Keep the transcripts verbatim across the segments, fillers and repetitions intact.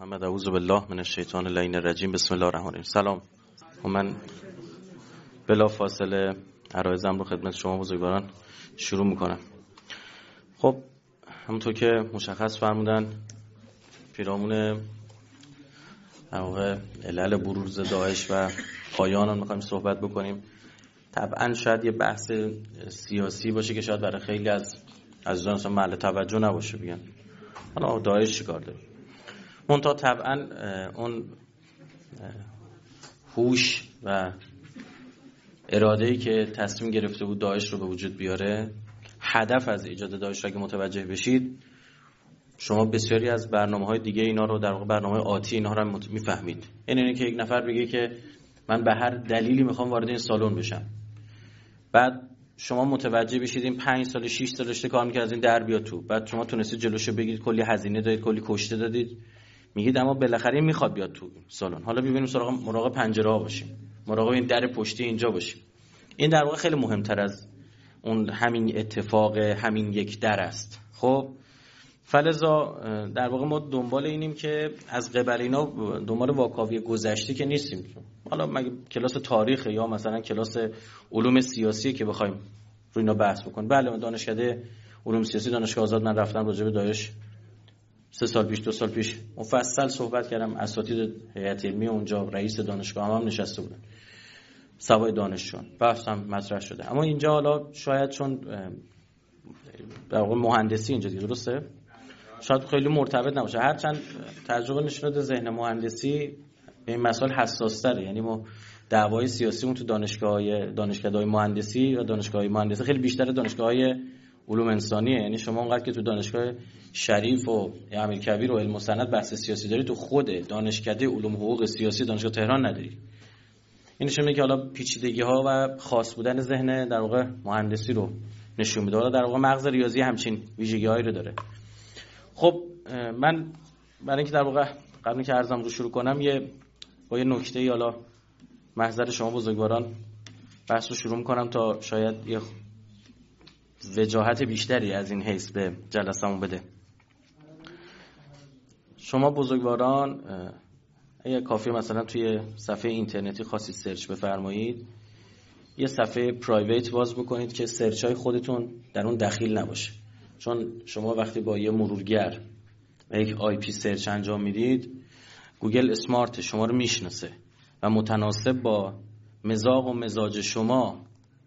محمد اعوذ بالله من الشیطان اللعین الرجیم. بسم الله الرحمن الرحیم. سلام. من بلا فاصله عرایزم رو خدمت شما بزرگواران شروع میکنم. خب همونطور که مشخص فرمودن پیرامون در واقع علل بروز داعش و پایان آن میخوایم صحبت بکنیم. طبعا شاید یه بحث سیاسی باشه که شاید برای خیلی از عزیزان اصلا محل توجه نباشه، بگن حالا داعش چیکار داره. منتها طبعا اون هوش و اراده‌ای که تصمیم گرفته بود داعش رو به وجود بیاره، هدف از ایجاد داعش رو اگه متوجه بشید شما بسیاری از برنامه‌های دیگه اینا رو در واقع برنامه آتی اینا رو هم میفهمید. یعنی اینه که یک نفر بگه که من به هر دلیلی میخوام وارد این سالن بشم، بعد شما متوجه بشید این پنج سال شش سال داشته کار می‌کنه از این در بیاد تو، بعد شما تونستید جلوشو بگیرید، کلی هزینه دادید، کلی کشته دادید، میگید اما بالاخره این میخواد بیاد تو سالن. حالا ببینیم سراغ مراقب پنجره ها باشیم، مراقب این در پشتی اینجا باشیم. این در واقع خیلی مهمتر از اون همین اتفاق همین یک در است. خب فلذا در واقع ما دنبال اینیم که از قبل اینا دنبال واکاوی گذشته که نیستیم. حالا مگه کلاس تاریخ یا مثلا کلاس علوم سیاسی که بخوایم روی اینا بحث بکنیم؟ بله، دانشکده علوم سیاسی دانشگاه آزاد من رفتم راجع به داعش سه سال پیش دو سال پیش مفصل صحبت کردم. اساتید هیئت علمی اونجا، رئیس دانشگاه هم, هم نشسته بودن، سوای دانشجویان بحثم مطرح شده. اما اینجا حالا شاید چون در واقع مهندسی اینجا دیگه درسته، شاید خیلی مرتبط نباشه، هرچند تجربه نشون داده ذهن مهندسی به این مسائل حساس تره. یعنی ما دعوای سیاسی اون تو دانشگاه‌های دانشکده‌های مهندسی و دانشگاه‌های مهندسی خیلی بیشتر دانشگاه‌های علوم انسانیه. یعنی شما اونقدر که تو دانشگاه شریف و امیرکبیر و علم و صنعت بحث سیاسی داری، تو خود دانشکده علوم حقوق سیاسی دانشگاه تهران نداری. این نشون میده که حالا پیچیدگی‌ها و خاص بودن ذهن در واقع مهندسی رو نشون میده. حالا در واقع مغز ریاضی همچین ویژگی‌هایی رو داره. خب من برای اینکه در واقع قبل اینکه عرضم رو شروع کنم یه با یه نکته‌ای حالا محضر شما بزرگواران بحث رو شروع می‌کنم تا شاید یه وجاهت بیشتری از این حیث به جلسمون بده. شما بزرگواران اگه کافیه مثلا توی صفحه اینترنتی خاصی سرچ بفرمایید، یه صفحه پرایویت باز بکنید که سرچ های خودتون در اون دخیل نباشه. چون شما وقتی با یه مرورگر و یک آی پی سرچ انجام میدید، گوگل اسمارت شما رو میشناسه و متناسب با مزاج و مزاج شما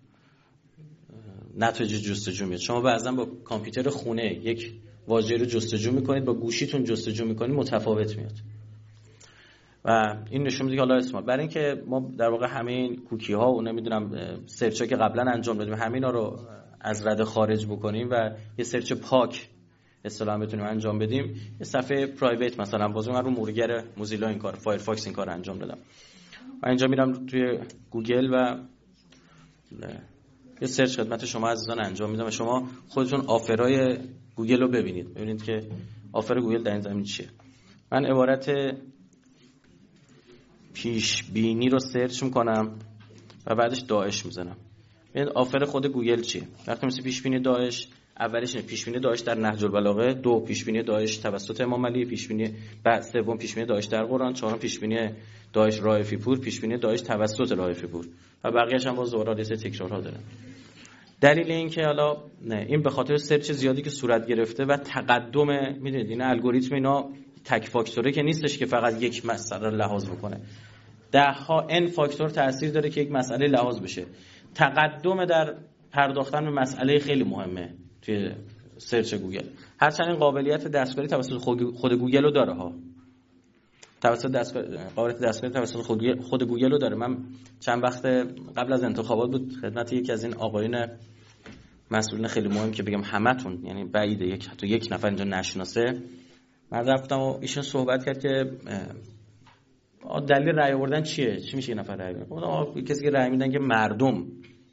نتایج جستجو میاد. شما بعضا با کامپیوتر خونه یک واژه رو جستجو میکنید، با گوشیتون جستجو میکنید، متفاوت میاد. و این نشون میده که حالا اسمارت، برای اینکه ما در واقع همه این کوکی ها و نمیدونم سرچ ها که قبلا انجام دادیم همینا رو از رده خارج بکنیم و یه سرچ پاک اصطلاحاً بتونیم انجام بدیم، یه صفحه پرایویت مثلا باز من رو مرورگر موزیلا این کار، فایرفاکس این کار انجام دادم. و اینجا میرم توی گوگل و یه سرچ خدمت شما عزیزان انجام میدم و شما خودتون آفرای گوگل رو ببینید، ببینید که آفر گوگل در این زمین چیه. من عبارت پیش بینی رو سرچ میکنم و بعدش داعش میزنم. ببینید آفر خود گوگل چیه. وقتی مثل پیش بینی داعش، اولش اینه پیش بینی داعش در نهج البلاغه، دو پیش بینی داعش توسط امام علی، پیش بینی بعد سوم پیش بینی داعش در قرآن، چهارم پیش بینی داعش رائفی پور، پیش بینی داعش توسط رائفی پور و بقیه‌اش هم با زورا لیست تکرارها داره. دلیل این که حالا نه این به خاطر سرچ زیادی که صورت گرفته و تقدم، میدونید این الگوریتم اینا تک فاکتوره که نیستش که فقط یک مسئله رو لحاظ بکنه، ده ها ان فاکتور تاثیر داره که یک مسئله لحاظ بشه. تقدم در پرداختن به مسئله خیلی مهمه توی سرچ گوگل. هرچند این قابلیت دستکاری توسط خود گوگل رو داره ها، توسط دستکاری قابلیت دستکاری توسط خود گوگل رو داره. من چند وقت قبل از انتخابات بود خدمت یکی از این آقایون مسئولین خیلی مهم که بگم همتون یعنی بعیده یک حتی یک نفر اینجا نشناسه، من رفتم و ایشون صحبت کرد که دلیل رأی آوردن چیه؟ چی میشه یه نفر رأی بده؟ خب کسی که رأی میدن که مردم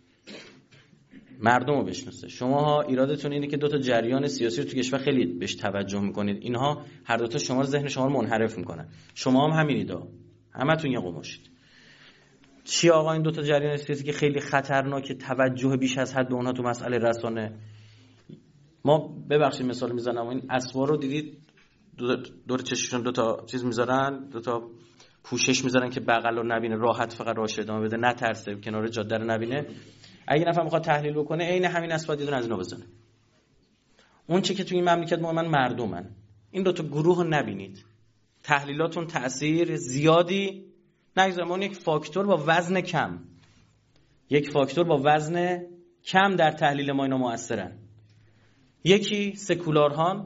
مردم رو بشناسه. شماها ایرادتون اینه که دو تا جریان سیاسی رو تو کشور خیلی بهش توجه میکنید، اینها هر دو تا شما ذهن شما رو منحرف میکنن. شما هم همینیدا، همتون یه قماشید. چی آقا این دو تا جریان سیاسی که خیلی خطرناکه، توجه بیش از حد به اونها تو مسئله رسانه؟ ما ببخشید مثال میزنم، این اسوار رو دیدید دور چششون دو تا چیز میذارن، دو تا پوشش میذارن که بغل رو نبینه، راحت فقط راهش ادامه بده، نترسه کنار جاده رو نبینه. اگه نفر میخواد تحلیل بکنه عین همین اسباد یه دونه از اینا بزنه. اون چه که تو این مملکت مومن مردمن، این دو تا گروه رو نبینید. تحلیلاتون تأثیر زیادی نگذاره. ما یک فاکتور با وزن کم، یک فاکتور با وزن کم در تحلیل ما اینا مؤثرن. یکی سکولارهان،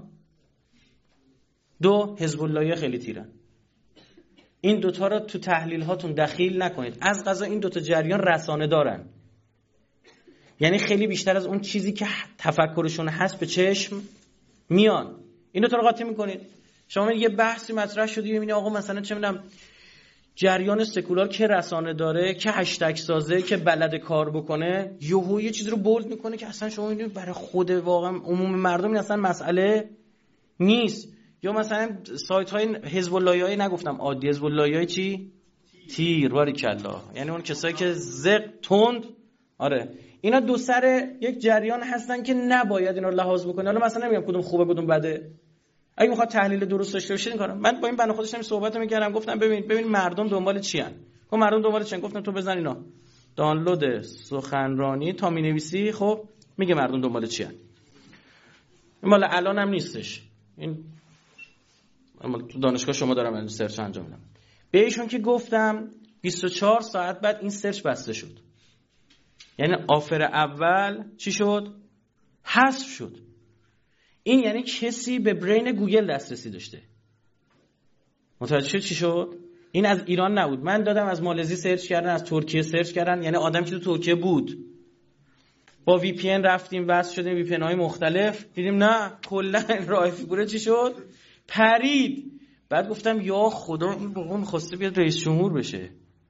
دو حزب اللهی خیلی تیرن. این دوتا رو تو تحلیل هاتون دخیل نکنید. از قضا این دوتا جریان رسانه دارن، یعنی خیلی بیشتر از اون چیزی که تفکرشون هست به چشم میان. این دوتا رو قاطی میکنید. شما یه بحثی مطرح شده میبینید آقا مثلا چه میدونم جریان سکولار که رسانه داره، که هشتگ سازه، که بلد کار بکنه، یهو یه چیزی رو بولد میکنه که اصلا شما میبینید برای خود واقعا عموم مردم این اصلا مسئله نیست. یا مثلا سایت های حزب اللهی، نگفتم عادی، حزب اللهی چی؟ تیر، باریکالله، یعنی اون کسایی که زق تند. آره اینا دو سر یک جریان هستن که نباید اینا رو لحاظ بکنه. حالا مثلا نمیگم کدوم خوبه کدوم بده، اگه میخواد تحلیل درست داشته باشه این کارو. من با این بنده خودش هم صحبت میکردم، گفتم ببین ببین مردم دنبال چی ان. خب مردم دنبال چی ان؟ گفتم تو بزن اینا دانلود سخنرانی تا مینویسی، خب میگه مردم دنبال چی ان. این مال الان هم نیستش، این تو دانشگاه شما دارم این سرچ انجام میدم. بهشون که گفتم بیست و چهار ساعت بعد این سرچ بسته شد. یعنی آفر اول چی شد؟ حذف شد. این یعنی کسی به برین گوگل دسترسی داشته. متوجه شد چی شد؟ این از ایران نبود. من دادم از مالزی سرچ کردن، از ترکیه سرچ کردن، یعنی آدم که تو ترکیه بود. با وی پی ان رفتیم وصل شدیم وی پی ان های مختلف، دیدیم نه کلا راه فیگوره چی شد؟ پرید. بعد گفتم یا خدا این بابا می‌خواسته بیاد رئیس جمهور بشه.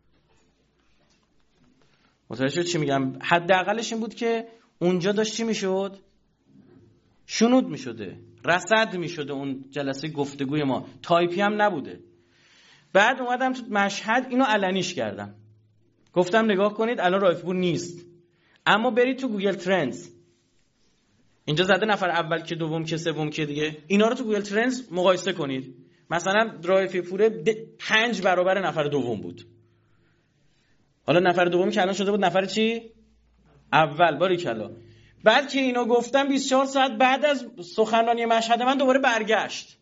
متوجه شد چی میگم؟ حداقلش این بود که اونجا داشت چی میشد؟ شنود میشده، رصد میشده اون جلسه گفتگوی ما، تایپی هم نبوده. بعد اومدم تو مشهد اینو علنیش کردم، گفتم نگاه کنید الان رایفپور نیست، اما برید تو گوگل ترندز، اینجا زده نفر اول که دوم که سوم که دیگه، اینا رو تو گوگل ترندز مقایسه کنید. مثلا رایفپور پنج برابر نفر دوم بود. حالا نفر دوم که الان شده بود نفر چی؟ اول. باریکلا. بعد که اینو گفتم بیست و چهار ساعت بعد از سخنرانی مشهد من دوباره برگشت.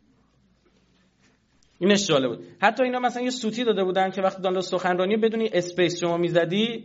اینش جالب بود. حتی اینا مثلا یه سوتی داده بودن که وقتی دانلود سخنرانی بدونی اسپیس شما میزدی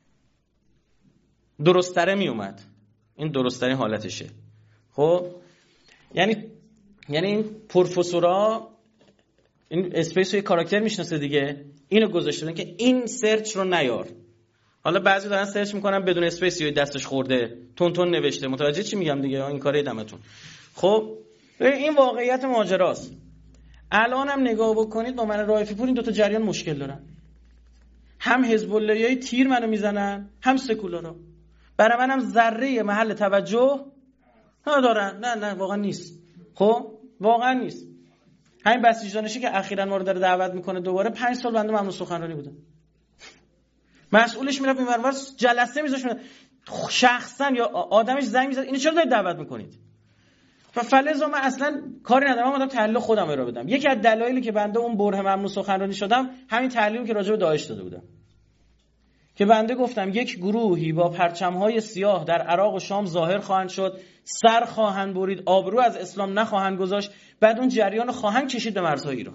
درست‌تره میومد. این درست‌ترین حالتشه. خب یعنی یعنی این پروفسورا این اسپیس رو یه کاراکتر میشناسه دیگه، اینو گذاشتن که این سرچ رو نیار. حالا بعضی دارن سرچ میکنن بدون اسپیس یا دستش خورده تون تون نوشته. متوجه چی میگم دیگه؟ این کاره دمتون. خب این واقعیت ماجراست. الان هم نگاه بکنید با من رایفپور این دو تا جریان مشکل دارن. هم حزب اللهی تیر منو میزنن، هم سکولارا. برای منم ذره محل توجه ندارن. نه نه واقعا نیست. خب واقعا نیست. همین بسیج دانشی که اخیراً ما رو داره دعوت میکنه دوباره، پنج سال بنده ممنوع سخنرانی بودم. مسئولش میرفت اینور جلسه میذاشت شخصا یا آدمش زنگ میزد اینو چرا دارید دعوت میکنید؟ و فلزا من اصلا کاری ندارم، من اومدم تحلیل خودم رو بدم. یکی از دلایلی که بنده اون بره ممنوع سخنرانی شدم همین تحلیلی که راجع به داعش داده بودم، که بنده گفتم یک گروهی با پرچم‌های سیاه در عراق و شام ظاهر خواهند شد، سر خواهند برید، آبرو از اسلام نخواهند گذاشت، بعد اون جریان خواهند کشید به مرزهای ایران.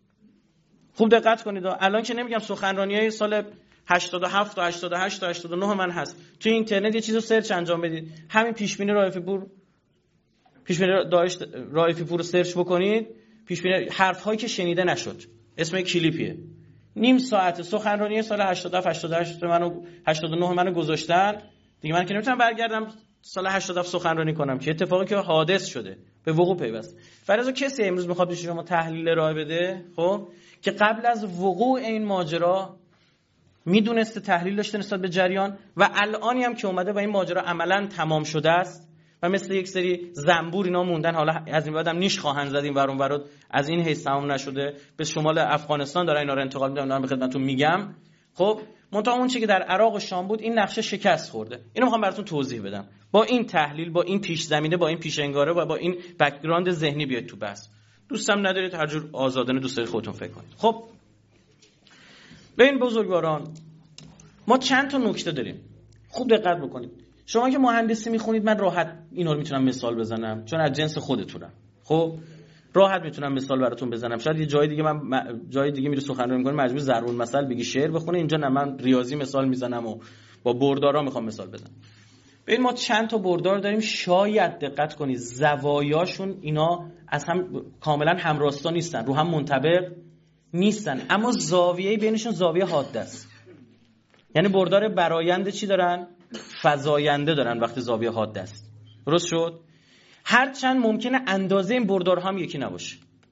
خوب دقت کنید. الان که نمیگم سخنرانی‌های سال هشتاد و هفت تا هشتاد و هشت تا هشتاد و نه من هست، توی اینترنت یه چیزو سرچ انجام بدید، همین پیشبینی رایفپور پیشبینی داعش رایفپور رو سرچ بکنید، پیشبینی حرف‌هایی که شنیده نشد، اسم کلیپیه، نیم ساعت سخنرانی سال هشتاد و هفت هشتاد و هشت منو هشتاد و نه منو گذاشتن دیگه. من که نمیتونم برگردم سال هشتاد و هفت سخنرانی کنم که اتفاقی که حادث شده به وقوع پیوست. فرض کسی امروز میخواد بشه شما تحلیل راه بده، خب که قبل از وقوع این ماجرا میدونسته تحلیل داشته نسبت به جریان و الانی هم که اومده و این ماجرا عملاً تمام شده است و مثل یک سری زنبور اینا موندن، حالا از این بعدم نیش خواهند زد این ور اون ور، از این حیث تمام نشده، به شمال افغانستان داره اینا رو انتقال میدن. دارم به خدمتتون میگم. خب منتها اون چیزی که در عراق و شام بود این نقشه شکست خورده. اینو میخوام براتون توضیح بدم با این تحلیل، با این پیش زمینه، با این پیش انگاره و با این بک‌گراند ذهنی بیاید تو بحث. دوستم ندارید هر جور آزادانه دوست دارید خودتون فکر کنید. خب ببین بزرگواران، ما چند تا نکته داریم، خوب دقت بکنید. شما که مهندسی میخونید من راحت اینا رو میتونم مثال بزنم چون از جنس خودتونم. خب راحت میتونم مثال براتون بزنم. شاید یه جای دیگه من جای دیگه میره سخنرانی میکنه مجبور ضرب المثل بگی شعر بخونه، اینجا نه، من ریاضی مثال میزنم و با بردارا میخوام مثال بزنم. ببین ما چند تا بردار داریم، شاید دقت کنید زوایاشون اینا از هم کاملا همراستا نیستن، رو هم منطبق نیستن، اما زاویه بینشون زاویه حاده است. یعنی بردار براینده چی دارن؟ فزاینده دارن وقتی زاویه حاده است. درست شد؟ هرچند ممکنه اندازه این بردارها هم یکی نباشه.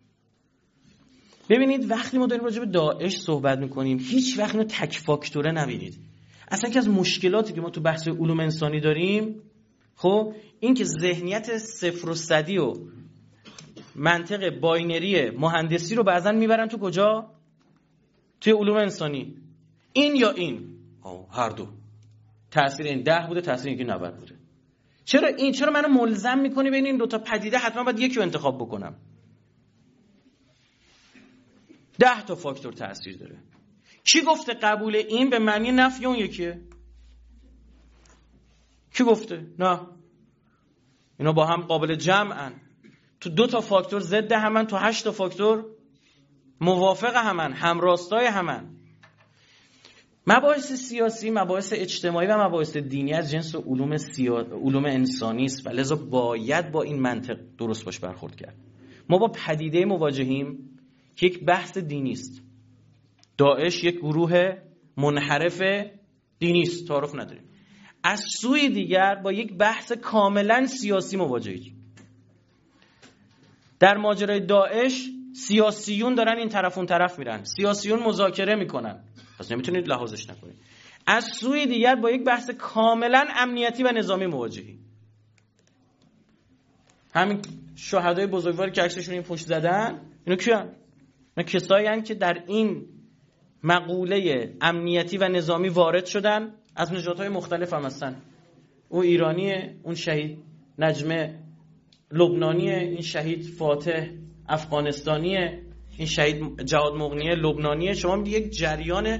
ببینید وقتی ما داریم راجع به داعش صحبت میکنیم هیچ وقت اینو تک فاکتوره نبینید. اصلا که از مشکلاتی که ما تو بحث علوم انسانی داریم، خب این که ذهنیت صفر و صدی و منطق باینری مهندسی رو بعضن میبرن تو کجا؟ توی علوم انسانی. این یا این، هر دو. تأثیر این ده بوده، تأثیر این که نود بوده. چرا این چرا منو ملزم میکنی بین این دو تا پدیده حتما باید یکی رو انتخاب بکنم؟ ده تا فاکتور تأثیر داره. کی گفته قبول این به معنی نفی اون یکیه؟ کی گفته؟ نه. اینا با هم قابل جمعن. تو دو تا فاکتور ضد همن، تو هشت تا فاکتور موافق همن، همراستای همن. مباحث سیاسی، مباحث اجتماعی و مباحث دینی از جنس علوم سیا... علوم انسانی است و لذا باید با این منطق درست باش برخورد کرد. ما با پدیده مواجهیم که یک بحث دینی است. داعش یک گروه منحرف دینی است، تعارف نداریم. از سوی دیگر با یک بحث کاملا سیاسی مواجهیم. در ماجرای داعش سیاسیون دارن این طرف اون طرف میرن، سیاسیون مذاکره میکنن، پس نمیتونید لحاظش نکنید. از سوی دیگر با یک بحث کاملا امنیتی و نظامی مواجهیم. همین شهدای بزرگواری که عکسشون این پشت زدن، اینا کیان؟ اینا کسایی هستند که در این مقوله امنیتی و نظامی وارد شدن، از نژادهای مختلف هم هستن. او ایرانیه، اون شهید نجمه لبنانیه، این شهید فاتح افغانستانیه، این شهید جهاد مغنیه لبنانیه. شما یک جریان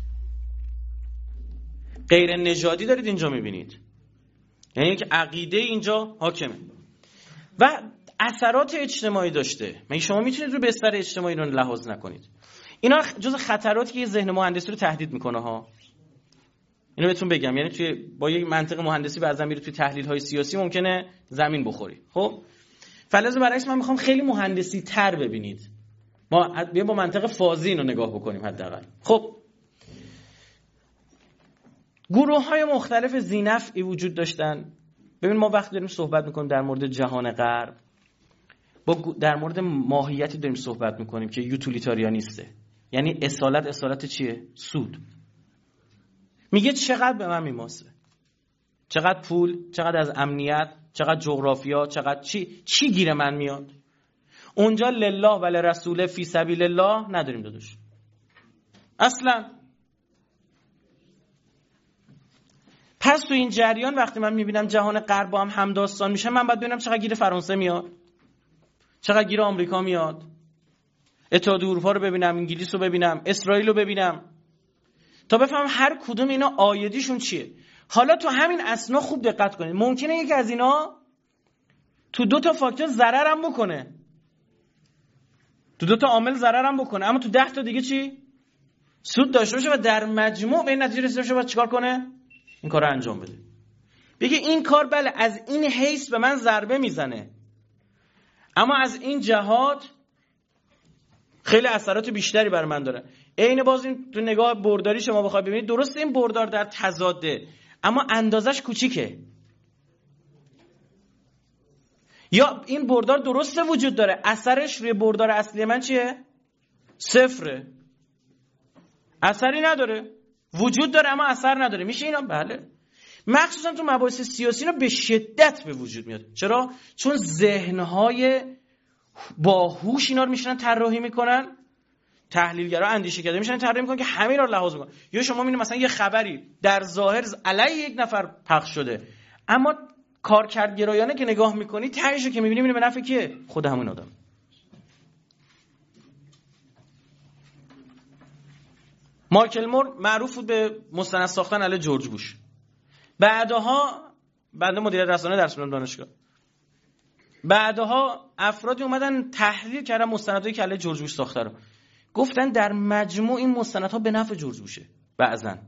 غیر نژادی دارید اینجا میبینید، یعنی یک عقیده اینجا حاکمه و اثرات اجتماعی داشته. مگه شما میتونید رو بستر اجتماعی رو لحاظ نکنید؟ اینا جز خطراتی که ذهن مهندسی رو تهدید میکنه ها. اینو بهتون بگم، یعنی توی با یک منطق مهندسی بعضی میره توی تحلیل های سیاسی ممکنه زمین بخوری. خب فلزا برعکس من میخوام خیلی مهندسی تر ببینید. ما بیا با منطق فازی اینو نگاه بکنیم حداقل. خب گروه های مختلف ذینفعی وجود داشتن. ببین ما وقتی داریم صحبت میکنیم در مورد جهان غرب، با در مورد ماهیتی داریم صحبت میکنیم که یوتیلیتاریانیسته. یعنی اصالت اصالت چیه؟ سود. میگه چقدر به من میماسه، چقدر پول، چقدر از امنیت، چقدر جغرافیا، چقدر چی چی گیر من میاد. اونجا لله و لرسوله فی سبیل الله نداریم داداش اصلا. پس تو این جریان وقتی من میبینم جهان غرب با هم همداستان میشه، من باید ببینم چقدر گیر فرانسه میاد، چقدر گیر آمریکا میاد، اتحادیه اروپا رو ببینم، انگلیس رو ببینم، اسرائیل رو ببینم، تا بفهم هر کدوم اینا آیدیشون چیه. حالا تو همین اسنا خوب دقت کنید، ممکنه یکی از اینا تو دو تا فاکتور ضررم بکنه، تو دو تا عامل ضررم بکنه، اما تو ده تا دیگه چی؟ سود داشته باشه و در مجموع به این نتیجه رسیده باشه باید چیکار کنه؟ این کار رو انجام بده. بگه این کار بله از این حیث به من ضربه میزنه، اما از این جهات خیلی اثرات بیشتری برای من داره. عین باز این تو نگاه برداری شما بخوای ببینید، درسته این بردار در تضاده اما اندازش کوچیکه. یا این بردار درسته وجود داره، اثرش روی بردار اصلی من چیه؟ صفره، اثری نداره. وجود داره اما اثر نداره. میشه اینا؟ بله. مخصوصا تو مباحث سیاسی اینا به شدت به وجود میاد. چرا؟ چون ذهنهای باهوش اینا رو میشنن طراحی میکنن، تحلیلگرا اندیشه کرده میشن طراحی میکنن که همین رو لحاظ میکنن. یا شما میبینید مثلا یه خبری در ظاهر علیه یک نفر پخش شده، اما کارکردگرایانه که نگاه میکنی تهش که میبینی میبینی به نفع کیه؟ خود همون آدم. مایکل مور معروف بود به مستند ساختن علی جورج بوش. بعدها بنده مدیر رسانه درس میدم دانشگاه. بعدها افرادی اومدن تحلیل کردن مستندایی که علی جورج بوش ساخته رو. گفتن در مجموع این مستندها به نفع جورج بوشه. بعضن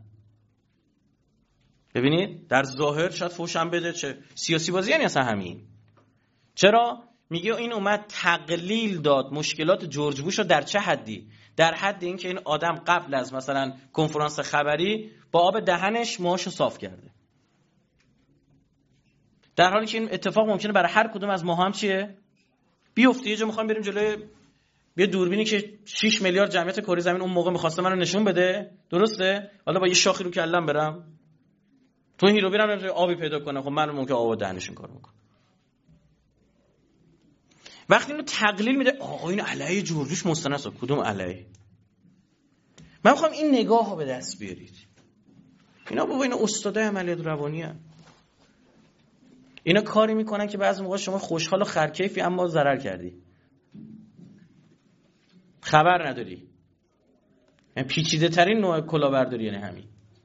ببینید در ظاهر شاید فوشم بده، چه سیاسی بازی یعنی اصلا همین. چرا؟ میگه این اومد تقلیل داد مشکلات جورج بوش رو. در چه حدی؟ در حد این که این آدم قبل از مثلا کنفرانس خبری با آب دهنش موهاشو صاف کرده، در حالی که این اتفاق ممکنه برای هر کدوم از ما هم چیه بیفته. یه جا میخوام بریم جلوی یه دوربینی که شش میلیارد جمعیت کره زمین اون موقع می‌خواسته منو نشون بده، درسته؟ حالا با یه شاخی رو کلم برم تو هیرو بیرم نمیتونه آبی پیدا کنه، خب من ممکنه آب دهنشون کار میکنه. وقتی اینو تقلیل میده آقا این علیه جورجوش مستند است، کدوم علیه؟ من میخوام این نگاهو به دست بیارید. اینا بابا اینا استادای عملیات روانی ان. اینا کاری میکنن که بعضی موقع شما خوشحال و خرکیفی اما ضرر کردی، خبر نداری. یعنی پیچیده ترین نوع کلاهبرداری یعنی همین.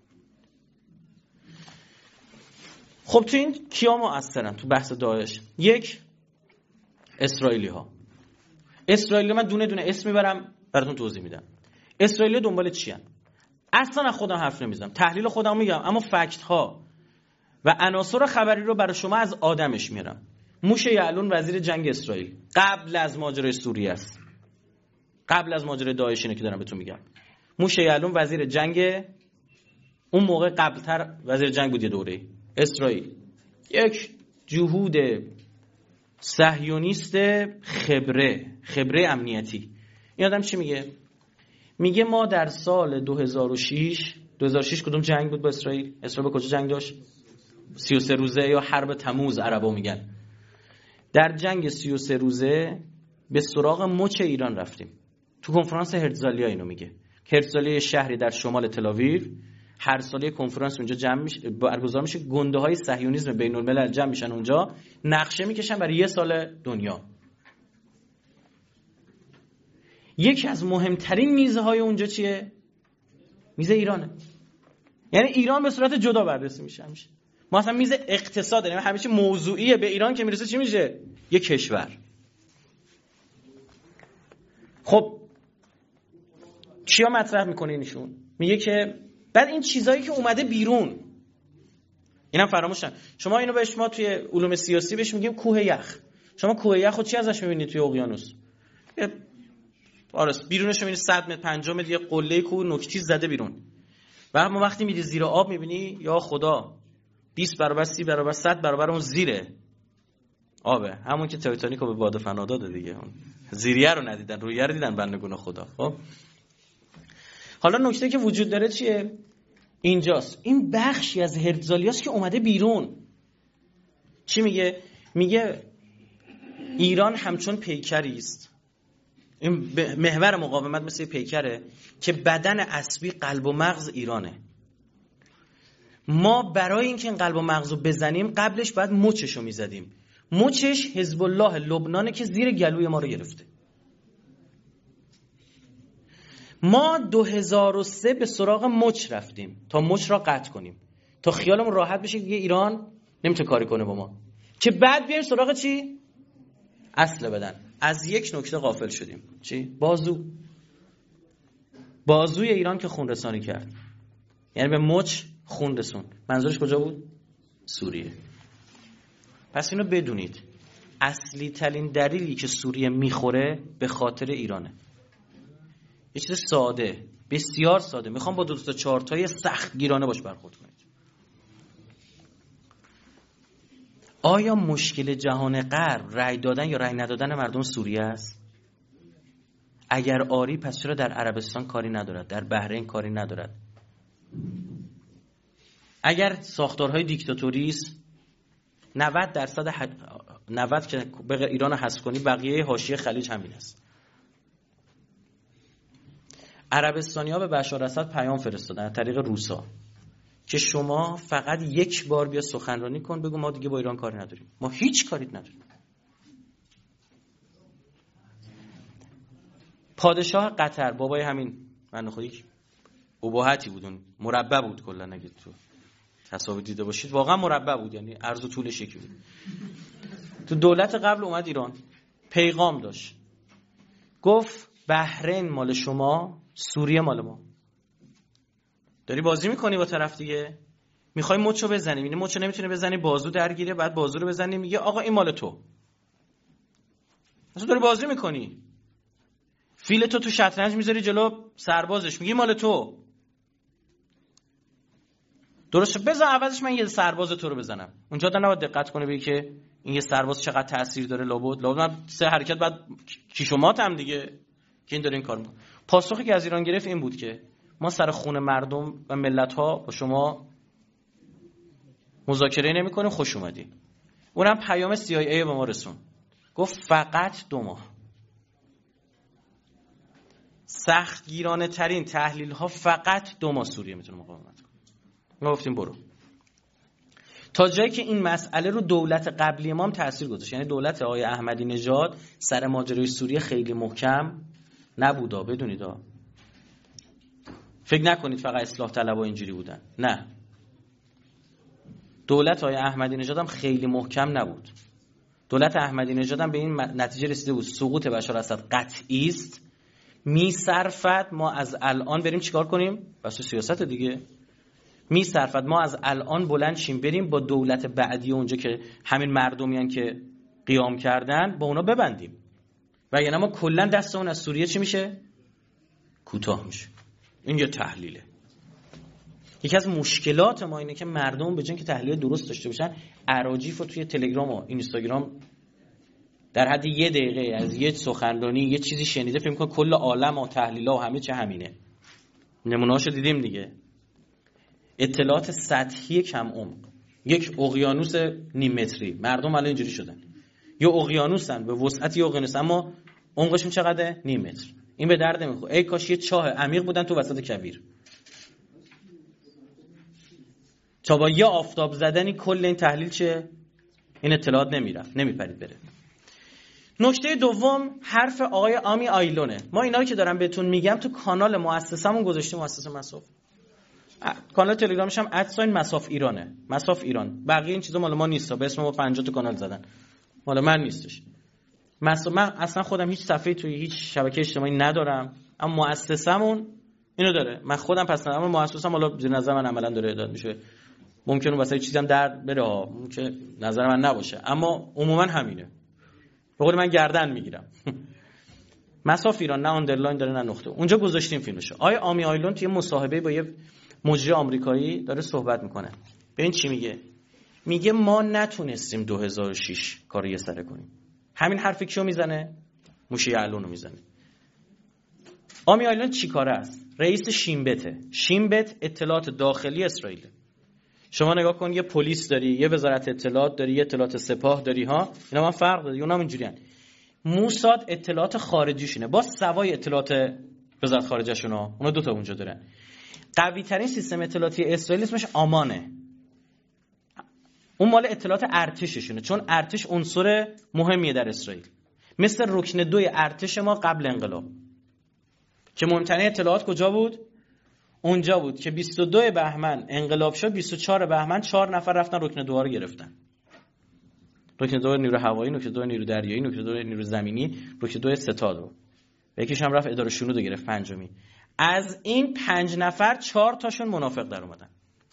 خب تو این کیا مؤثرن تو بحث داعش؟ یک، اسرائیلی ها. اسرائیلی من دونه دونه اسم میبرم براتون توضیح میدم. اسرائیلی دنبال چی ان؟ اصلا خودم حرف نمیزنم، تحلیل خودم میگم، اما فکت ها و عناصر خبری رو برای شما از آدمش میارم. موشه یعلون وزیر جنگ اسرائیل قبل از ماجرای سوریه است، قبل از ماجرای داعش اینه که دارم بهتون میگم. موشه یعلون وزیر جنگ اون موقع قبلتر وزیر جنگ بود یه دوره اسرائیل. یک جهود صهیونیست خبره خبره امنیتی. این آدم چی میگه؟ میگه ما در سال دو هزار و شش دو هزار و شش کدوم جنگ بود با اسرائیل؟ اسرائیل با کجا جنگ داشت؟ سی و سه روزه یا حرب تموز عربا میگن. در جنگ سی و سه روزه به سراغ مچ ایران رفتیم. تو کنفرانس هرتزالیا اینو میگه. هرتزالیا شهری در شمال تل‌آویو، هر ساله کنفرانس اونجا جمع میشه، برگزار میشه، گنده‌های صهیونیسم بین‌الملل جمع میشن اونجا، نقشه میکشن برای یه سال دنیا. یکی از مهمترین میزهای اونجا چیه؟ میز ایرانه. یعنی ایران به صورت جدا بررسی میشه همیشه. ما اصلا میز اقتصاد داریم، همیشه موضوعیه. به ایران که میرسه چی میشه؟ یه کشور. خب کیا مطرح میکنه اینشون؟ میگه که بعد این چیزایی که اومده بیرون اینم فراموشن. شما اینو بهش ما توی علوم سیاسی بهش میگیم کوه یخ. شما کوه یخو چی ازش میبینید توی اقیانوس؟ آرس بیرونش میبینی صد متر پنجاه متر یه قله کوه نوک‌تیز زده بیرون. و ما وقتی میری زیر آب میبینی یا خدا بیست برابر سی برابر صد برابر اون زیره آبه. همون که تایتانیکو به باد فنا داده دیگه. زیریه رو ندیدن، رویه رو دیدن بندگون خدا. خب حالا نکته که وجود داره چیه؟ اینجاست. این بخشی از هرتزالیاست که اومده بیرون. چی میگه؟ میگه ایران همچون پیکری است. این محور مقاومت مثل پیکره که بدن اصلی قلب و مغز ایرانه. ما برای اینکه این قلب و مغز رو بزنیم قبلش باید مچش رو میزدیم. مچش حزب الله لبنانه که زیر گلوی ما رو گرفته. ما دو هزار و سه به سراغ مچ رفتیم تا مچ را قطع کنیم، تا خیالمون راحت بشه که ایران نمیتونه کاری کنه با ما، که بعد بیایم سراغ چی؟ اصل بدن. از یک نکته غافل شدیم. چی؟ بازو. بازوی ایران که خون رسانی کرد، یعنی به مچ خون رسون. منظورش کجا بود؟ سوریه. پس اینو بدونید، اصلی ترین دلیلی که سوریه میخوره به خاطر ایرانه. یه چیز ساده، بسیار ساده. میخوام با دو تا چهار تای سخت گیرانه باش برخورد کنید. آیا مشکل جهان غرب رأی دادن یا رأی ندادن مردم سوریه است؟ اگر آری پس چرا در عربستان کاری ندارد، در بحرین کاری ندارد؟ اگر ساختارهای دیکتاتوری است، نود درصد ح... نود که به ایران حذف کنی بقیه حاشیه خلیج همین است. عربستانی‌ها به بشار اسد پیام فرستادن از طریق روسا که شما فقط یک بار بیا سخنرانی کن بگو ما دیگه با ایران کاری نداریم، ما هیچ کاری نداریم. پادشاه قطر بابای همین من خودی ابهاتی بود، اون مربع بود کلا، اگه تو تصاویر دیده باشید واقعا مربع بود، یعنی عرض و طولش یکی بود. تو دولت قبل اومد ایران، پیغام داشت، گفت بحرین مال شما، سوریه مال ما. داری بازی میکنی با طرف دیگه، میخوای مچو بزنی، میگه مچو نمیتونه بزنی، بازو درگیره، بعد بازو رو بزنی، میگه آقا این مال تو. اصلا داری بازی میکنی، فیل تو تو شطرنج میذاری جلو سربازش، میگه مال تو. درسته، بذار عوضش من یه سرباز تو رو بزنم. اونجا آدم نباید دقت کنه بگه که این یه سرباز چقدر تاثیر داره. لابد لابد من سه حرکت بعد کیشومات هم دیگه که این داره این کار میکنه. پاسخی که از ایران گرفت این بود که ما سر خون مردم و ملت ها با شما مذاکره نمی‌کنیم، خوش اومدی. اونم پیام سی آی ای به ما رسون، گفت فقط دو ماه. سخت گیرانه ترین تحلیل ها فقط دو ماه سوریه میتونه مقاومت کنه. ما گفتیم برو. تا جایی که این مسئله رو دولت قبلی ما هم تاثیر گذاشت، یعنی دولت آقای احمدی نژاد سر ماجرای سوریه خیلی محکم نبودا. بدونید ها، فکر نکنید فقط اصلاح طلبها اینجوری بودن، نه، دولت آقای احمدی نژاد هم خیلی محکم نبود. دولت احمدی نژاد هم به این نتیجه رسیده بود سقوط بشار اسد قطعی است، میصرفد ما از الان بریم چیکار کنیم؟ بس سیاست دیگه. میصرفد ما از الان بلند شیم بریم با دولت بعدی اونجا که همین مردمیان که قیام کردن با اونا ببندیم، و یعنی ما کلا دستمون از سوریه چی میشه؟ کوتاه میشه. این یه تحلیله. یکی از مشکلات ما اینه که مردم به جای که تحلیل درست داشته باشن، اراجیف رو توی تلگرام و اینستاگرام در حد یه دقیقه از یه سخنرانی یه چیزی شنیده فکر می‌کنه کل عالم و تحلیل‌ها و همه چه همینه. نمونه‌هاشو دیدیم دیگه. اطلاعات سطحی کم عمق، یک اقیانوس نیم متری، مردم الان اینجوری شدن، یا اقیانوسن به وسعت یه اقیانوس اما عمقش چقدره؟ نیم متر. این به درد نمیخوره. ای کاش یه چاه عمیق بودن تو وسط کویر، تا با یه آفتاب زدنی کل این تحلیل چه؟ این اطلاعات نمیرفت، نمیپرید بره. نکته دوم حرف آقای آمی آیلونه. ما اینا رو که دارم بهتون میگم تو کانال مؤسسمون گذاشتیم، مؤسسه مساف. کانال تلگرامش هم ادساین مساف ایرانه، مساف ایران. بقیه این چیزا مال ما نیست، به اسم ما پنجاه تا کانال زدن، مال من نیستش. مثلا من اصلا خودم هیچ صفحه توی هیچ شبکه اجتماعی ندارم، اما مؤسسمون اینو داره. من خودم پس اما مؤسسم حالا زیر نظر من عملا داره اداره میشه. ممکنه واسه چیزی هم در بره ها، ممکنه نظر من نباشه، اما عموما همینه. به قول من گردن میگیرم. مساف ایران، نه آندرلاین داره نه نقطه. اونجا گذاشتیم فیلمشو. آیا آمی آیلون توی مصاحبه با یه مجری آمریکایی داره صحبت میکنه. ببین چی میگه. میگه ما نتونستیم دو هزار و شش کارو یه سره کنیم. همین حرف کیو میزنه؟ موشی یعلونو میزنه. آمی آیلون چی کاره است؟ رئیس شینبته. شینبت اطلاعات داخلی اسرائیل. شما نگاه کن، یه پلیس داری، یه وزارت اطلاعات داری، یه اطلاعات سپاه داری ها، اینا من فرق داره. اونا هم اینجوریان. موساد اطلاعات خارجیشونه، با سوای اطلاعات وزارت خارجه‌شون، اونا دو تا اونجا دارن. قوی ترین سیستم اطلاعاتی اسرائیل اسمش آمانه. اون مال اطلاعات ارتششونه، چون ارتش عنصر مهمیه در اسرائیل. مثل رکن دوی ارتش ما قبل انقلاب که مهمترین اطلاعات کجا بود؟ اونجا بود که بیست و دو بهمن انقلاب شد، بیست و چهار بهمن چهار نفر رفتن رکن دو رو گرفتن. رکن دو نیرو هوایی، رکن دو نیرو دریایی، رکن دو نیرو زمینی، رکن دو ستاد رو. یکیش هم رفت اداره شنود رو گرفت، پنجمی. از این پنج نفر چهار تاشون منافق در اومدن.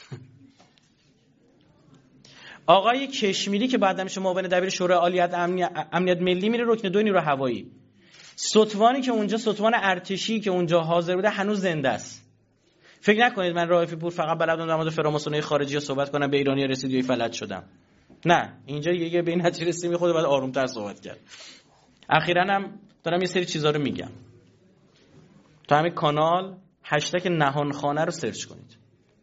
آقای کشمیری که بعدم میشه معاون دبیر شورای عالی امنیت ملی میره رکن دو نیرو هوایی. ستوانی که اونجا ستوان ارتشی که اونجا حاضر بوده هنوز زنده است. فکر نکنید من رائفی پور فقط بلدم در مورد فراماسونای خارجی صحبت کنم به ایرانی رسیدی و فلج شدم. نه، اینجا یه به این نتیجه رسیدیم خود باید آرومتر صحبت کرد. اخیراً هم دارم یه سری چیزا رو میگم. تو همین کانال هشتگ نهانخانه رو سرچ کنید.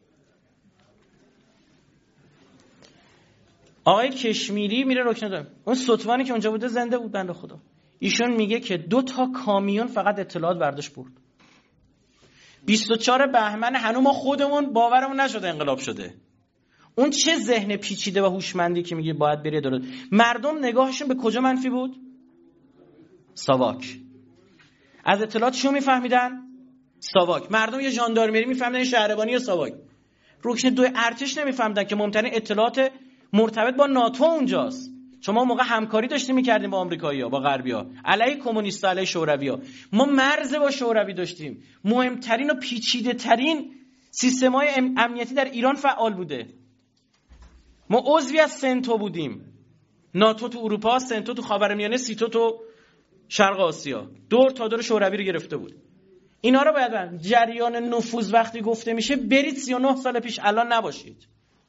آقای کشمیری میره رکن دو. اون ستوانی که اونجا بوده زنده بود بنده خدا. ایشون میگه که دو تا کامیون فقط اطلاعات برداشت برد. بیست و چهار بهمن هنوز ما خودمون باورمون نشده انقلاب شده. اون چه ذهن پیچیده و هوشمندی که میگه باید بره داره. مردم نگاهشون به کجا منفی بود؟ ساواک. از اطلاعات چی میفهمیدن؟ ساواک. مردم یه ژاندارمری میفهمدن شهربانی یا ساواک. رکن دو ارتش نمیفهمدن که مهمترین اطلاعات مرتبط با ناتو اونجاست. شما موقع همکاری داشتیم میکردیم با آمریکایی‌ها، با غربی‌ها، علیه کمونیست‌ها، علیه شوروی‌ها. ما مرز با شوروی داشتیم. مهمترین و پیچیده‌ترین سیستم‌های امنیتی در ایران فعال بوده. ما عضوی از سنتو بودیم. ناتو تو اروپا، سنتو تو خاورمیانه، سیتو تو شرق آسیا. دور تا دور شوروی رو گرفته بود. اینا رو باید برن. جریان نفوذ وقتی گفته میشه برید سی و نه سال پیش، الان نباشید.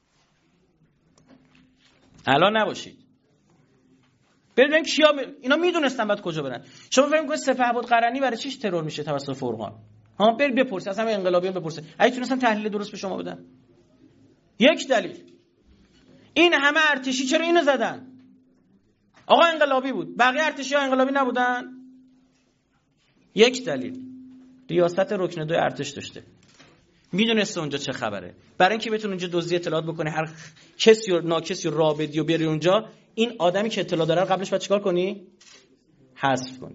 الان نباشید. برید ببین کیا ب... اینا میدونستن بعد کجا برن. شما فکر می‌کنید سپهبد قرنی برای چیش ترور میشه توسط فرقان؟ ها برید بپرسید، اصلا انقلابیان بپرسید. اگه تونستن تحلیل درست به شما بدن. یک دلیل. این همه ارتشی چرا اینو زدن؟ آقا انقلابی بود. بقیه ارتشی‌ها انقلابی نبودن؟ یک دلیل. ریاست رکن دو ارتش داشته. میدونسته اونجا چه خبره. برای اینکه بتونه اونجا دزدی اطلاعات بکنه، هر کسی و ناکسی و رابطی و بری اونجا، این آدمی که اطلاع داره قبلش باید چیکار کنی؟ حذف کنی.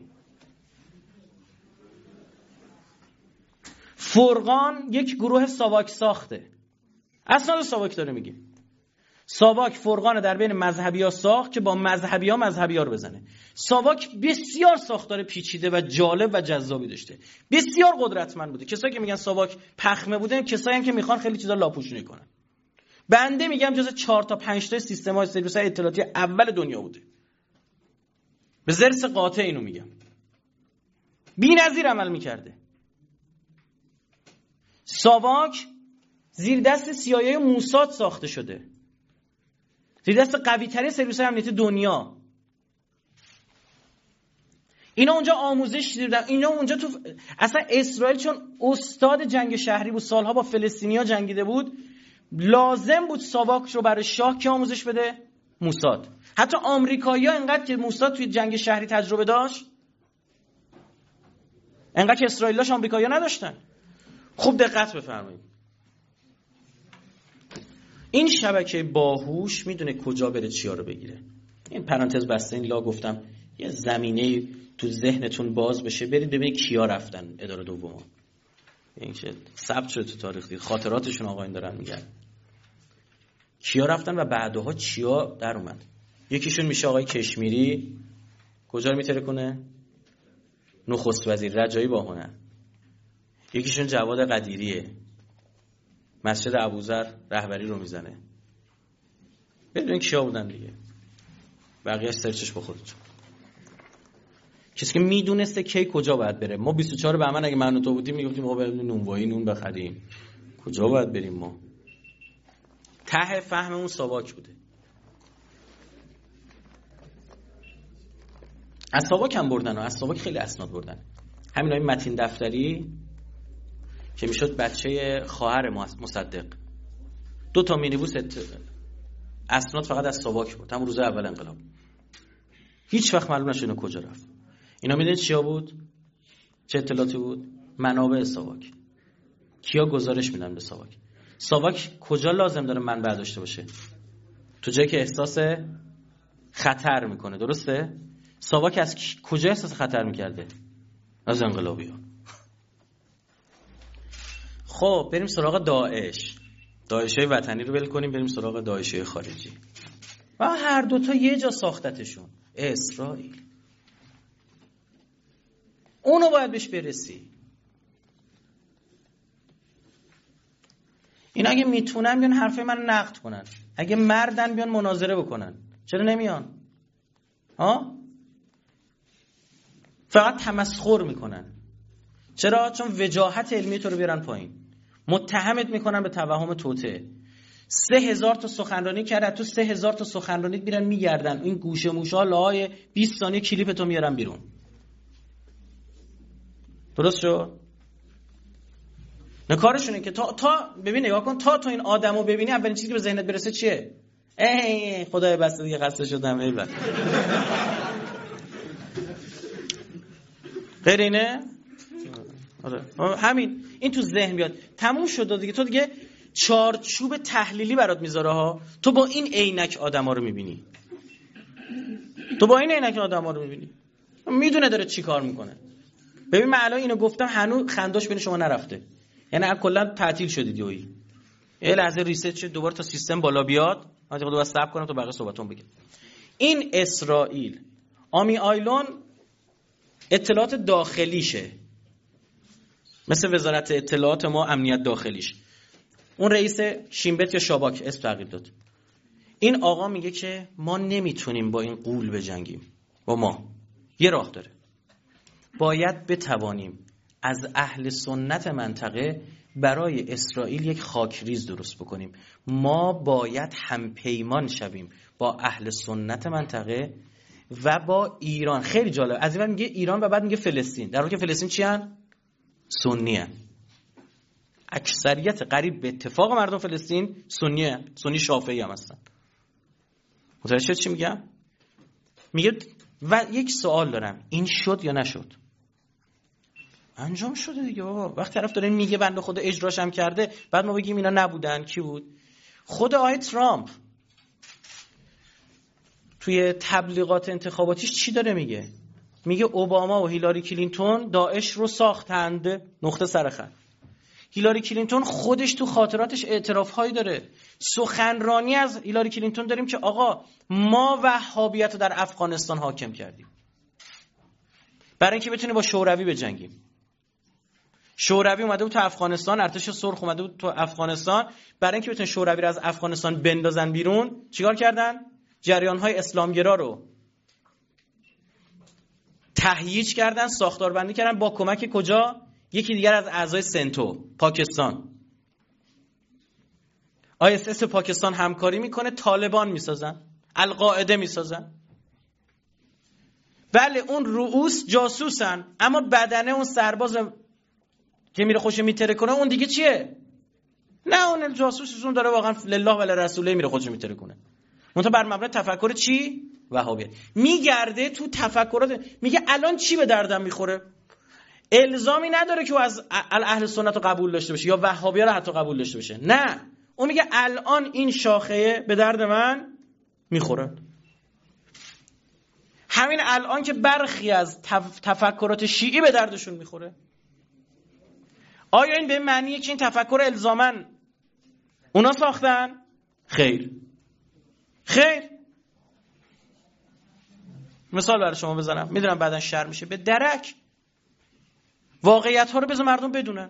فرقان یک گروه ساواک ساخته. اصلا ساواک داره میگه. ساواک فرقان در بین مذهبی‌ها ساخت که با مذهبی‌ها مذهبی‌ها رو بزنه. ساواک بسیار ساختار پیچیده و جالب و جذابی داشته. بسیار قدرتمند بوده. کسایی که میگن ساواک پخمه بوده، کسایی هم که میخوان خیلی چیزا لاپوشونی کنن. بنده میگم جز چهار تا پنج تا سیستم‌های سرویس‌های اطلاعاتی اول دنیا بوده. به ضرس قاطع اینو میگم. بی‌نظیر عمل میکرده. ساواک زیر دست سی آی ای موساد ساخته شده. زیر دست قوی ترین سرویس‌های امنیتی دنیا. اینا اونجا آموزش دیدن. اینا اونجا تو اصلا اسرائیل چون استاد جنگ شهری بود، سالها با فلسطینی‌ها جنگیده بود، لازم بود ساواک رو برای شاه که آموزش بده؟ موساد. حتی آمریکایی‌ها انقدر که موساد توی جنگ شهری تجربه داشت، انقدر که اسرائیلی‌هاش آمریکایی‌ها نداشتن. خوب دقت بفرمایید. این شبکه باهوش میدونه کجا بره چیا رو بگیره. این پرانتز بسته، این لا گفتم یه زمینه تو ذهنتون باز بشه، برید ببینید کیا رفتن اداره دوم. این چه ثبت شده تو تاریخ، دید خاطراتشون آقایون دارن میگن کیا رفتن و بعدها چیا در اومد. یکیشون میشه آقای کشمیری، کجا رو میتره کنه؟ نخست وزیر رجایی باهنر. یکیشون جواد قدیریه، مسجد ابوذر رهبری رو میزنه. ببینید کیا بودن دیگه، بقیه‌اش سرچش با خودتون. کسی که میدونسته کی کجا باید بره. ما بیست و چهار بهمن اگه من و تو بودیم میگفتیم آقا بریم نونوایی نون بخریم. کجا باید بریم ما؟ ته فهممون ساواک بوده. از ساواک هم بردن و از ساواک خیلی اسناد بردن. همین های متین دفتری که میشد بچه خواهر مصدق، دو تا مینیبوس اسناد فقط از ساواک بود. همون روز اول انقلاب هیچ وقت معلوم نشد اینو کجا رفت. اینا میدونید چیا بود؟ چه اطلاعاتی بود؟ منابع ساواک. کیا گزارش میدن به ساواک؟ ساواک کجا لازم داره منبع داشته باشه؟ تو جایی که احساس خطر میکنه، درسته؟ ساواک از کجا احساس خطر میکرده؟ از انقلابی ها. خب بریم سراغ داعش. داعشای وطنی رو ول کنیم، بریم سراغ داعشای خارجی. و هر دوتا یه جا ساختتشون، اسرائیل. اونو باید بهش برسی. اینا اگه میتونن بیان حرفه من نقد کنن، اگه مردن بیان مناظره بکنن، چرا نمیان؟ ها؟ فقط تمسخر میکنن. چرا؟ چون وجاهت علمی تو رو بیارن پایین. متهمت میکنن به توهم توطئه. سه هزار تا سخنرانی کرده، تو سه هزار تا سخنرانی میرن میگردن این گوشه موشه ها لهای بیست ثانیه کلیپ تو میارن بیرون. درست شد؟ نه کارشونه که تا تا ببین نگاه کن، تا تو این آدمو ببینی اولین چیزی که به ذهنت برسه چیه؟ ای خدای بسته دیگه خسته شدم. ای بابا غیر اینه؟ آره همین، این تو ذهن بیاد تموم شد دیگه. تو دیگه چارچوب تحلیلی برات میذاره ها. تو با این عینک آدما رو میبینی. تو با این عینک آدما رو میبینی. میدونه داره چی کار میکنه. ببین من الان اینو گفتم هنوز خنداش بین شما نرفته، یعنی کلا تعطیل شدید یوی. یه لحظه ریست شد دوباره تا سیستم بالا بیاد. من خودم صبر کنم تا بقیه صحبتون بگم. این اسرائیل آمی آیلون اطلاعات داخلیشه، مثل وزارت اطلاعات ما امنیت داخلیش. اون رئیس شینبت یا شاباک اسم تغییر داد. این آقا میگه که ما نمیتونیم با این غول بجنگیم، با ما یه راه داره، باید بتوانیم از اهل سنت منطقه برای اسرائیل یک خاکریز درست بکنیم. ما باید همپیمان شویم با اهل سنت منطقه و با ایران. خیلی جالب، از این میگه ایران و بعد میگه فلسطین، در حالی که فلسطین چی هن؟ سنی هن. اکثریت قریب به اتفاق مردم فلسطین سنی هن. سنی شافعی هم هستن. متوجه چی میگم؟ میگه و یک سوال دارم، این شد یا نشد؟ انجام شده دیگه بابا. وقتی طرف داره میگه بنده خدا اجراش هم کرده، بعد ما بگیم اینا نبودن، کی بود؟ خود آقای ترامپ توی تبلیغات انتخاباتیش چی داره میگه؟ میگه اوباما و هیلاری کلینتون داعش رو ساختند، نقطه سرخط. هیلاری کلینتون خودش تو خاطراتش اعترافهایی داره. سخنرانی از هیلاری کلینتون داریم که آقا ما وهابیت رو در افغانستان حاکم کردیم برای اینکه بتونیم با شوروی بجنگیم. شوروی اومده بود تو افغانستان، ارتش سرخ اومده بود تو افغانستان، برای اینکه بتونن شوروی رو از افغانستان بندازن بیرون چیکار کردن؟ جریان‌های اسلامگرا رو تهییج کردن، ساختاربندی کردن با کمک کجا؟ یکی دیگر از اعضای سنتو، پاکستان. آی اس اس پاکستان همکاری میکنه، طالبان میسازن، القاعده میسازن. بله اون رؤوس جاسوسن، اما بدنه اون سرباز که میره خوش میتره کنه اون دیگه چیه؟ نه اون جاسوسشون داره واقعا لله و لرسوله میره خوش میتره کنه. منتها بر مبنای تفکر چی؟ وهابیت. میگرده تو تفکرات، میگه الان چی به دردم میخوره؟ الزامی نداره که از اهل سنت رو قبول داشته باشه یا وهابی‌ها رو حتی قبول داشته باشه. نه، اون میگه الان این شاخه به درد من میخوره. همین الان که برخی از تف... تفکرات شیعی به دردشون میخوره. آیا این به معنیه که این تفکر الزاماً اونا ساختن؟ خیر خیر. مثال برای شما بزنم، میدونم بعداً شر میشه، به درک واقعیت ها رو بذار مردم بدونن.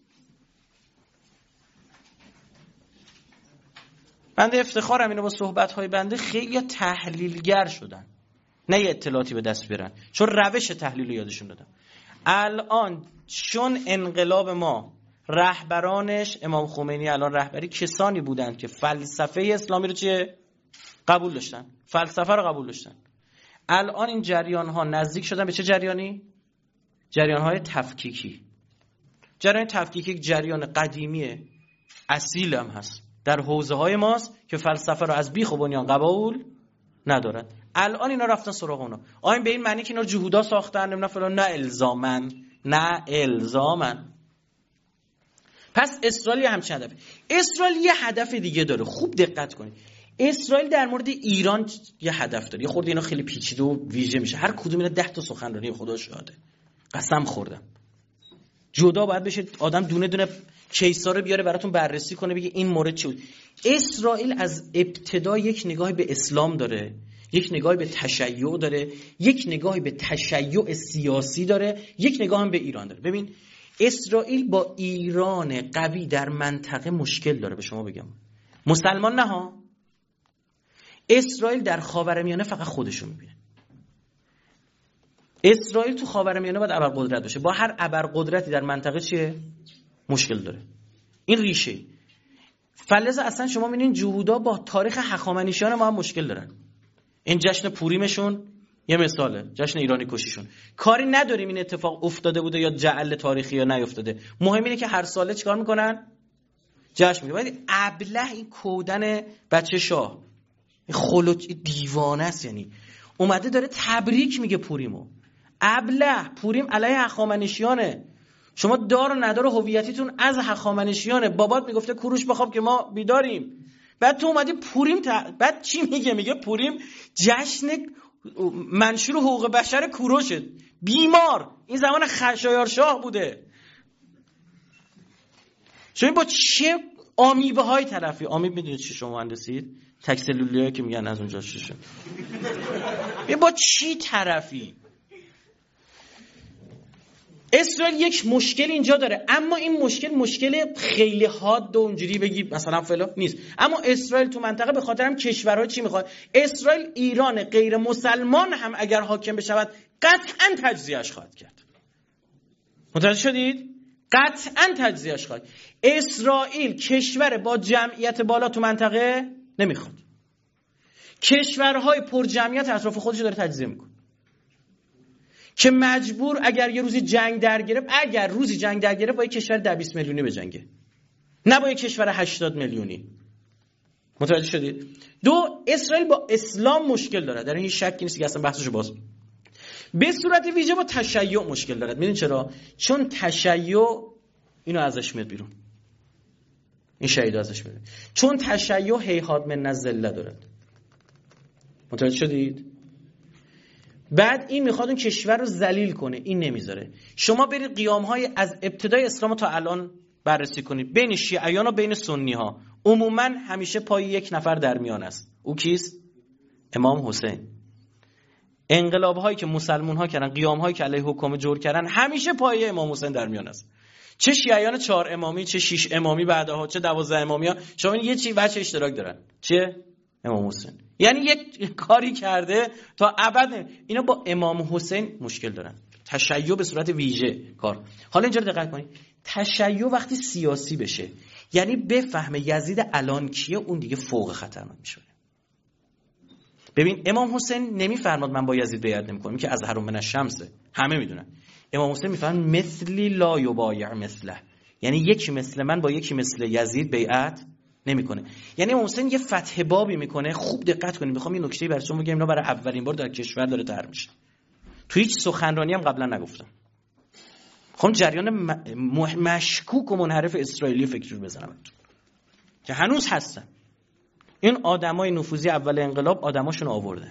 بنده افتخارم اینو با صحبت های بنده خیلی تحلیلگر شدن، نه یه اطلاعاتی به دست بیارن، چون روش تحلیل رو یادشون دادم. الان چون انقلاب ما رهبرانش امام خمینی الان رهبری کسانی بودند که فلسفه اسلامی رو چه قبول داشتن، فلسفه رو قبول داشتن. الان این جریان ها نزدیک شدن به چه جریانی؟ جریان های تفکیکی. جریان تفکیکی یک جریان قدیمیه، اصیل هم هست در حوزه های ماست که فلسفه رو از بیخ و بنیان قبول ندارد. الان اینا رفتن سراغ اونا. آیا به این معنی که اینا جهودا ساختن نمیدونم فلان؟ نه الزامن، نه الزامن. پس اسرائیل همچین هدفه. اسرائیل یه هدف دیگه داره، خوب دقت کنید. اسرائیل در مورد ایران یه هدف داره. یه خورده اینا خیلی پیچیده و ویژه میشه، هر کدوم اینا ده تا سخنرانی خدا شاهده. قسم خوردم. جدا باید بشه آدم دونه دونه کیسا رو بیاره براتون بررسی کنه بگه این مورد چی بود. اسرائیل از ابتدا یک نگاهی به اسلام داره، یک نگاهی به تشیع داره، یک نگاهی به تشیع سیاسی داره، یک نگاه هم به ایران داره. ببین اسرائیل با ایران قوی در منطقه مشکل داره. به شما بگم مسلمان نه ها، اسرائیل در خاورمیانه فقط خودشو میبینه. اسرائیل تو خاورمیانه باید ابرقدرت باشه، با هر ابرقدرتی در منطقه چیه؟ مشکل داره. این ریشه. فلذا اصلا شما میبینین جهودا با تاریخ هخامنشیان ما هم مشکل دارن. این جشن پوریمشون یه مثاله، جشن ایرانی کشیشون. کاری نداریم این اتفاق افتاده بوده یا جعل تاریخی یا نیفتاده، مهم اینه که هر ساله چیکار میکنن؟ جشن میگیرن. ولی ابله این کودن بچه شاه خلوت دیوانه است، یعنی اومده داره تبریک میگه پوریمو. ابله پوریم علیه هخامنشیانه. شما دار و ندار و هویتیتون از هخامنشیانه. بابات میگفته کوروش بخواب که ما بیداریم، بعد تو اومدی پوریم تا... بعد چی میگه؟ میگه پوریم جشن منشور حقوق بشر کوروشه. بیمار. این زمان خشایار شاه بوده. شما با چه آمیبه های طرفی، آمیب میدونید چی شما مهندسید؟ تکسلولیایی که میگن از اونجا ششه. با چی طرفی؟ اسرائیل یک مشکل اینجا داره، اما این مشکل مشکل خیلی حاد و اونجوری بگی مثلا فلان نیست. اما اسرائیل تو منطقه به خاطر هم کشورها چی میخواد؟ اسرائیل ایران غیر مسلمان هم اگر حاکم بشود قطعا تجزیهش خواهد کرد. متوجه شدید؟ قطعا تجزیهش خواهد. اسرائیل کشور با جمعیت بالا تو منطقه نمیخواد. کشورهای پر جمعیت اطراف خودش داره تجزیه میکنه که مجبور اگر یه روزی جنگ در گرفت، اگر روزی جنگ در گرفت با یک کشور ده بیست میلیونی بجنگه، نه با یک کشور هشتاد میلیونی. متوجه شدید؟ دو، اسرائیل با اسلام مشکل داره، در این شکی نیست که اصلا بحثشو باز. به صورت ویژه با تشیع مشکل داره. میدونید چرا؟ چون تشیع اینو ازش میاد بیرون، این شهید ازش میاد، چون تشیع هیهات من الذله دارد. متوجه شدید؟ بعد این میخواد اون کشور رو ذلیل کنه، این نمیذاره. شما برید قیام‌های از ابتدای اسلام تا الان بررسی کنید، بین شیعیان و بین سنی‌ها عموما همیشه پای یک نفر در میان است. او کیست؟ امام حسین. انقلاب‌هایی که مسلمان‌ها کردن، قیام‌هایی که علیه حکام جور کردن، همیشه پای امام حسین در میان است. چه شیعیان چهار امامی، چه شش امامی بعدها، چه دوازده امامی ها، شما این یه چی بچه اشتراک دارن. چیه؟ امام حسین. یعنی یک کاری کرده تا ابد. اینا با امام حسین مشکل دارن. تشیع به صورت ویژه کار. حالا اینجا دقت کنید. تشیع وقتی سیاسی بشه، یعنی بفهمه یزید الان کیه، اون دیگه فوق خطرناک میشه. ببین امام حسین نمیفرماد من با یزید بیعت نمیکنم که از هرم من الشمسه، همه میدونن. امام حسین میفرماد مثلی لا یبایع مثله، یعنی یکی مثل من با یکی مثل یزید بیعت نمیکنه. یعنی امام حسین یه فتح بابی میکنه. خوب دقت کنید، میخوام این نکته براتون بگم، اینا برای اولین بار در کشور داره طرح میشه. تو هیچ سخنرانی هم قبلا نگفتم. میخوام جریان مشکوک و منحرف اسرائیلی فکری رو بزنم که هنوز هستن. این آدمای نفوذی اول انقلاب آدماشون آوردن.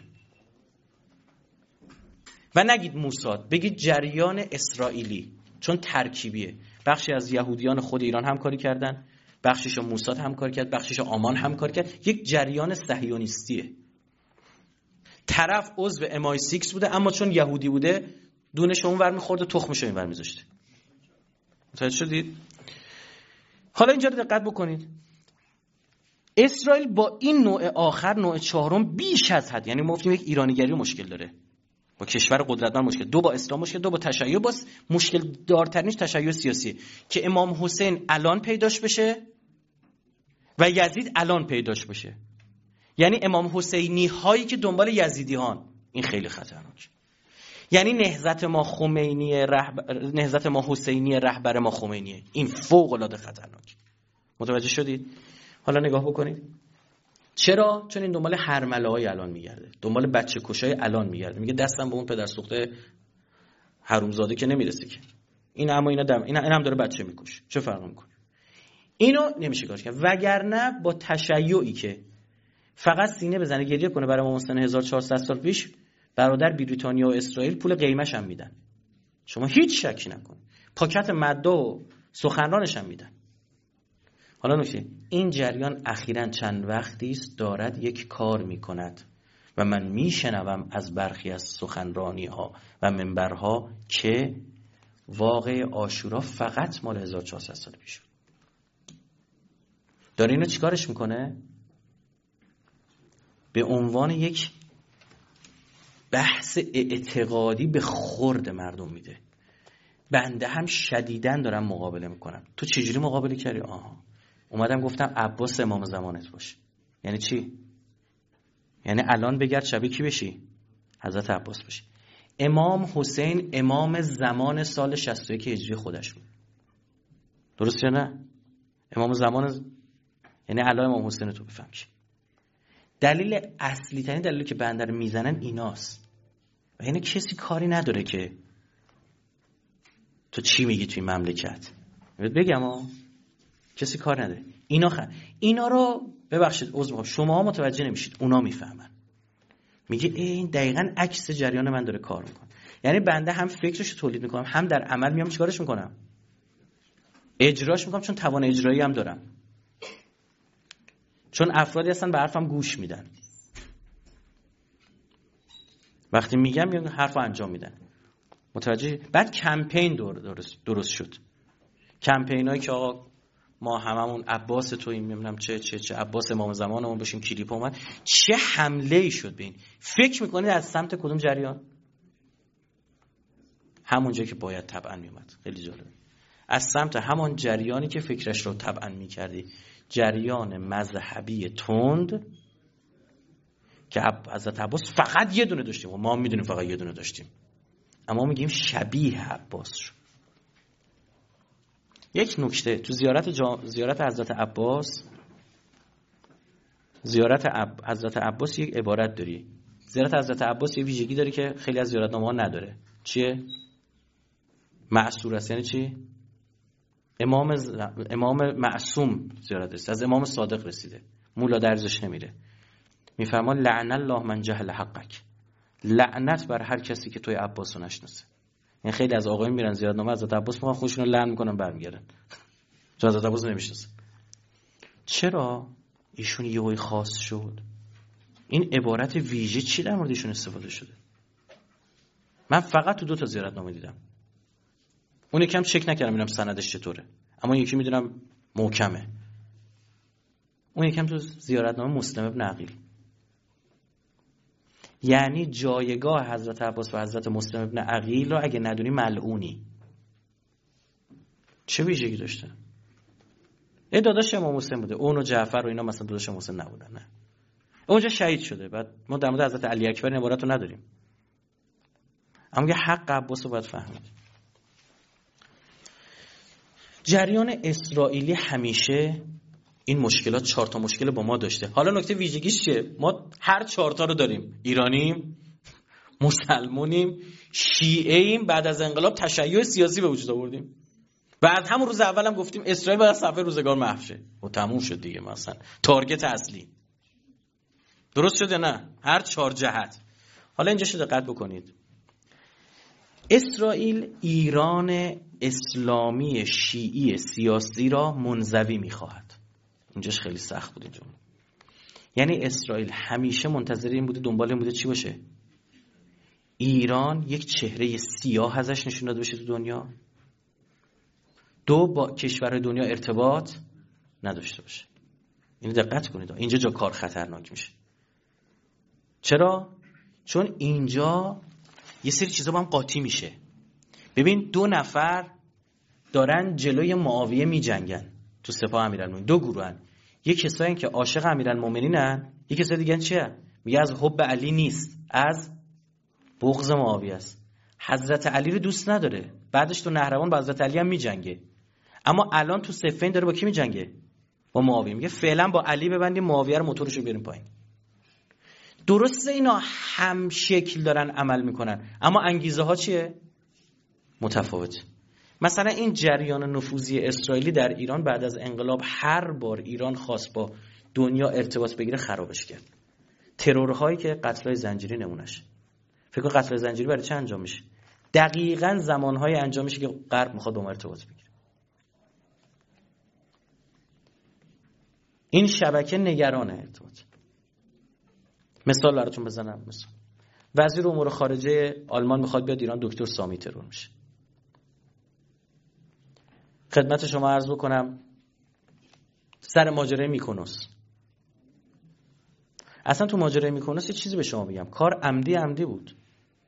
و نگید موساد، بگید جریان اسرائیلی، چون ترکیبیه. بخشی از یهودیان خود ایران همکاری کردن، بخشیش موساد همکاری کرد، بخشیش آمان همکاری کرد. یک جریان صهیونیستیه. طرف عضو ام آی سیکس بوده، اما چون یهودی بوده دونش اونور می‌خورد و تخمش اینور می‌ذاشته. متوجه شدید؟ حالا اینجا رو دقت بکنید. اسرائیل با این نوع آخر، نوع چهارم، بیش از حد، یعنی ما گفتیم یک ایرانیگری مشکل داره، با کشور قدرتمند مشکل، دو با اسلام مشکل، دو با تشیع. باز مشکل دارترینش تشیع سیاسیه که امام حسین الان پیداش بشه و یزید الان پیداش بشه. یعنی امام حسینی هایی که دنبال یزیدی هان، این خیلی خطرناک. یعنی نهضت ما خمینی رهبر، نهضت ما حسینی رهبر ما خمینیه. این فوق العاده خطرناک. متوجه شدید؟ حالا نگاه بکنید. چرا؟ چون این دنبال هرمله‌های الان میگرده، دنبال بچه کشای الان میگرده. میگه دستم به اون پدر سوخته حرومزاده که نمیرسه که. این اما اینا دم اینا اینم داره بچه میکشه. چه فرقی میکنه؟ اینو نمیشه کارش کرد. وگرنه با تشیعی که فقط سینه بزنه گریه کنه برای امام حسین هزار و چهارصد سال پیش، برادر بریتانیا و اسرائیل پول قیمش هم میدن. شما هیچ شکی نکن. پاکت مده و سخنرانش هم میدن. حالا نکته، این جریان اخیراً چند وقتی است دارد یک کار میکند و من میشنوم از برخی از سخنرانی ها و منبرها که واقع عاشورا فقط مال هزار و چهارصد سال پیش داره. اینو چیکارش میکنه؟ به عنوان یک بحث اعتقادی به خورد مردم میده. بنده هم شدیداً دارم مقابله میکنم. تو چجوری مقابله کردی؟ آها، اومدم گفتم عباس امام زمانت باش. یعنی چی؟ یعنی الان بگرد شبیه کی بشی؟ حضرت عباس بشی. امام حسین امام زمان سال شصت و یک هجری خودش بود. درست یا نه؟ امام زمان، یعنی الان امام حسین تو بفهم چی. دلیل اصلی ترین دلیلی که بنده رو میزنن ایناست. و یعنی کسی کاری نداره که تو چی میگی توی مملکت. بگم ها، کسی کار نداره. اینا خ... اینا رو ببخشید عذر میخوام، شما متوجه نمیشید، اونا میفهمن. میگه این دقیقاً عکس جریان من داره کار میکنه. یعنی بنده هم فکرش رو تولید میکنم، هم در عمل میام چیکارش میکنم؟ اجراش میکنم، چون توان اجرایی هم دارم. چون افرادی هستن به حرفم گوش میدن، وقتی میگم میگم حرفو انجام میدن. متوجه؟ بعد کمپین درست درست شد. کمپینایی که آقا ما هممون عباس توییم، نمیدونم چه چه چه عباس امام زمانمون بشیم، کلیپ اومد، چه حمله ای شد به این. فکر میکنید از سمت کدوم جریان؟ همون جایی که باید طبعا میومد. خیلی جالب. از سمت همون جریانی که فکرش رو طبعا میکردی، جریان مذهبی تند که حضرت عباس فقط یه دونه داشتیم و ما میدونیم فقط یه دونه داشتیم، اما میگیم شبیه عباس شد. یک نکته تو زیارت جا... زیارت حضرت عباس، زیارت عب... حضرت عباس یک عبارت داری. زیارت حضرت عباس یه ویژگی داره که خیلی از زیارتنامه‌ها نداره. چیه؟ معصور است. یعنی چی؟ امام ز... امام معصوم زیارت است، از امام صادق رسیده، مولا درزش نمیره. میفرما لعن الله من جهل حقک، لعنت بر هر کسی که توی عباس رو نشناسه. یعنی خیلی از آقایون میرن زیارتنامه حضرت عباس میخوان خودشون رو لعن میکنن برمیگردن، چون حضرت عباس نمیشناسه. چرا ایشون یهویی خاص شد؟ این عبارت ویژه چی در مورد ایشون استفاده شده؟ من فقط تو دو تا زیارتنامه دیدم. اون یکم چک نکردم ببینم سندش چطوره، اما یکی میدونم محکمه. اون یکم تو زیارتنامه مسلم ابن عقیل. یعنی جایگاه حضرت عباس و حضرت مسلم ابن عقیل رو اگه ندونی ملعونی. چه ویژگی داشته؟ ای داداش امام حسین بوده، اون و جعفر و اینا مثلا داداش امام حسین نبودن. نه، اونجا شهید شده. بعد ما در مورد حضرت علی اکبر این عبارت رو نداریم، اما یه حق عباس رو باید فهمید. جریان اسرائیلی همیشه این مشکلات، چهار تا مشکل با ما داشته. حالا نکته ویژگیش چیه؟ ما هر چهار تا رو داریم. ایرانیم، مسلمونیم، شیعه‌ایم، بعد از انقلاب تشیع سیاسی به وجود آوردیم. بعد همون روز اولم گفتیم اسرائیل باید از صفحه روزگار محو شه. و تموم شد دیگه. مثلا تارگت اصلی. درست شده نه؟ هر چهار جهت. حالا اینجا شو دقت بکنید. اسرائیل ایران اسلامی شیعی سیاسی را منزوی می‌خواهد. اینجاش خیلی سخت بود اینجا. یعنی اسرائیل همیشه منتظر این بوده، دنبال این بوده چی باشه؟ ایران یک چهره سیاه ازش نشون داده بشه تو دنیا. دو، با کشورهای دنیا ارتباط نداشته باشه. اینو دقت کنید، اینجا جا کار خطرناک میشه. چرا؟ چون اینجا یه سری چیزا با هم قاطی میشه. ببین دو نفر دارن جلوی معاویه میجنگن تو سپاه امیرالمومنین، دو گروهن. یک کسایی که عاشق امیرالمومنینن، یک کسای دیگه چیه؟ میگه از حب علی نیست، از بغض معاویه است. حضرت علی رو دوست نداره، بعدش تو نهروان با حضرت علی هم میجنگه، اما الان تو صفین داره با کی میجنگه؟ با معاویه. میگه فعلا با علی ببندیم، معاویه رو موتورشو بیاریم پایین. درسته اینا هم شکل دارن عمل میکنن، اما انگیزه ها چیه؟ متفاوت. مثلا این جریان نفوذی اسرائیلی در ایران بعد از انقلاب هر بار ایران خواست با دنیا ارتباط بگیره خرابش کرد. ترورهایی که قتل‌های زنجیری نمونش. فکر کن قتل زنجیری برای چه انجام میشه؟ دقیقاً زمانهای انجام میشه که غرب میخواد با ما ارتباط بگیره. این شبکه نگران ارتباط. مثال براتون بزنم. مثلا وزیر امور خارجه آلمان میخواد بیاد ایران، دکتر سامی ترور میشه. خدمت شما عرض بکنم سر ماجرای میکونوس. اصلا تو ماجرای میکونوس یه چیزی به شما بگم، کار عمدی عمدی بود.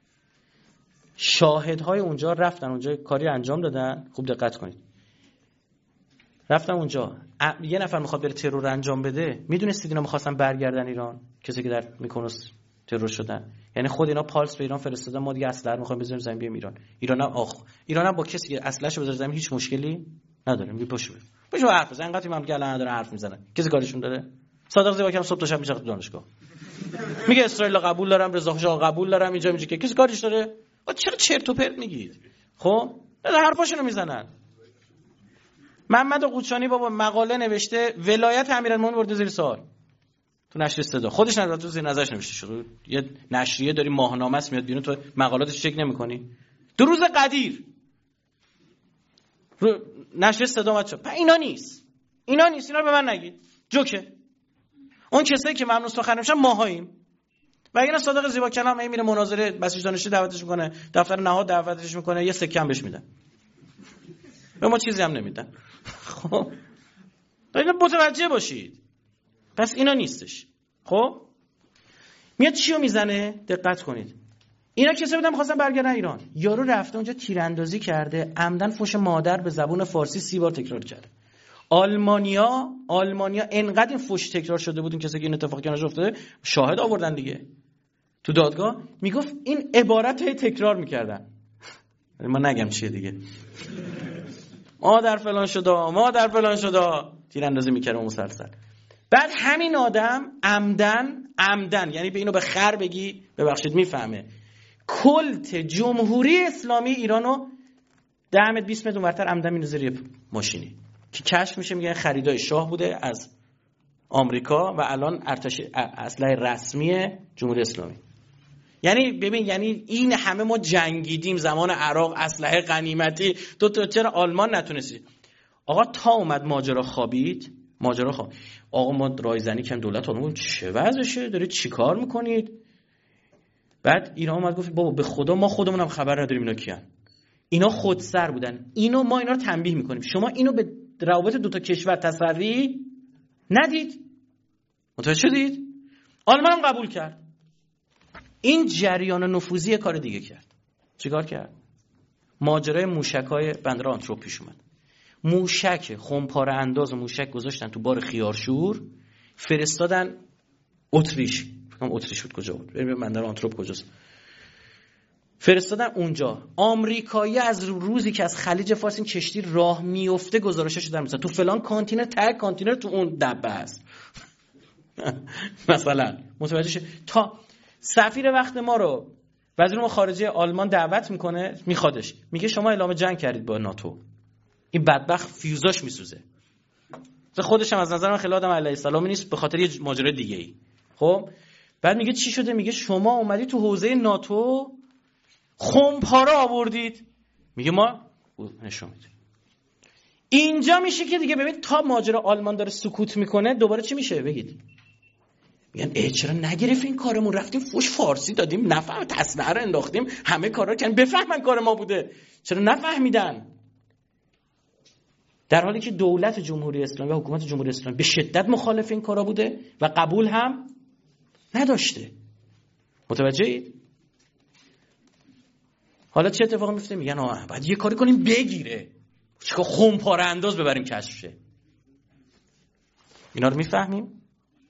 شاهدهای اونجا رفتن اونجا کاری انجام دادن. خوب دقت کنید. رفتن اونجا، یه نفر میخواد بره ترور انجام بده، میدونستید اینا میخواستن برگردن ایران، کسی که در میکونوس ترور شدن. یعنی خود اینا پالس به ایران فرستادن، ما دیگه اسلحه میخوایم بزنیم زمین بیام ایران. ایران هم آخ ایران هم با کسی که اسلحه‌شو بذاره زمین هیچ مشکلی نداره. میگه پاشو پاشو حرف بزن. انقدر من که الان نداره حرف میزنن. کسی کارشون داره؟ صادق زیباکم صبح تا شب میشه تو دانشگاه. میگه اسرائیل قبول دارم، رضا شاه قبول دارم، اینجا میگه که کسی کارش داره؟ چرا چرت و پرت میگید؟ خب حرفاشونو میزنن. محمد قوچانی بابا مقاله نوشته ولایت امیرالمومنین برده زیر سوال. تو نشریه صدا خودش نظر تو زیر نظرش نمیشه شد. یه نشریه داری ماهنامه است میاد بیرون، تو مقالاتش چک نمی‌کنی؟ دو روز قدیر رو نشریه صدا اومد شد. اینا نیست، اینا نیست، اینا رو به من نگید. جوکه اون کسایی که ممنوع سخن میشن ماهاییم. و اگه نه صادق زیبا کلام میره مناظره بسیج دانشی دعوتش میکنه، دفتر نهاد دعوتش میکنه، یه سکه هم بهش میدن، به ما چیزی هم نمیدن. خب اینا متوجه باشید. پس اینا نیستش. خب میاد چیو میزنه؟ دقت کنید. اینا کسایی بودن می‌خواستن برگردن ایران. یارو رفته اونجا تیراندازی کرده، عمدن فوش مادر به زبون فارسی سی بار تکرار کرده. آلمانیا آلمانیا انقدر این فوش تکرار شده بود، این کسی که این اتفاق کنارش افتاده شاهد آوردن دیگه تو دادگاه، میگفت این عبارت هی تکرار میکردن. ما نگم چیه دیگه. مادر فلان شده، مادر فلان شده، تیراندازی میکرد مسلسل. بعد همین آدم عمدن عمدن یعنی به اینو به خر بگی ببخشید میفهمه، کلت جمهوری اسلامی ایرانو ده متر بیست متر اونورتر عمدن میندازه روی ماشینی که کشف میشه، میگن خریدای شاه بوده از آمریکا و الان ارتش اسلحه رسمی جمهوری اسلامی. یعنی ببین، یعنی این همه ما جنگیدیم زمان عراق، اسلحه غنیمتی، تو تو چرا آلمان نتونستی؟ آقا تا اومد ماجرا خوابید، ماجرا خواب آقا ما رایزنی کردیم، دولت آلمان چه وضعشه، دارید چیکار میکنید؟ بعد ایران اومد گفت بابا به خدا ما خودمون هم خبر نداریم اینا کیان، اینا خودسر بودن، اینو ما اینا رو تنبیه میکنیم، شما اینو به روابط دو تا کشور تسری ندید. متوجه شدید؟ آلمان هم قبول کرد. این جریان نفوذی کار دیگه کرد. چیکار کرد؟ ماجرای موشک‌های بندر آنتروپ پیش اومد. موشک خمپاره انداز و موشک گذاشتن تو بار خیارشور، فرستادن اتریش. فکر کنم اتریش بود، کجا بود؟ ببین بندر آنتروپ کجاست. فرستادن اونجا. آمریکایی از روزی که از خلیج فارس این کشتی راه میفته گزارشش دادن، مثلا تو فلان کانتینر، تگ کانتینر تو اون دبه است. مثلا متوجه شه. تا سفیر وقت ما رو وزیر امور خارجه آلمان دعوت میکنه، میخوادش، میگه شما اعلام جنگ کردید با ناتو. این بدبخت فیوزاش میسوزه. خودش هم از نظر من خیلی آدم علیه السلامی نیست، به خاطر یه ماجرای دیگه ای. خب بعد میگه چی شده؟ میگه شما اومدی تو حوزه ناتو خمپاره آوردید. میگه ما نشون میدیم. اینجا میشه که دیگه ببین تا ماجرا آلمان داره سکوت میکنه، دوباره چی میشه بگید؟ میگن ای چرا نگرفت این کارمون، رفتیم فوش فارسی دادیم، نفهم اسلحه رو انداختیم، همه کارا کردن بفهمن کار ما بوده، چرا نفهمیدن؟ در حالی که دولت جمهوری اسلامی و حکومت جمهوری اسلامی به شدت مخالف این کارا بوده و قبول هم نداشته. متوجهید؟ حالا چه اتفاقی میفته؟ میگن آه بعد یه کاری کنیم بگیره، چیکار خمپاره انداز ببریم کشف شه. اینا رو میفهمیم؟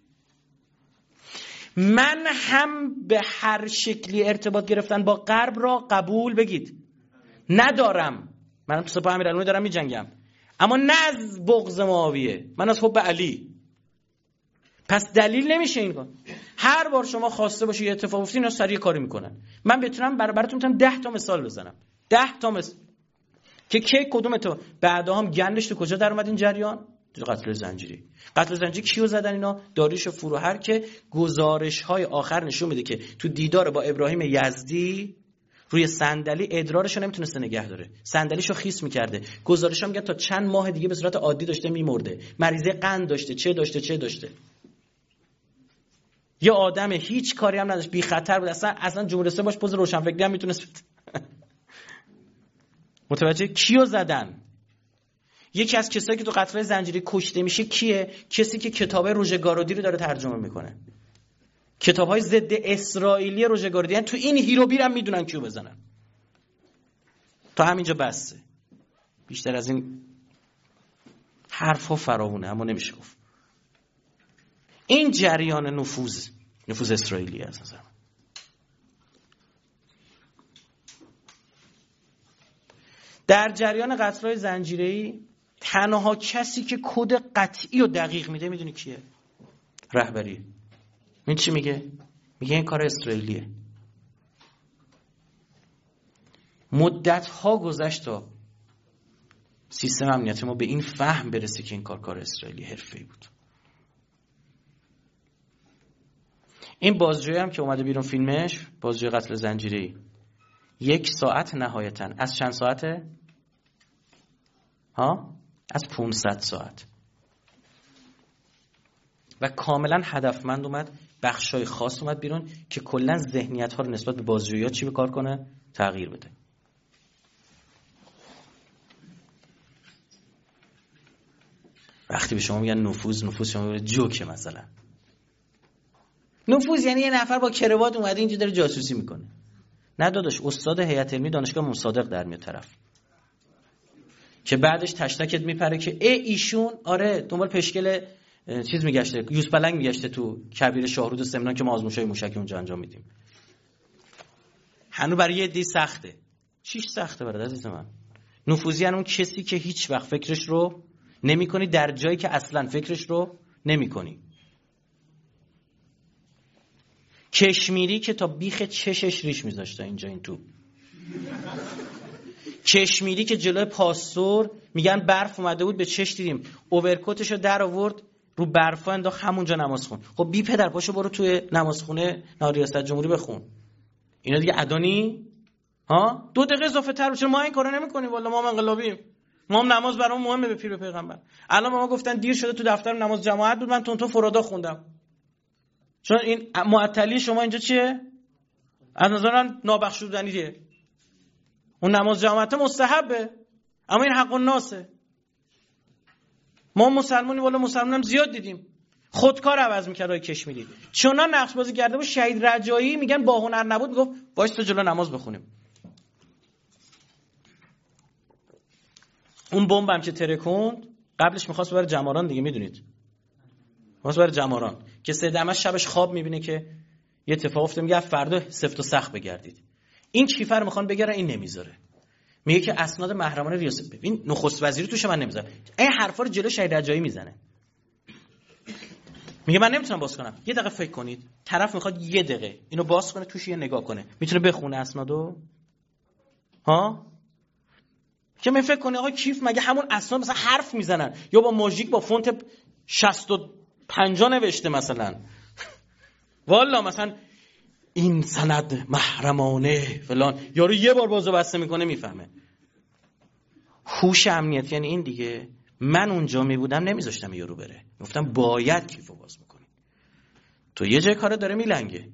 من هم به هر شکلی ارتباط گرفتن با غرب را قبول بگید ندارم. من تو سپاه امیرالمومنین دارم میجنگم، اما نه از بغض معاویه، من از حب علی. پس دلیل نمیشه این کار. هر بار شما خواسته باشی یه اتفاق افتاد اینا سریع کاری میکنن. من بتونم بر براتون میتونم ده تا مثال بزنم، ده تا مثال که کی کدوم تو بعدا هم گندش تو کجا در اومد این جریان؟ تو قتل زنجیری. قتل زنجیری کیو زدن اینا؟ داریوش فروهر که گزارش های آخر نشون میده که تو دیدار با ابراهیم یزدی روی صندلی ادرارشو نمیتونسته نگه داره، صندلیشو خیس میکرده. گزارشا میگه تا چند ماه دیگه به صورت عادی داشته میمرده، مریضه قند داشته، چه داشته چه داشته. یه آدم هیچ کاری هم نداشت، بی خطر بود، اصلا اصلا جمهوری اسلامی باش پوز روشنفکری هم میتونست. متوجه کیو زدن؟ یکی از کسایی که تو قتل زنجیری کشته میشه کیه؟ کسی که کتاب روژه گارودی رو داره ترجمه میکنه، کتاب‌های ضد اسرائیلی روژه گارودی. یعنی تو این هیرو بیرم میدونن کیو بزنن. تا همینجا بسه، بیشتر از این حرفا فراوونه، اما نمیشه گفت. این جریان نفوذ نفوذ اسرائیلی از نظر من. در جریان قتل‌های زنجیره‌ای تنها کسی که کد قطعی و دقیق میده میدونی کیه؟ رهبری. این چی میگه؟ میگه این کار اسرائیلیه. مدت‌ها گذشت تا سیستم امنیتی ما به این فهم برسه که این کار کار اسرائیلی حرفه‌ای بود. این بازجویی هم که اومده بیرون فیلمش، بازجوی قتل زنجیره‌ای، یک ساعت نهایتاً از چند ساعته؟ ها؟ از پانصد ساعت. و کاملا هدفمند اومد، بخشای خاص اومد بیرون که کلا ذهنیت ها رو نسبت به بازجویی‌ها چی به کار کنه؟ تغییر بده. وقتی به شما میگن نفوذ، نفوذ شما میگه جوکه مثلا. نفوذ یعنی یه نفر با کروات اومده اینجا داره جاسوسی میکنه. نه داداش، استاد هیئت علمی دانشگاه مصادق در میاد طرف که بعدش تشتکت میپره که ای ایشون آره دنبال پشکل چیز میگشته، یوز پلنگ میگشته تو کبیر شاهرود و سمنان که ما آزمایشای موشکی اونجا انجام میدیم. هنوز برای یه دی سخته. چیش سخته برادر عزیز من؟ نفوذی یعنی اون کسی که هیچ وقت فکرش رو نمی‌کنی در جایی که اصلا فکرش رو نمی‌کنی. کشمیری که تا بیخ چشش ریش میذاشته اینجا این تو. کشمیری که جلوی پاستور میگن برف اومده بود به چش دیدیم، اوورکوتشو در آورد رو برفا انداخت همونجا نماز خون. خب بی پدر پاشو برو توی نمازخونه نه ریاست جمهوری بخون. اینا دیگه ادانی ها دو دقیقه اضافه تر چرا ما این کارو نمی‌کنیم؟ والله ما هم انقلابیم. ما هم نماز برام مهمه به پیر و پیغمبر. الان ما گفتن دیر شده تو دفتر نماز جماعت بود، من تون تو فرادا خوندم. چون این معطلی شما اینجا چیه؟ از نظر من نابخشودنیه. اون نماز جماعت مستحبه، اما این حق الناسه. ما مسلمانی والا مسلمانم زیاد دیدیم خودکار عوض می‌کرد آقای کشمیری. چون نقش بازی کرده بود شهید رجایی میگن با هنر نبود، میگفت وایس جلو نماز بخونیم. اون بمب هم که ترکوند قبلش می‌خواست ببره جماران دیگه، میدونید. می‌خواست ببره جماران که سید احمد شبش خواب می‌بینه که یه اتفاق افتاد، میگه فردا سفت و سخت بگردید. این کیفر میخوان بگیرن، این نمیذاره. میگه که اسناد محرمانه ریاست، ببین نخست وزیری توش من نمیذارم. این حرفا رو جلو شهید رجایی میزنه. میگه من نمیتونم باز کنم. یه دقیقه فکر کنید. طرف میخواد یه دقیقه اینو باز کنه توش یه نگاه کنه. میتونه بخونه اسنادو؟ ها؟ که من فکر کنی آقا کیف مگه همون اسناد مثلا حرف میزنن یا با ماژیک با فونت شصت و پنج نوشته مثلا؟ والا مثلا این سند محرمانه فلان، یارو یه بار بازو بسته میکنه میفهمه. هوش امنیت یعنی این دیگه. من اونجا میبودم نمیذاشتم یارو بره، گفتم باید کیفو باز بکنی. تو یه جای کارا داره میلنگه.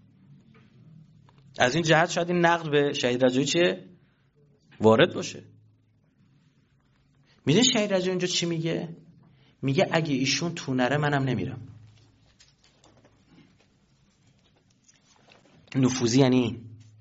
از این جهت شاید این نقد به شهید رجایی چیه وارد باشه. میدونی شهید رجایی اونجا چی میگه؟ میگه اگه ایشون تو نره منم نمیرم. نفوذی یعنی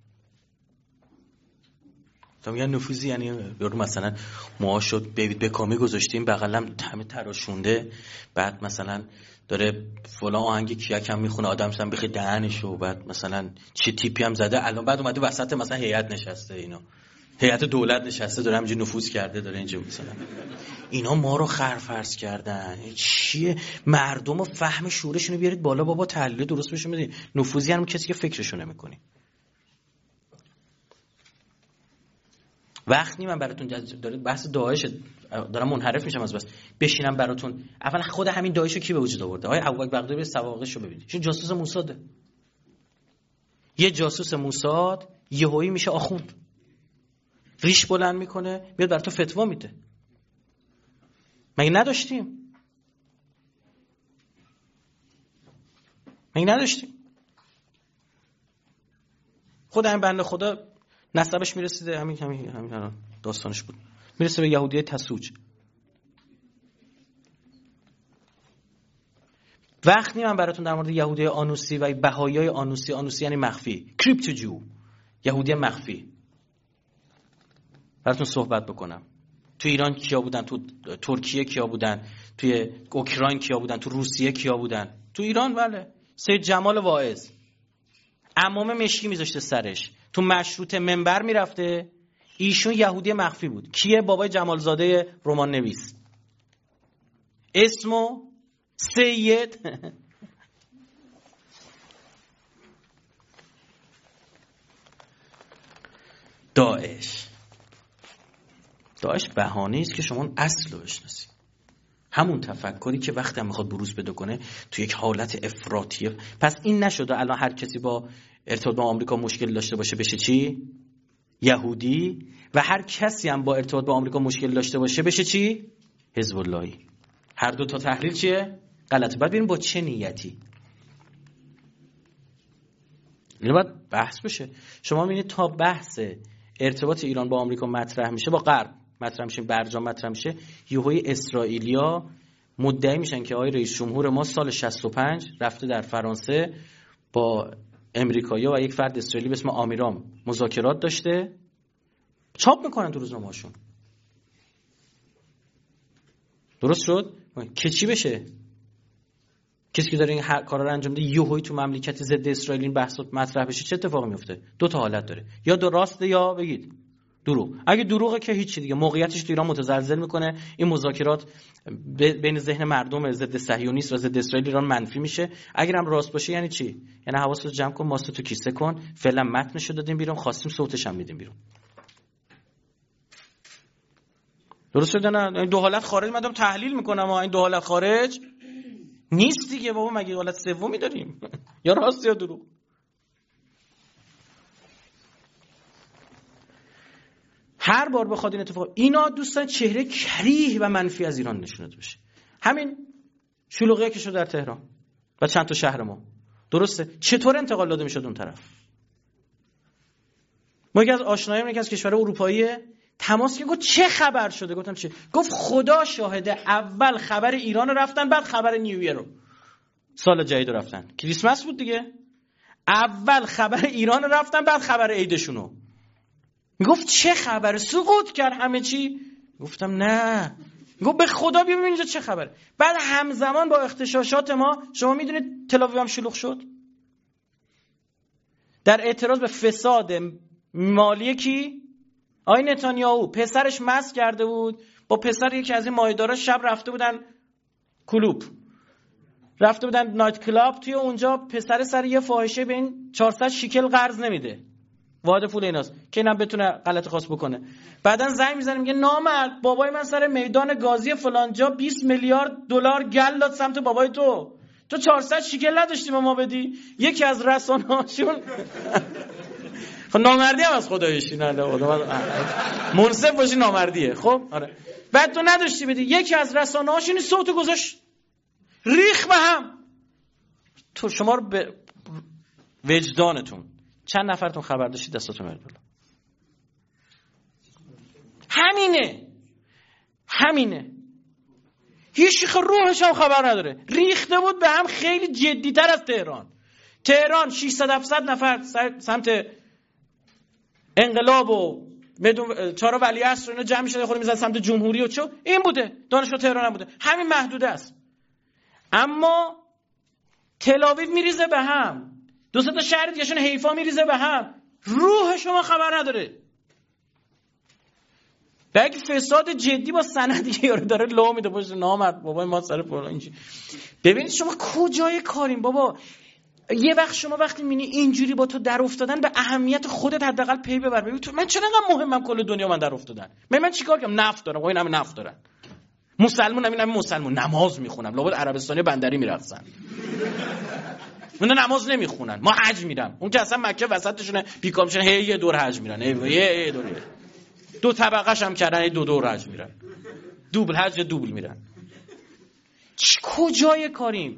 تو میگن نفوذی یعنی یارو مثلا موهاشو بیبید بکامی گذاشتیم بغلم همه تراشونده، بعد مثلا داره فلان آهنگ کیک هم میخونه، آدم مثلا بخی دهنشو، بعد مثلا چه تیپی هم زده، الان بعد اومده وسط مثلا هیئت نشسته، اینا هیئت دولت نشسته داره همینجوری نفوذ کرده داره اینجا مثلا اینا ما رو خرفرز کردن. چیه؟ مردم و فهم شعورشون رو بیارید بالا بابا، تحلیل درست بهشون بدید. نفوذی هم کسی که فکرشو نمی‌کنی. وقتی من براتون داره بحث داعش دارم منحرف میشم از بس بشینم براتون، اولا خود همین داعشو کی به وجود آورده؟ آقای ابوبکر بغدادی به سواقشو ببینید. چون جاسوس موساده. یه جاسوس موساد یهویی میشه آخوند، ریش بلند میکنه، میاد برات فتوا میده. مگه نداشتیم؟ مگه نداشتیم؟ خود همین بنده خدا نسبش میرسیده، همین همین همین داستانش بود، میرسه به یهودی تسوج. وقتی من براتون در مورد یهودی آنوسی و بهاییای آنوسی، آنوسی یعنی مخفی، کریپتو جو، یهودی مخفی، براتون صحبت بکنم. تو ایران کیا بودن؟ تو ترکیه کیا بودن؟ توی اوکراین کیا بودن؟ تو روسیه کیا بودن؟ تو ایران بله، سید جمال واعظ عمامه مشکی میذاشته سرش، تو مشروطه منبر میرفته، ایشون یهودی مخفی بود. کیه؟ بابای جمالزاده رمان نویس، اسمو سید داعش. داعش بهانه است که شما اصل رو بشناسید. همون تفکری که وقتی هم میخواد بروز پیدا کنه تو یک حالت افراطیه. پس این نشده الان هر کسی با ارتباط با آمریکا مشکل داشته باشه بشه چی؟ یهودی. و هر کسی هم با ارتباط با آمریکا مشکل داشته باشه بشه چی؟ حزب اللهی. هر دو تا تحلیل چیه؟ غلطه. بعد ببینیم با چه نیتی. اینو باید بحث بشه. شما میبینید تا بحث ارتباط ایران با آمریکا مطرح میشه، با غرب مطرح میشه، برجام مطرح میشه، یهوی اسرائیلیا مدعی میشن که آقای رئیس جمهور ما سال شصت و پنج رفته در فرانسه با امریکایی‌ها و یک فرد اسرائیلی به اسم آمیرام مذاکرات داشته. چاپ میکنن تو روزنامه‌هاشون. درست شد؟ که چی بشه؟ کسی که داره این کارا رو انجام میده یهویی تو مملکت ضد اسرائیل این بحث مطرح بشه چه اتفاقی میفته؟ دو تا حالت داره، یا دو راسته یا بگید دروغ. اگه دروغه که هیچ چی دیگه، موقعیتش تو ایران متزلزل میکنه، این مذاکرات بین ذهن مردم ضد صهیونیست و ضد اسرائیل ایران منفی میشه. اگر هم راست باشه یعنی چی؟ یعنی حواستو جمع کن، ماستو تو کیسه کن، فعلا متنشو دادیم بیرون، خواستیم صوتش هم میدیم بیرون. درست شده نه؟ این دو حالت خارج من دارم تحلیل میکنم، این دو حالت خارج نیست دیگه بابا. مگه حالت سومی داریم؟ یا راست یا دروغ. هر بار بخواد این اتفاق، اینا دوستان چهره کریه و منفی از ایران نشون داده بشه. همین شلوغی که شد در تهران و چند تا شهر ما، درسته؟ چطور انتقال داده میشد اون طرف؟ ما یکی از آشنایان یکی از کشور اروپایی تماس که گفت چه خبر شده؟ گفتم چه؟ گفت خدا شاهده اول خبر ایران رو رفتن، بعد خبر نیویر رو، سال جدید رو رفتن، کریسمس بود دیگه، اول خبر ایران رو رفتن بعد خبر عیدشونو. میگفت چه خبر؟ سقوط کرد همه چی؟ گفتم نه. گفت به خدا بیا ببین اینجا چه خبر. بعد همزمان با اغتشاشات ما، شما میدونید تل آویو هم شلوغ شد در اعتراض به فساد مالی کی؟ آقای نتانیاهو. پسرش مست کرده بود، با پسر یکی از این مایه‌دارا شب رفته بودن کلوب، رفته بودن نایت کلاب، توی اونجا پسر سر یه فاحشه به این چهارصد شیکل قرض نمیده، واحد پول ایناست که اینم بتونه غلط خاص بکنه. بعدن زنگ میزنه میگه نامرد بابای من سر میدان گازی فلان جا بیست میلیارد دلار گل داد سمت بابای تو، تو چهارصد شیکل نداشتی به ما بدی. یکی از رسانه‌هاشون خب نامردی هم از خدایشی نه منصف باشی نامردیه. خب آره، بعد تو نداشتی بدی، یکی از رسانه‌هاشون صوتو گذاشت ریخ به هم. تو شما رو به وجدانتون چند نفرتون خبر داشتید دستاتون میاد بالا؟ همینه همینه. هیچ شیخ روحش هم خبر نداره. ریخته بود به هم خیلی جدی‌تر از تهران. تهران ششصد هفتصد نفر سمت انقلاب و چهار ولیعصر اینا جمع شده خود میزد سمت جمهوری و چو این بوده. دانشگاه تهران هم بوده. همین محدوده است. اما تل آویو میریزه به هم، دو سه تا شهر دیگه‌شون حیفا میریزه به هم، روح شما خبر نداره. بلکه فساد جدی با سندی یارو داره لو میده باشه نامرد بابا ما سر فلان اینجوری. ببینید شما کجای کاریم بابا. یه وقت شما وقتی میبینی اینجوری با تو در افتادن، به اهمیت خودت حداقل پی ببر. ببین تو من چرا انقدر مهمم کل دنیا من در افتادن؟ من من چیکار کنم؟ نفت دارم، اینا هم نفت دارن. مسلمونم اینم مسلمون، نماز میخونم، لابد عربستانی بندری میرقصن. اونا نماز نمیخونن، ما حج میرم. اون که اصلا مکه وسطشونه بیکار میشن، هی یه دور حج میرن، هی یه دور دو طبقه‌ش هم کردن، دو دور حج میرن، دوبل حج دوبل میرن. چه کجای کاریم؟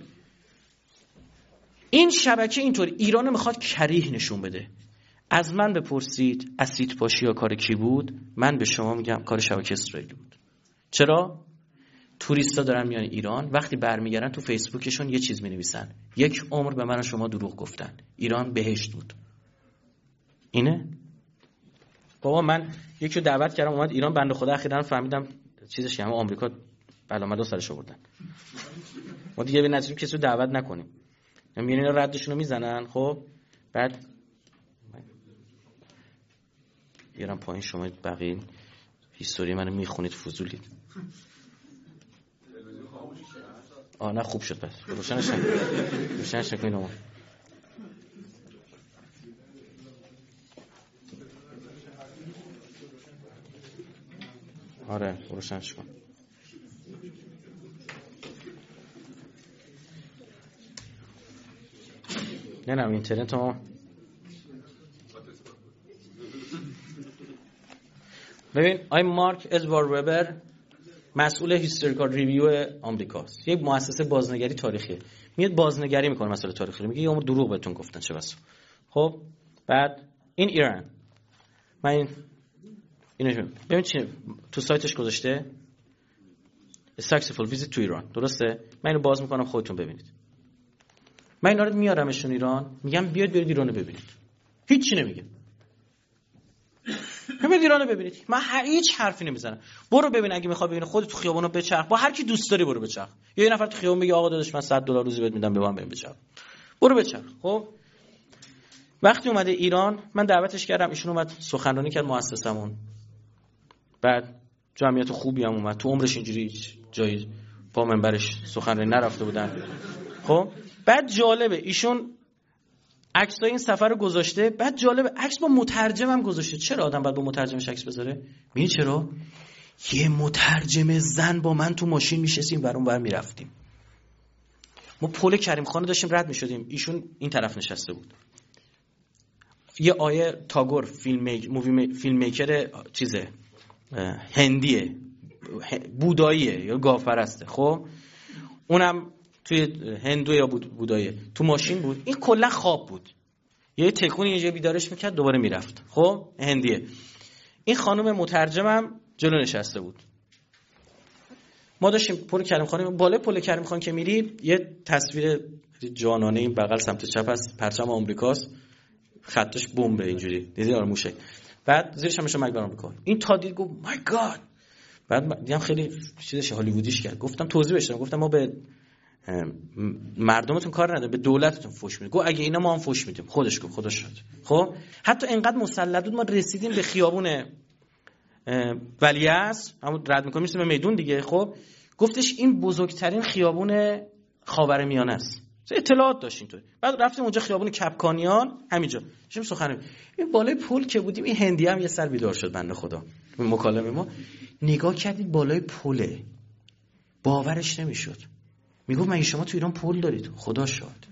این شبکه اینطور ایرانو میخواد کریه نشون بده. از من بپرسید اسید پاشی یا کار کی بود؟ من به شما میگم کار شبکه اسرائیلی بود. چرا؟ توریستا دارن میان ایران، وقتی برمیگردن تو فیسبوکشون یه چیز مینویسن، یک عمر به من و شما دروغ گفتن، ایران بهشت بود. اینه؟ بابا من یکی رو دعوت کردم اومد ایران، بنده خدا اخیراً فهمیدم چیزش که همه آمریکا بلامدو سرش آوردن. ما دیگه به نتیجه کسی رو دعوت نکنیم. میگن اینا ردشون رو میزنن. خب بعد بیارم پایین، شما بقیه هیستوری منو میخونید فضولید. آه نه خوب شد. بس روشنش کن، روشنش کن اینو. آره روشنش کن. نه نه اینترنت ما ببین آی مارک ادوارد وبر مسئول هیستوریکال ریویو آمریکاست، یک مؤسسه بازنگری تاریخیه، میاد بازنگری میکنه مسائل تاریخی رو، میگه یه عمر دروغ بهتون گفتن چه بسا. خب بعد این ایران من این اینو ببین چی تو سایتش گذاشته successful visit to ایران، درسته؟ من اینو باز میکنم خودتون ببینید. من اینا رو میارمشون ایران، میگم بیاید برید ایرانو ببینید، هیچ چی نمیگم، برید ایرانو ببینید، من هیچ حرفی نمیزنم. برو ببین، اگه میخوای ببینی خودت تو خیابونو بچرخ، با هر کی دوست داری برو بچرخ، یا یه نفر تو خیابون بگه آقا داداش من صد دلار روزی بهت میدم ببرم بریم بچرخ، برو بچرخ. خب وقتی اومده ایران من دعوتش کردم، ایشون اومد سخنرانی کرد مؤسسمون، بعد جمعیت خوبی هم اومد، تو عمرش اینجوری جایی با منبرش سخنرانی نرفته بودن. خب بعد جالبه ایشون عکسای این سفر رو گذاشته، بعد جالبه عکس با مترجم هم گذاشته. چرا آدم باید با مترجمش عکس بذاره؟ ببین چرا؟ یه مترجم زن با من تو ماشین میشستیم ور اون ور میرفتیم، ما پل کریم خان داشتیم رد میشدیم، ایشون این طرف نشسته بود. یه آیه تاگور فیلم میک... مووی می... فیلم میکر چیزه هندیه، بوداییه یا گاوپرسته، خب اونم توی هندو یا بود بوداییه، تو ماشین بود، این کلا خواب بود، یه تکونی یه جا بیدارش میکرد دوباره میرفت. خب هندیه. این خانم مترجمم جلو نشسته بود. ما داشتیم پل کریم خان، بالای پل کریم خان که میری یه تصویر جانانه این بغل سمت چپ است، پرچم آمریکاست، خطش بمبه اینجوری، دیدی آره موشک، بعد زیرش هم میشه مگدار آمریکا. این تا دید گفت مای گاد، بعد دیدم خیلی چیزش هالیوودیش کرد، گفتم توضیح بهش دادم، گفتم ما به مردمتون کار نداره، به دولتتون فوش میدیم. گفت اگه اینا ما هم فوش میدیم، خودش گفت خدا شد. خب حتی اینقدر مسلط بود ما رسیدیم به خیابون ولیعصر، همون رد میکنیم میرسیم به میدون دیگه. خب گفتش این بزرگترین خیابون خاورمیانه است، اطلاعات داشتین تو. بعد رفتیم اونجا خیابون کپکانیان، همینجا داشتیم سخنرانی. این بالای پل که بودیم، این هندی هم یه سر بیدار شد بنده خدا. مکالمه ما نگاه کردید بالای پله، باورش نمیشد. میگفت مگه شما تو ایران پل دارید؟ خدا شاد.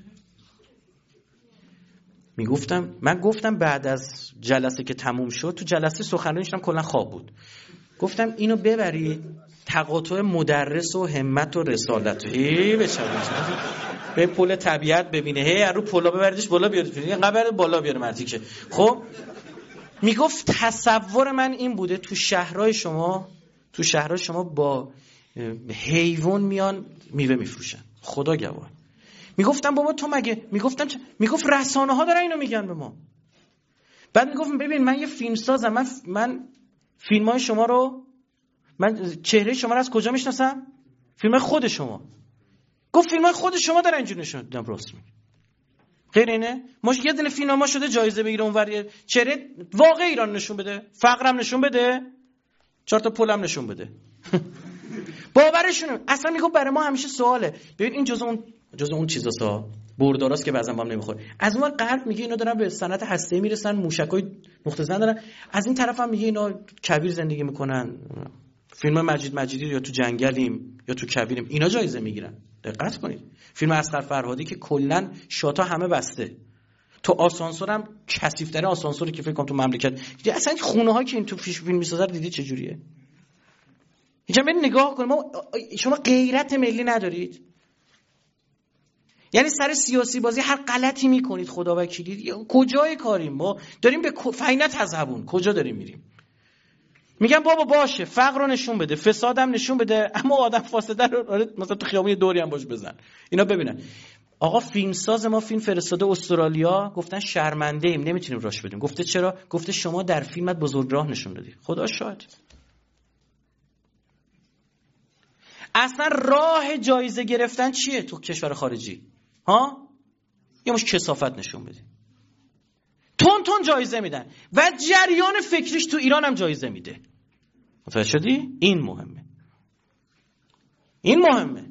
میگفتم من گفتم بعد از جلسه که تموم شد، تو جلسه سخنرانیش هم کلا خواب بود، گفتم اینو ببرید تقاطع مدرس و همت و رسالت هی بچرخونید به پل طبیعت ببینه، هی رو پلا ببریدش بالا بیارید، اینقدر بالا بیاره مرتیکه. خب میگفت تصور من این بوده تو شهرهای شما، تو شهرهای شما با حیوان میان میوه میفروشن، خدا گواه. میگفتم بابا تو مگه، میگفتم چه؟ میگفت رسانه ها دارن اینو میگن به ما. بعد میگفت ببین من یه فیلم سازم، من من فیلم های شما رو، من چهره شما رو از کجا میشناسم؟ فیلم خود شما. گفت فیلم های خود شما دارن اینجوری نشون میدن، راست میگه. غیر اینه ما یه دونه فیلم ما شده جایزه بگیره اونور، چهره واقع ایران نشون بده، فقرم نشون بده، چهار تا پولم نشون بده. باورشون اصلا. میگفت برای ما همیشه سواله، ببین این جزء اون جزء اون چیزاسا برداراست که بعضا با هم نمیخوره. از اون غرب میگه اینا دارن به صنعت هسته‌ای میرسن، موشکای مختصر دارن، از این طرف هم میگه اینا کویر زندگی میکنن، فیلم مجید مجیدی یا تو جنگلیم یا تو کویریم، اینا جایزه میگیرن. دقت کنید فیلم اصغر فرهادی که کلا شاتا همه بسته، تو آسانسورم کثیف‌ترین آسانسوری که فکر کنم تو مملکت، اصلا خونه‌هایی که این تو فیلم میسازن دیدی چه جوریه؟ اینجا برید نگاه کنید، ما شما غیرت ملی ندارید، یعنی سر سیاسی بازی هر غلطی میکنید خدا وکیلی. کجای کاریم ما؟ داریم به فینت تذهبون، کجا داریم میریم؟ میگم بابا باشه فقر رو نشون بده، فسادم نشون بده، اما آدم فاسده رو مثلا تو خیابون دوری هم باش بزن، اینا ببینن. آقا فیلمساز ما فیلم فرستاده استرالیا، گفتن شرمنده ایم نمیتونیم راش بدیم. گفته چرا؟ گفته شما در فیلمت بزرگراه نشون دادی. خدا شاهد. اصلا راه جایزه گرفتن چیه تو کشور خارجی؟ ها؟ یه مش کثافت نشون بدی. تون تون جایزه میدن و جریان فکریش تو ایران هم جایزه میده. متوجه شدی؟ این مهمه. این مهمه.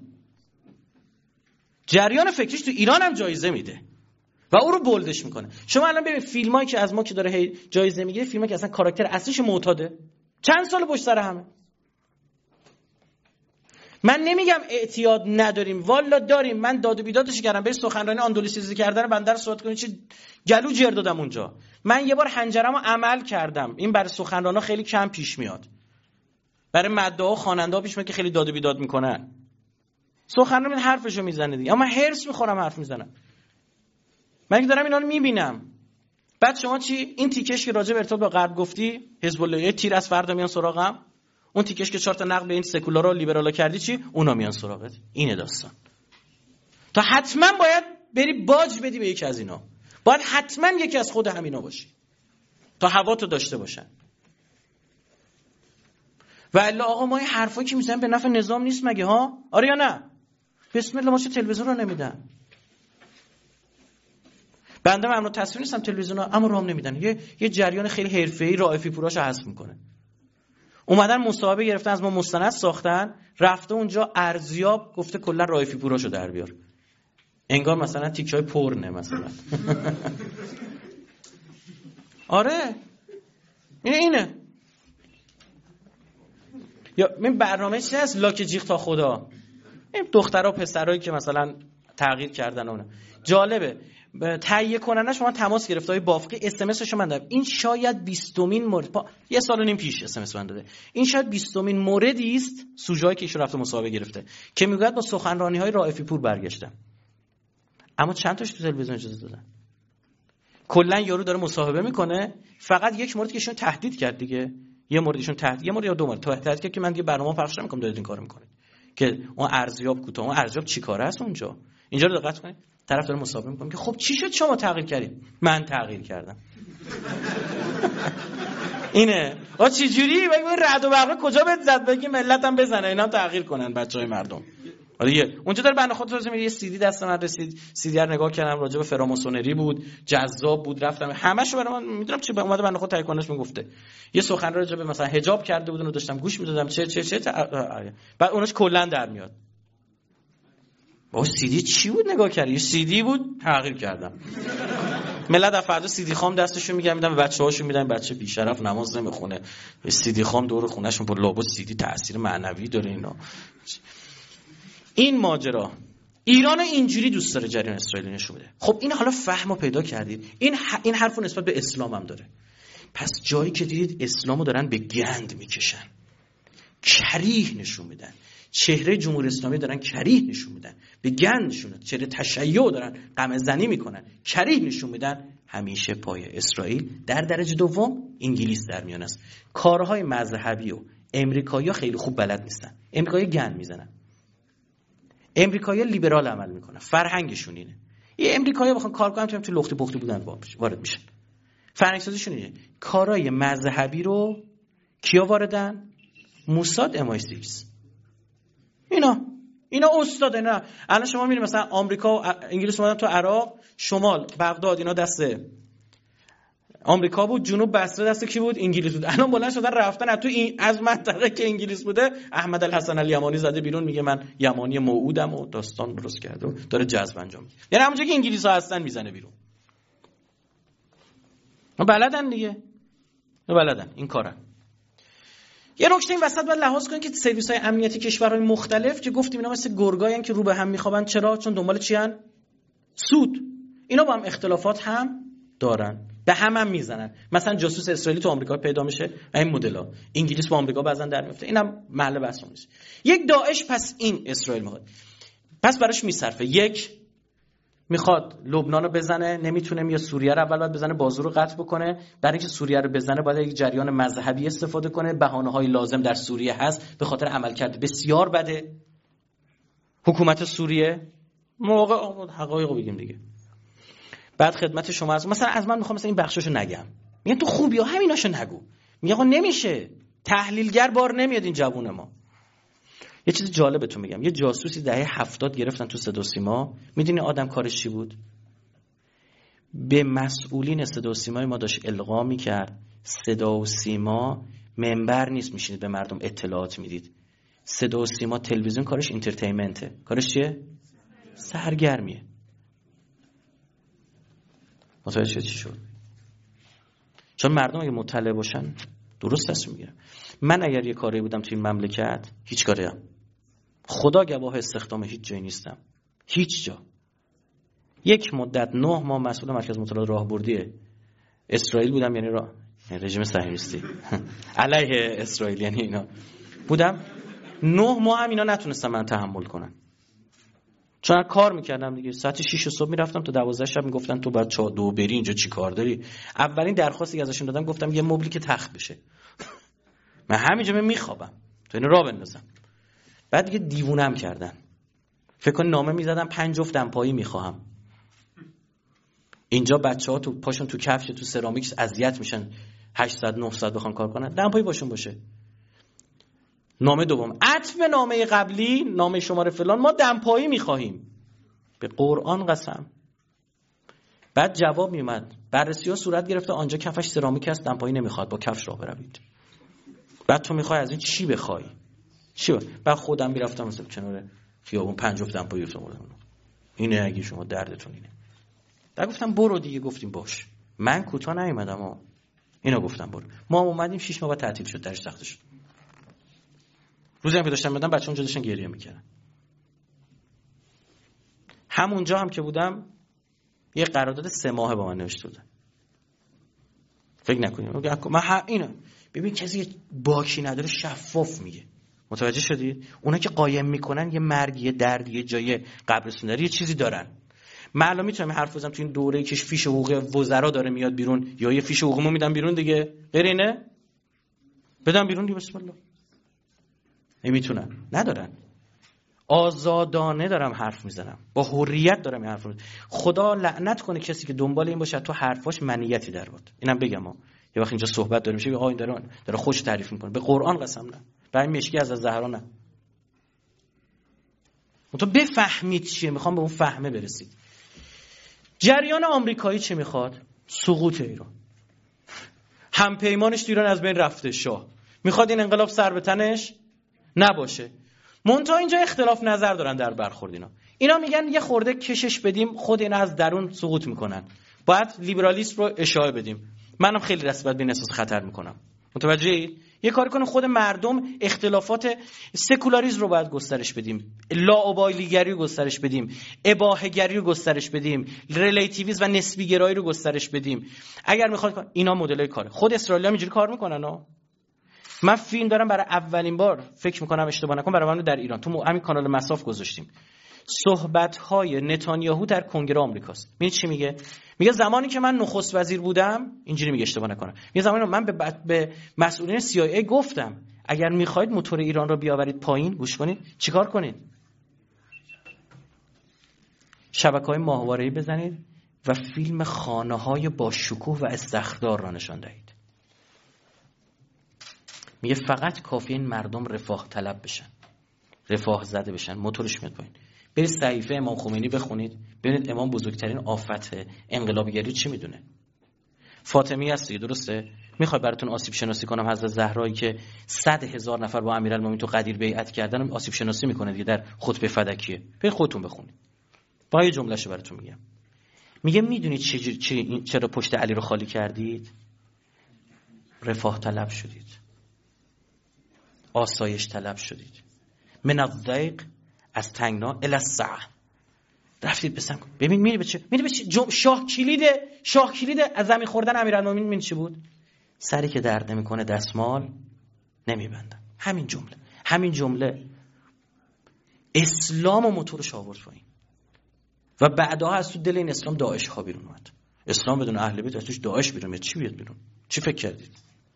جریان فکریش تو ایران هم جایزه میده و او رو بولدش میکنه. شما الان ببین فیلمایی که از ما که داره هی جایزه میگیره، فیلمایی که اصلا کاراکتر اصلیش معتاده، چند سال پشت سر همه. من نمیگم اعتیاد نداریم، والا داریم. من داد و بیدادش کردم، به سخنرانی آندلوسیزی کردن بنده رو صحبت کنید چی گلو جر دادم اونجا. من یه بار حنجره‌مو عمل کردم. این برای سخنرانا خیلی کم پیش میاد، برای مدعا و خواننده پیش میاد که خیلی داد و بیداد میکنن. سخنران حرفشو میزنه دیگه، اما من هرس میخورم حرف میزنم. من که دارم اینا رو میبینم. بعد شما چی؟ این تیکش که راجع به ارتباط با غرب گفتی، حزب الله یه تیر از فردا میان سراغم. اون تیکش که چهار تا نقد به این سکولارا و لیبرالا کردی چی؟ اونا میان سراغت. اینه داستان. تا حتما باید بری باج بدی به یکی از اینا. باید حتما یکی از خود همینا باشی تا هوا تو داشته باشن. و الا آقا ما این حرفا که میزنن به نفع نظام نیست مگه ها؟ آره یا نه؟ بسم الله، ما چه تلویزیون رو نمیدن. بنده ممنوع تصویر نیستم تلویزیون ها، اما رام نمیدن. یه یه جریان خیلی حرفه‌ای رائفی پوراشو حذف میکنه. اومدن مصاحبه گرفتن از ما، مستند ساختن، رفته اونجا ارزیاب گفته کلا رائفی پوراشو در بیار. انگار مثلا تیکای پرنه مثلا. آره اینه اینه یا من برنامه چی هست لاک جیغ تا خدا. این دخترها پسرایی که مثلا تغییر کردن اون جالبه. تهیه کننده شما تماس گرفته های بافقی اس ام اسشو من دادم. این شاید بیستمین مورد پا... یه سال و نیم پیش اس ام اس من داده. این شاید بیستمین موردی است سوژه‌ای که ایشون رفته مصاحبه گرفته که میگوید با سخنرانی‌های رائفی پور برگشتم. اما چند تاش تو تلویزیون اجازه دادن؟ کلا یارو داره مصاحبه میکنه، فقط یک مورد که ایشون تهدید کرد دیگه، یه موردشون تهدید، یه مورد یا دو مورد تهدید کرد که من دیگه برنامه پخش نمی‌کنم دارید این کارو میکنید. که اون ارزیاب کوتاه، اون ارزیاب چیکاره است اونجا؟ اینجا رو دقت کنید. طرف داره مصاحبه میکنه که خب چی شد شما تغییر کردید؟ من تغییر کردم. اینه. آ چه جوری؟ بگو رعد و برق کجا بهت زد؟ بگی ملتم بزنه اینا تغییر کنن بچهای مردم. آره اونجا داره بنده خدا میگه یه سی دی دست من رسید، سی دی رو نگاه کردم راجع به فراماسونری بود، جذاب بود، رفتم همه‌شو برام من میدونم چی اومده بنده خدا تایید کننش میگفته. یه سخنرانی راجع به مثلا حجاب کرده بود، اونو داشتم گوش میدادم چه چه چه بعد اونش کلا در میاد. با سی دی چی بود نگاه کردی؟ سی دی بود تغییر کردم. ملت از فردا سی دی خام دستشون میگم میدم به بچه‌هاشون میدم، بچه بی شرف نماز نمیخونه سی دی خام دور خونهشون پر لابد سی دی تاثیر معنوی داره اینا. این ماجرا ایران اینجوری دوست داره جریان اسرائیلی نشون بده. خب این حالا فهمو پیدا کردید. این ح... این حرفو نسبت به اسلام هم داره. پس جایی که دیدید اسلامو دارن به گند میکشن، کریه نشون میدن، چهره جمهوری اسلامی دارن کریه نشون میدن، به گند نشون میدن، چهره تشیع دارن قمع زنی میکنن، کریه نشون میدن، همیشه پای اسرائیل در درجه دوم انگلیس در میان است. کارهای مذهبی و امریکایی‌ها خیلی خوب بلد نیستن. امریکایی گند میزنن. امریکایی‌ها لیبرال عمل میکنن، فرهنگشون اینه. یه امریکایی‌ها بخوان کار کنن تو لختی پختی بودن وارد میشن. فرهنگسازیشون اینه. کارهای مذهبی رو کیا واردن؟ موساد ام آی سیکس. اینا اینا استاد نه. الان شما میبینید مثلا آمریکا و انگلیس اومدن تو عراق، شمال بغداد اینا دست آمریکا بود، جنوب بصره دست کی بود؟ انگلیس بود. الان بلند شدن رفتن تو این از منطقه که انگلیس بوده احمد الحسن الیمانی زده بیرون، میگه من یمانی موعودم و داستان درست کرده و داره جذب انجام میده. یعنی همونجا که انگلیس‌ها هستن میزنه بیرون. ما بلدن دیگه. ما بلدن این کارن. یه نکته این وسط باید لحاظ کنید که سرویس‌های امنیتی کشورهای مختلف که گفتیم اینا مثل گرگاین که رو به هم میخوابن. چرا؟ چون دنبال چی ان؟ سود. اینا با هم اختلافات هم دارن، به هم هم میزنن. مثلا جاسوس اسرائیلی تو آمریکا پیدا میشه، این مدل‌ها. انگلیس با آمریکا بعضن در میفته. اینم محل بحث نیست. یک داعش پس این اسرائیل میخواد. پس براش میصرفه. یک میخواد لبنان رو بزنه، نمیتونه، میاد سوریه رو اول باید بزنه، بازو رو قطع بکنه. برای اینکه سوریه رو بزنه باید یک جریان مذهبی استفاده کنه. بهانه‌های لازم در سوریه هست به خاطر عملکرد بسیار بده حکومت سوریه. موقع حقایقو بگیم دیگه. بعد خدمت شما از مثلا از من میخوام مثلا این بخشاشو نگم، میگن تو خوبی ها همیناشو نگو. میگه آقا نمیشه، تحلیلگر بار نمیاد این جوون ما. یه چیز جالبتون میگم، یه جاسوسی دهه هفتاد گرفتن تو صدا و سیما. میدونی آدم کارش چی بود؟ به مسئولین صدا و سیمای ما داشت القا میکرد صدا و سیما منبر نیست میشینید به مردم اطلاعات میدید. صدا و سیما تلویزیون کارش اینترتینمنته. کارش چیه؟ سرگرمیه. متوجه چی شد؟ چون مردم اگه مطلع باشن درست تصمیم میگیرن. من اگر یه کاری بودم تو این مملکت هیچ کاری هم خدا گواه استخدام هیچ جایی نیستم، هیچ جا. یک مدت نه ماه مسئول مرکز مطالعات راهبردی اسرائیل بودم، یعنی را رژیم صهیونیستی علیه اسرائیل، یعنی اینا بودم. نه ماه هم اینا نتونستم من تحمل کنن، چون کار میکردم دیگه. ساعت شش صبح میرفتم تا دوازده شب، میگفتن تو بعد چهار دو بری، اینجا چی کار داری؟ اولین درخواستی که ازشون دادم گفتم یه مبلی که تخت بشه، من همینجا میخوابم تو اینو راه بندازم. بعد دیگه دیوونم کردن، فکر کن نامه میزدم پنج جفت دمپایی میخوام. اینجا بچه‌ها تو پاشون تو کفش تو سرامیک اذیت میشن، هشتصد نهصد بخوان کار کنن، دمپایی باشون باشه. نامه دوم، عطف نامه قبلی، نامه شماره فلان، ما دمپایی میخواهیم. به قرآن قسم. بعد جواب میومد، بررسی‌ها صورت گرفته، آنجا کفش سرامیک است، دمپایی نمیخواد، با کفش راه بروید. بعد تو میخوای از این چی بخوای؟ چی؟ بعد خودم میرفتم مثلا کنار خیابون پنج جفت دمپایی افتادم. اینه اگه شما دردتون اینه. بعد گفتم برو دیگه، گفتیم باش. من کوتاه نیومدم ها. اینا گفتم برو. ما هم اومدیم شش ماه بعد تعطیل شد، درش سخت شد. روزی هم که داشتم میدم بچه‌ها اونجا داشتن گریه میکردن. همونجا هم که بودم یه قرارداد سه ماهه با من نوشته بودن. فکر نکنیم من اینا ببین کسی باکی نداره شفاف میگه. متوجه شدید؟ اونا که قایم میکنن یه مرگ، یه درد، یه جای قبرستون داره، یه چیزی دارن. من الان میتونم حرف بزنم تو این دوره‌ای که فیش حقوق وزرا داره میاد بیرون، یا یه فیش حقوقمو میدم بیرون دیگه، غیر اینه بدم بیرون دیگه، بسم الله. نمیتونن، ندارن. آزادانه دارم حرف میزنم، با حریت دارم این حرف رو. خدا لعنت کنه کسی که دنبال این باشه تو حرفاش منیتی در بود. اینم بگم ها، یه وقت اینجا صحبت داره میشه آقا این داره داره خوش تعریف میکنه، به قرآن قسم نه، برای مشکی از زهرا نه. تو بفهمید چیه، میخوام به اون فهمه برسید. جریان آمریکایی چه میخواد؟ سقوط ایران. همپیمانش تو ایران از بین رفته، شاه میخواد این انقلاب سر به تنش نباشه. منتها اینجا اختلاف نظر دارن در برخورد اینا. اینا میگن یه خورده کشش بدیم، خود اینا از درون سقوط میکنن. باید لیبرالیسم رو اشاعه بدیم. منم خیلی رسمیت به این احساس خطر میکنم. متوجهی؟ یه کاری کنیم خود مردم اختلافات سکولاریسم رو باید گسترش بدیم، لاابالیگری رو گسترش بدیم، اباحه‌گری رو گسترش بدیم، ریلیتیویسم و نسبی گرایی رو گسترش بدیم. اگر میخواد اینا مدلای کاره. خود اسرائیلی‌ها اینجوری کار میکنن ها. من فیلم دارم برای اولین بار، فکر میکنم اشتباه نکنم، برای من در ایران تو همین کانال مساف گذاشتیم. صحبت‌های نتانیاهو در کنگره آمریکاست. می‌بینید چی میگه؟ میگه زمانی که من نخست وزیر بودم، اینجوری میگه اشتباه نکنم، میگه زمانی من به, به مسئولین سی آی ای گفتم اگر میخواید موتور ایران رو بیاورید پایین، گوش کنید چیکار کنید؟ شبکه‌های ماهواره‌ای بزنید و فیلم خانه‌های با شکوه و استخدار را نشان دهید. میگه فقط کافیه این مردم رفاه طلب بشن، رفاه زده بشن، موتورش میاد پایین. برید صحیفه امام خمینی بخونید، ببینید امام بزرگترین آفت انقلابیگری چی میدونه. فاطمی هستی، درسته؟ میخوای براتون آسیب شناسی کنم حضرت زهرایی که صد هزار نفر با امیرالمومنین تو قدیر بیعت کردن، آسیب شناسی میکنه دیگه در خطبه فدکیه. برید خودتون بخونید. با یه جملهشو براتون میگم. میگه میدونید چه چی چرا پشت علی رو خالی کردید؟ رفاه طلب شدید، آسایش طلب شدید. من الضیق، از تنگنا، الی السعه، رفتید به سمت. ببین میری به چه؟ میری به چه؟ شاه کلیده، شاه کلیده از زمین خوردن امیرالمومنین من چی بود؟ سری که درد نمیکنه دستمال نمیبندن. همین جمله، همین جمله اسلام و موتورش آورد پایین. و بعدها از تو دل این اسلام داعش ها بیرون اومد. اسلام بدون اهل بیت از توش داعش بیرون میاد. چی بیاد بیرون؟ چی فکر کردید؟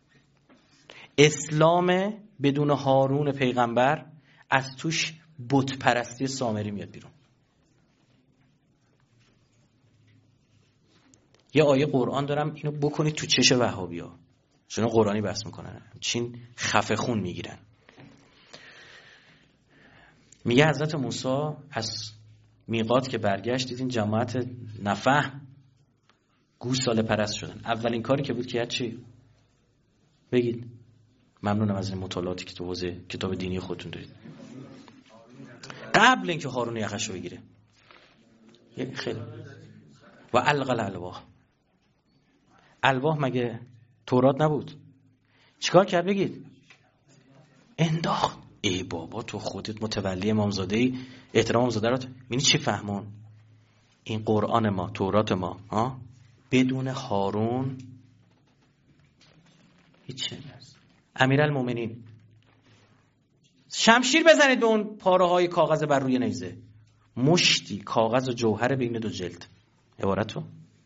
اسلام بدون هارون پیغمبر از توش بت پرستی سامری میاد بیرون. یه آیه قرآن دارم، اینو بکنید تو چش وهابیا، چون قرآنی بحث میکنن، چین خفه خون میگیرن. میگه حضرت موسی از میقات که برگشت، دیدین جماعت نفهم گوساله پرست شدن. اولین کاری که بود که چی؟ بگید. ممنونم از این مطالعاتی که تو حوزه کتاب دینی خودتون دارید. قبل اینکه هارون یخش رو بگیره، خیلی و القى الالواح، الواح مگه تورات نبود؟ چیکار کرد بگید؟ انداخت. ای بابا تو خودت متولی امامزاده‌ای، احترام امامزاده رو ببینی چی فهمون. این قرآن ما، تورات ما ها بدون هارون هیچ نیست. امیرالمومنین شمشیر بزنید به اون پاره های کاغذ بر روی نیزه، مشتی کاغذ و جوهر بین دو جلد. عبارتو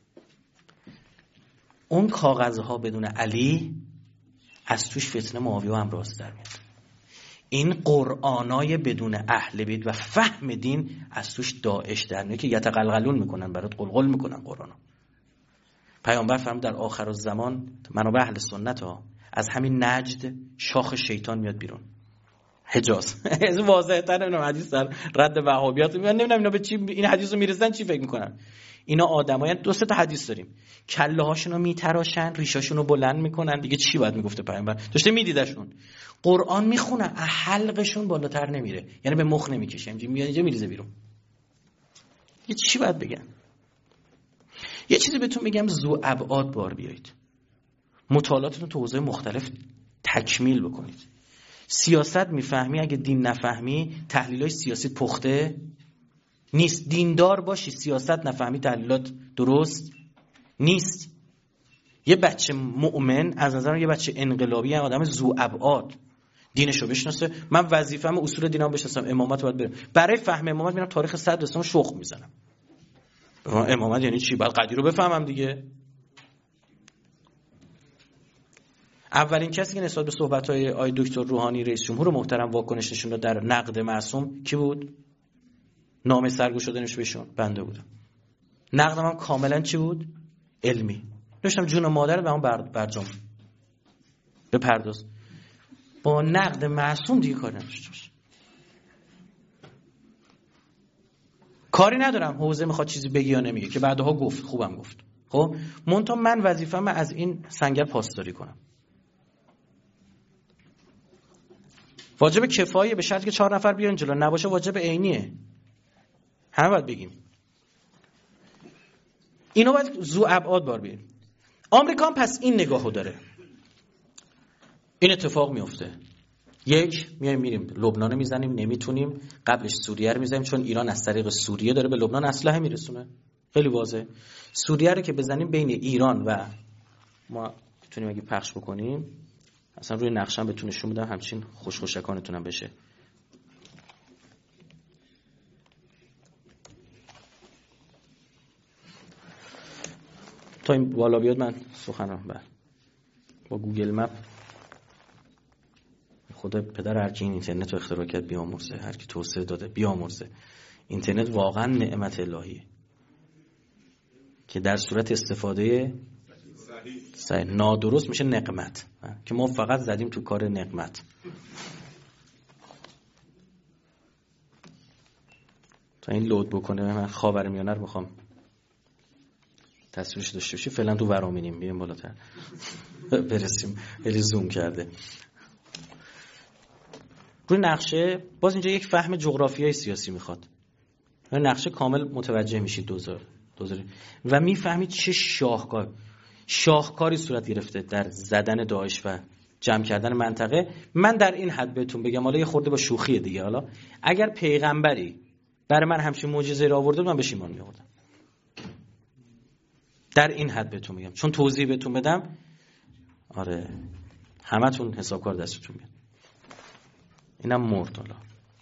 اون کاغذها بدون علی از توش فتنه معاویه و امراض در میاد. این قرآنای بدون اهل بیت و فهم دین از توش داعش در میاد که یتقلقلون میکنن، برات قلقل میکنن قرآنا. پیامبر فرمود در آخر الزمان منابع اهل سنت ها از همین نجد شاخ شیطان میاد بیرون. حجاز از واضحه تر نمیدونم حدیث در رد وهابیات، من نمیدونم اینا به چی این حدیثو میرسن، چی فکر میکنن. اینا آدمایان دو سه تا حدیث داریم، کله هاشونو میتراشن، ریشاشونو بلند میکنن، دیگه چی باید میگفته پیامبر؟ داشته میدیدشون. قرآن میخونن حلقشون بالاتر نمیره، یعنی به مخ نمیکشه، اینجوری میاد اینجا میریزه بیرون. یه چی باید بگم؟ یه چیزی بهتون میگم، ذو ابعاد بار بیایید، مطالعاتتون تو حوزه مختلف تکمیل بکنید. سیاست میفهمی، اگه دین نفهمی تحلیلای سیاسی پخته نیست. دیندار باشی سیاست نفهمی تحلیلات درست نیست. یه بچه مؤمن از نظر یه بچه انقلابی، هم آدم ذو ابعاد، دینشو بشناسه. من وظیفه‌م اصول دینم بشناسم، امامت باید برم. برای فهم امامت میرم تاریخ صدر اسلام شخم میزنم. امامت یعنی چی؟ بعد قدیر رو بفهمم دیگه. اولین کسی که نسبت به صحبت‌های آقای دکتر روحانی رئیس جمهور محترم واکنش نشون داد در نقد معصوم کی بود؟ نامه سرگو شدنش بهشون بنده بودم. نقدم هم کاملا چی بود؟ علمی. داشتم جون مادر به اون برجام بپرداز. با نقد معصوم دیگه کاری نداشته باش. کاری ندارم حوزه میخواد چیزی بگی یا نمیگه که بعدها گفت، خوبم گفت. خب منتها من وظیفه‌م از این سنگر پاسداری کنم. واجب کفایه به شرطی که چهار نفر بیان جلو، نباشه واجب عینیه. همه باید بگیم. اینو باید ذو ابعاد بار بیاریم. آمریکا هم پس این نگاهو داره. این اتفاق میفته. یک، میایم میریم لبنان میزنیم، نمیتونیم، قبلش سوریه رو میزنیم، چون ایران از طریق سوریه داره به لبنان اسلحه میرسونه. خیلی واضحه. سوریه رو که بزنیم بین ایران و ما میتونیم اگه پخش بکنیم، اصلا روی نقشه‌ام بهتون نشون میدم همچین خوش خوشکانتونم بشه. تا این بالا بیاد من سخنم بر با گوگل مپ. خدا پدر هر کی این اینترنت رو اختراع کرد بیامرزه، هر کی توسعه داده بیامرزه. اینترنت واقعا نعمت الهیه که در صورت استفاده صحیح نادرست میشه نقمت، که ما فقط زدیم تو کار نقمت. تا این لود بکنه من خاورمیانه رو میخوام تصویرش داشته باشی. فعلا تو ورامینیم، بیایم بالاتر برسیم. خیلی زوم کرده. روی نقشه باز اینجا یک فهم جغرافیای سیاسی میخواد. روی نقشه کامل متوجه میشید دوزار دوزار و میفهمید چه شاهکار شاهکاری صورت گرفته در زدن داعش و جمع کردن منطقه. من در این حد بهتون بگم، حالا یه خورده با شوخی دیگه، حالا اگر پیغمبری برای من همچین معجزه‌ای را آورده من بهش ایمان می‌آوردم. در این حد بهتون میگم، چون توضیح بهتون بدم آره همتون حسابکار دستتون میاد. اینم مرد. حالا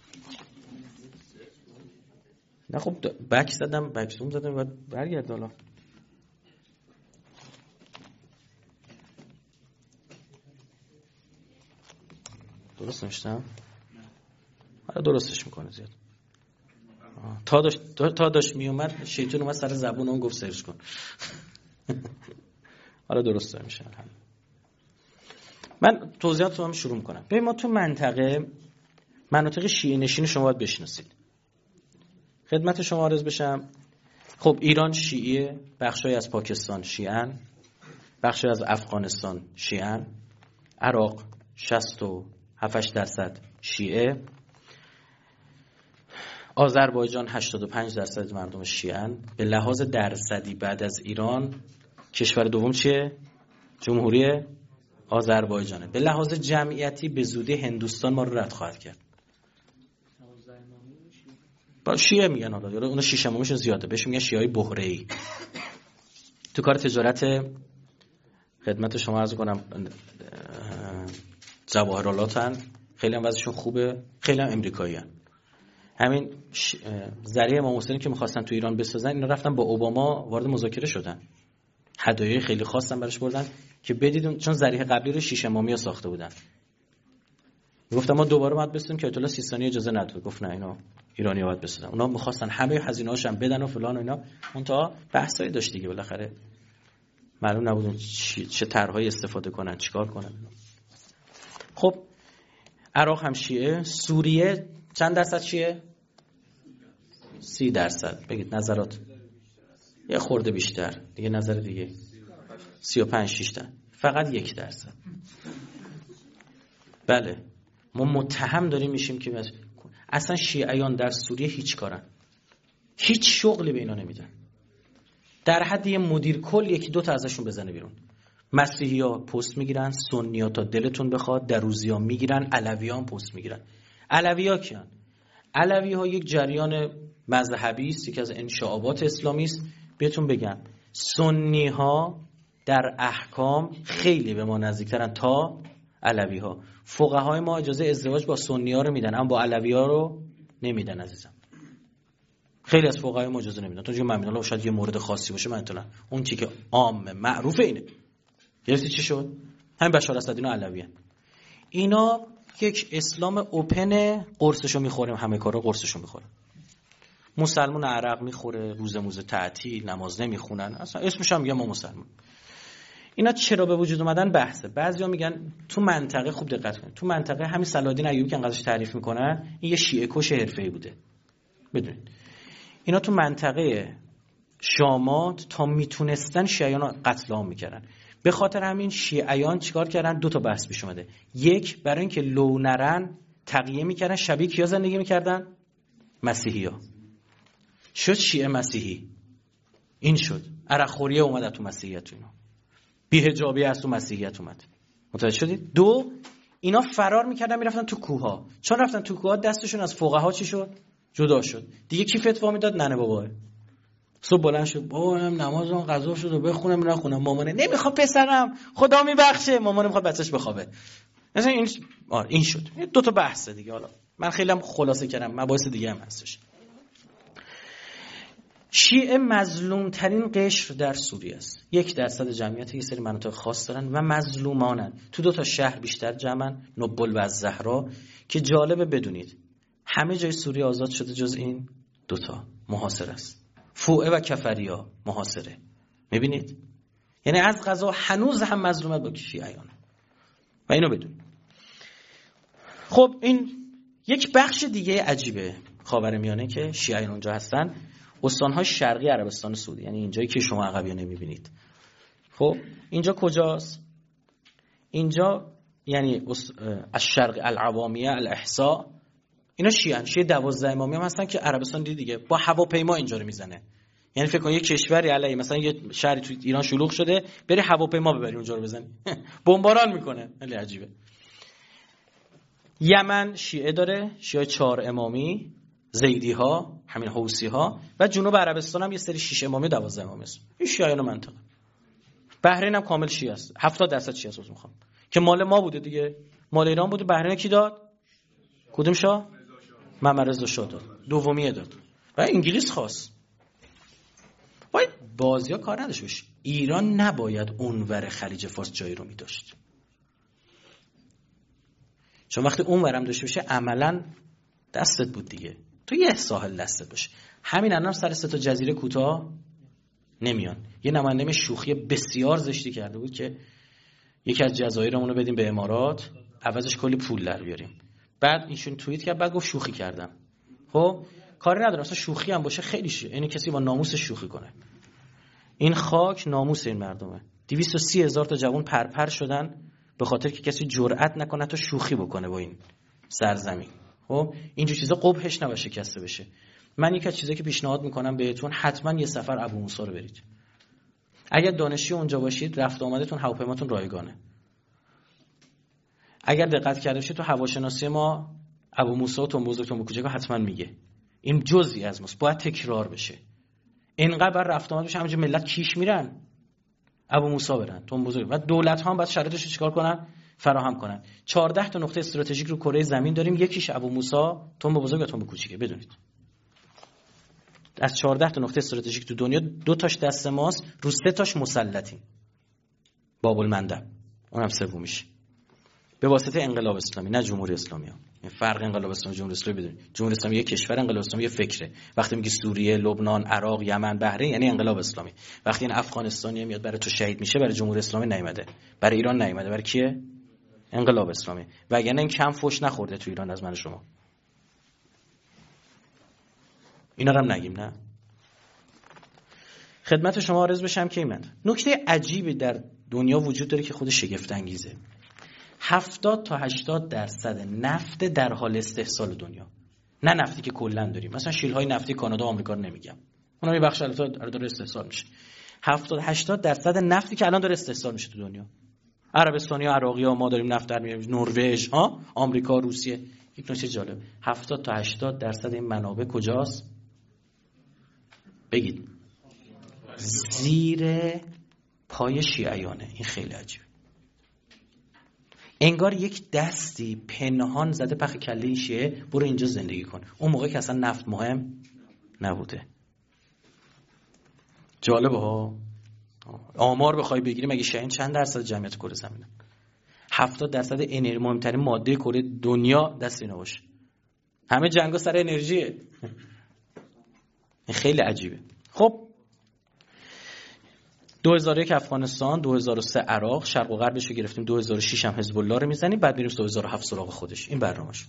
نه خب بک زدم، بک زوم زدم و برگرد. حالا درست نوشتم؟ حالا درستش میکنه زیاد. تا داشت تا داشت میومد شیطان اومد سر زبون اون گفت سرچ کن. حالا درست میشه. من توضیحات رو هم شروع میکنم. ببین ما تو منطقه مناطق شیعه نشین شما باید بشناسید. خدمت شما عرض بشم. خب ایران شیعه، بخشای از پاکستان شیعن، بخشای از افغانستان شیعن، عراق شصت و هفت درصد شیعه، آذربایجان هشتاد و پنج درصد مردم شیعن. به لحاظ درصدی بعد از ایران کشور دوم چیه؟ جمهوری آذربایجانه. به لحاظ جمعیتی به زودی هندوستان ما رو رد خواهد کرد. شیعه میگن، حالا اون شیش امامیشون زیاده، بهش میگن شیعه‌ای بحره‌ای. تو کار تجارت خدمت شما عرض کنم جواهرالاتن، خیلی هم وضعشون خوبه، خیلی هم امریکایی‌ان. همین ش... ذریعه امام حسینی که می‌خواستن تو ایران بسازن، اینا رفتن با اوباما وارد مذاکره شدن، هدایای خیلی خاصن براش بردن که بدید، چون ذریعه قبلی رو شیش امامی‌ها ساخته بودن. گفتم ما دوباره باید بسازیم که آیت الله سیستانی اجازه نداد، گفت نه اینا ایرانی‌ها باید بسازن. اونا می‌خواستن همه هزینه‌هاش هم بدن و فلان و اینا، منتها بحثایی داشت دیگه، بالاخره معلوم نبود چه طرح‌هایی استفاده کنن، چیکار کنن. خب عراق هم شیعه، سوریه چند درصد شیعه؟ سی درصد. بگید نظرات. یه خورده بیشتر دیگه، نظر دیگه سی و پنج شش تا، فقط یک درصد. بله ما متهم داریم میشیم که اصلا شیعیان در سوریه هیچ کارن، هیچ شغلی به اینا نمیدن، در حد یه مدیر کل یکی دو تا ازشون بزنه بیرون. مسیحی‌ها پست میگیرن، سنی‌ها تا دلتون بخواد دروزی‌ها میگیرن، علوی‌ها هم پست میگیرن. علوی‌ها کیان؟ علوی‌ها یک جریان مذهبی است، یکی از انشعابات اسلامی است. بهتون بگم سنی‌ها در احکام خیلی به ما نزدیکترن تا علوی‌ها. فقهای ما اجازه ازدواج با سنی‌ها رو میدن، اما با علوی‌ها رو نمیدن عزیزم. خیلی از فقهای ما اجازه نمیدن. تو جو من میدونم شاید یه مورد خاصی باشه، من اطلاع اون چیزی که عام معروفه اینه. گرفتی چی شد؟ همین بشار اسدین و علویان. اینا یک اسلام اوپن، قرصشو میخوریم، همه کارا قرصشو میخوریم. مسلمان عرق میخوره، روز موزه تعطیل، نماز نمیخونن، اصلا اسمش هم میگن ما مسلمان. اینا چرا به وجود اومدن بحثه. بعضیا میگن تو منطقه، خوب دقت کنید، تو منطقه همین صلاح‌الدین ایوبی که انقدرش تعریف میکنن، این یه شیعه کش حرفه‌ای بوده. بدونید اینا تو منطقه شامات تا میتونستن شیعیان رو قتل عام میکردن. به خاطر همین شیعیان چیکار کردن؟ دو تا بحث پیش اومده. یک، برای اینکه لو نرن تقیه میکردن، شبیه کیا زندگی میکردن؟ مسیحی‌ها. شد شیعه مسیحی. این شد عرق خوریه اومد تو مسیحیت، اینا بی‌حجابی از تو مسیحیت اومد. متوجه شدید؟ دو، اینا فرار میکردن میرفتن تو کوها، چون رفتن تو کوها دستشون از فقها چی شد؟ جدا شد. دیگه کی فتوا میداد؟ ننه باباه. صبح بلند شد، بابا من نمازم قضا شد و بخونم نخونم، مامانه نمیخواد پسرم خدا میبخشه، مامانه میخواد بچه‌ش بخوابه. مثلا این آره این شد. دو تا بحثه دیگه. حالا من خیلی هم خلاصه کردم، مباحث دیگه هم هستش. شیعه مظلوم ترین قشر در سوریه است. یک درصد جمعیت یه سری مناطق خاص دارن و مظلومانن. تو دو تا شهر بیشتر جمعن، نبل و الزهرا، که جالبه بدونید همه جای سوریه آزاد شده جز این دوتا محاصره است. فوعه و کفریا محاصره. میبینید؟ یعنی از قضا هنوز هم مظلومت با شیعیان. و اینو بدون. خب این یک بخش دیگه عجیبه خاورمیانه که شیعیان اونجا هستن، استان‌های شرقی عربستان سعودی، یعنی اینجایی که شما عقبی‌ها نمیبینید. خب اینجا کجاست؟ اینجا یعنی الشرق العوامیه الاحساء، اینا شیعن، شیعه دوازده امامی هم هستن که عربستان دید دیگه، با هواپیما اینجا رو میزنه. یعنی فکر کن یه کشوری علیه مثلا یه شهری تو ایران شلوغ شده، بری هواپیما ببری اونجا رو بزنی، بمباران میکنه. خیلی عجیبه. یمن شیعه داره، شیعه چهار امامی، زیدی ها، همین حوسی ها، و جنوب عربستان هم یه سری شش امامی دوازده امامی است. این شیعیان منطقه. بحرین هم کامل شیعه است. هفتاد درصد شیعه است. میخوام که مال ما بوده دیگه، مال ایران بوده. بحرین کی داد؟ کدوم شاه؟ محمد رضا شاه داد. دومیه داد. و انگلیس خواست. باید بازیا کار نداشت باشه. ایران نباید اونور خلیج فارس جایی رو می‌داشت. چون وقتی اونورم داشته باشه عملاً دستت بود دیگه. تو یه ساحل دستت باشه. همین الان سر سه تا جزیره کوتاه نمیان. یه نماینده شوخی بسیار زشتی کرده بود که یکی از جزایرمون رو بدیم به امارات، عوضش کلی پول در بیاریم. بعد ایشون توییت کرد، بعد گفت شوخی کردم. خب کاری نداره، اصلا شوخی هم باشه خیلی شیه. یعنی کسی با ناموسش شوخی کنه. این خاک ناموس این مردمه. دویست و سی هزار تا جوان پرپر شدن به خاطر که کسی جرئت نکنه تا شوخی بکنه با این سرزمین. خب اینجور چیزا قبحش نباشه، شکسته بشه. من یک از چیزایی که پیشنهاد میکنم بهتون، حتما یه سفر ابو موسی رو برید. اگر دانشجو اونجا باشید، رفت آمدتون هواپیماتون رایگانه. اگر دقت کرده باشید تو هواشناسی ما ابو موسی و تنبوز و تنبو کوچک حتما میگه این جزئی از ماست، باید تکرار بشه. اینقدر بر رفت آمد بشه، همینجوری ملت کیش میرن ابو موسی برن تون بزرگ، و دولت ها هم باید شرایطش رو چیکار کنن؟ فراهم کنن. چهارده تا نقطه استراتژیک رو کره زمین داریم، یکیش ابو موسی تون بزرگ و تون کوچیکه. بدونید از چهارده تا نقطه استراتژیک تو دنیا دو تاش دست ماست، رو سه تاش مسلطیم. باب المندب اونم سومیشه به واسطه انقلاب اسلامی، نه جمهوری اسلامی ها. این فرق انقلاب اسلامی جمهوری اسلامی بدونید. جمهوری اسلامی یک کشور، انقلاب اسلامی یه فکره. وقتی میگی سوریه، لبنان، عراق، یمن، بحرین، یعنی انقلاب اسلامی. وقتی این افغانستانی میاد برای تو شهید میشه، برای جمهوری اسلامی نیومده، برای ایران نیومده، برای کیه؟ انقلاب اسلامی. وگرنه این کم فوش نخورده تو ایران از من شما. اینا رو هم نگیم نه. خدمت شما عرض بشم که ایمند نکته عجیبی در دنیا وجود داره که خود شگفت انگیزه. هفتاد تا هشتاد درصد نفت در حال استحصال دنیا، نه نفتی که کلا داریم، مثلا شیل‌های نفتی کانادا و آمریکا رو نمیگم، اونم یه بخش البته داره استحصال میشه. هفتاد هشتاد درصد نفتی که الان داره استحصال میشه تو دنیا، عربستانیا، عراقی‌ها، ما داریم نفت در میاریم، نروژ ها، آمریکا، روسیه. یک نکته جالب، هفتاد تا هشتاد درصد این منابع کجاست؟ بگید. زیر پای شیعیانه. این خیلی عجیبه. انگار یک دستی پنهان زده پخ کله شیعه، برو اینجا زندگی کن. اون موقع که اصلا نفت مهم نبوده. جالبه ها. آمار بخوای بگیری مگه شیعیان چند درصد جمعیت کره زمینه؟ هفتاد درصد انرژی، مهمترین ماده کره دنیا دست اینا باشه. همه جنگا سر انرژیه. خیلی عجیبه. خب دو هزار و یک افغانستان، دو هزار و سه عراق، شرق و غربش رو گرفتیم، دو هزار و شش هم حزب الله رو میزنیم، بعد میریم دو هزار و هفت سراغ خودش. این برنامه‌اش.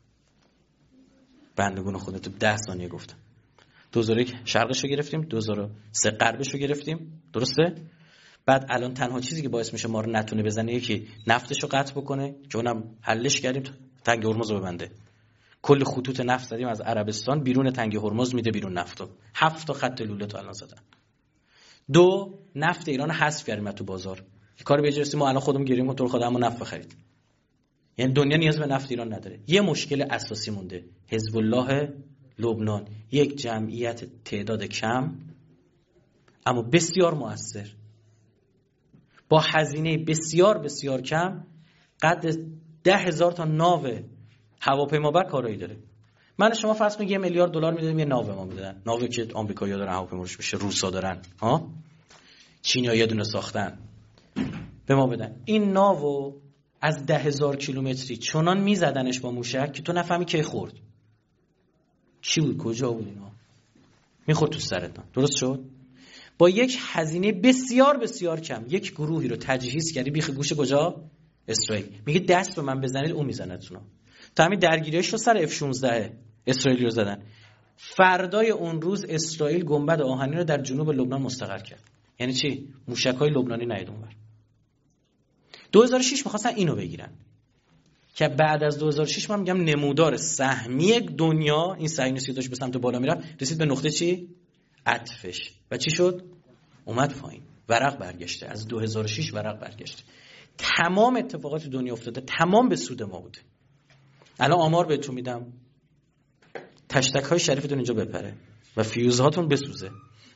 بندگون خودت ده ثانیه گفتم. دو هزار و یک شرقش رو گرفتیم، دو هزار و سه غربش رو گرفتیم، درسته؟ بعد الان تنها چیزی که باعث میشه ما رو نتونه بزنه یکی نفتش رو قطع بکنه، که اونم حلش کردیم، تنگ هرمز رو ببنده. کل خطوط نفت زدیم از عربستان بیرون تنگ هرمز، میده بیرون نفتو. هفت تا خط لوله تو الان زدن. دو، نفت ایران حذف کردیم تو بازار. یه کاری بجرسیم ما الان خودمون گیریم کنترل خودمون نفت بخرید. یعنی دنیا نیاز به نفت ایران نداره. یه مشکل اساسی مونده. حزب الله لبنان، یک جمعیت تعداد کم اما بسیار مؤثر، با هزینه بسیار بسیار کم، قد ده هزار تا ناو هواپیمابر کارایی داره. من شما فرض کنید یه میلیارد دلار میدادیم یه ناو ما میدادن، ناوی که آمریکایی‌ها دارن هواپیماش میشه، روسا دارن، ها چینی‌ها یه دونه ساختن، به ما بدن. این ناو از ده هزار کیلومتری چنان میزدنش با موشک که تو نفهمی کی خورد، چی بود، کجا بود، اینا میخورد تو سرت. درست شد؟ با یک هزینه بسیار بسیار کم یک گروهی رو تجهیز کردی بیخ گوش کجا؟ اسرائیل. میگه دست به من بزنید اون میزنتونا. تا همین درگیریش رو سر اف شانزده اسرائیلی رو زدن. فردای اون روز اسرائیل گنبد آهنین رو در جنوب لبنان مستقر کرد. یعنی چی؟ موشک‌های لبنانی نیاد اونور. دو هزار و شش می‌خواستن اینو بگیرن که بعد از دو هزار و شش من میگم نمودار سهمی دنیا، این صهیونیستی داشت به سمت بالا میره، رسید به نقطه چی؟ عطفش. و چی شد؟ اومد پایین. ورق برگشته. از دو هزار و شش ورق برگشته. تمام اتفاقات دنیا افتاده، تمام به سود ما بوده. الان آمار بهتون میدم، تشتک های شریفتون اینجا بپره و فیوزهاتون بسوزه.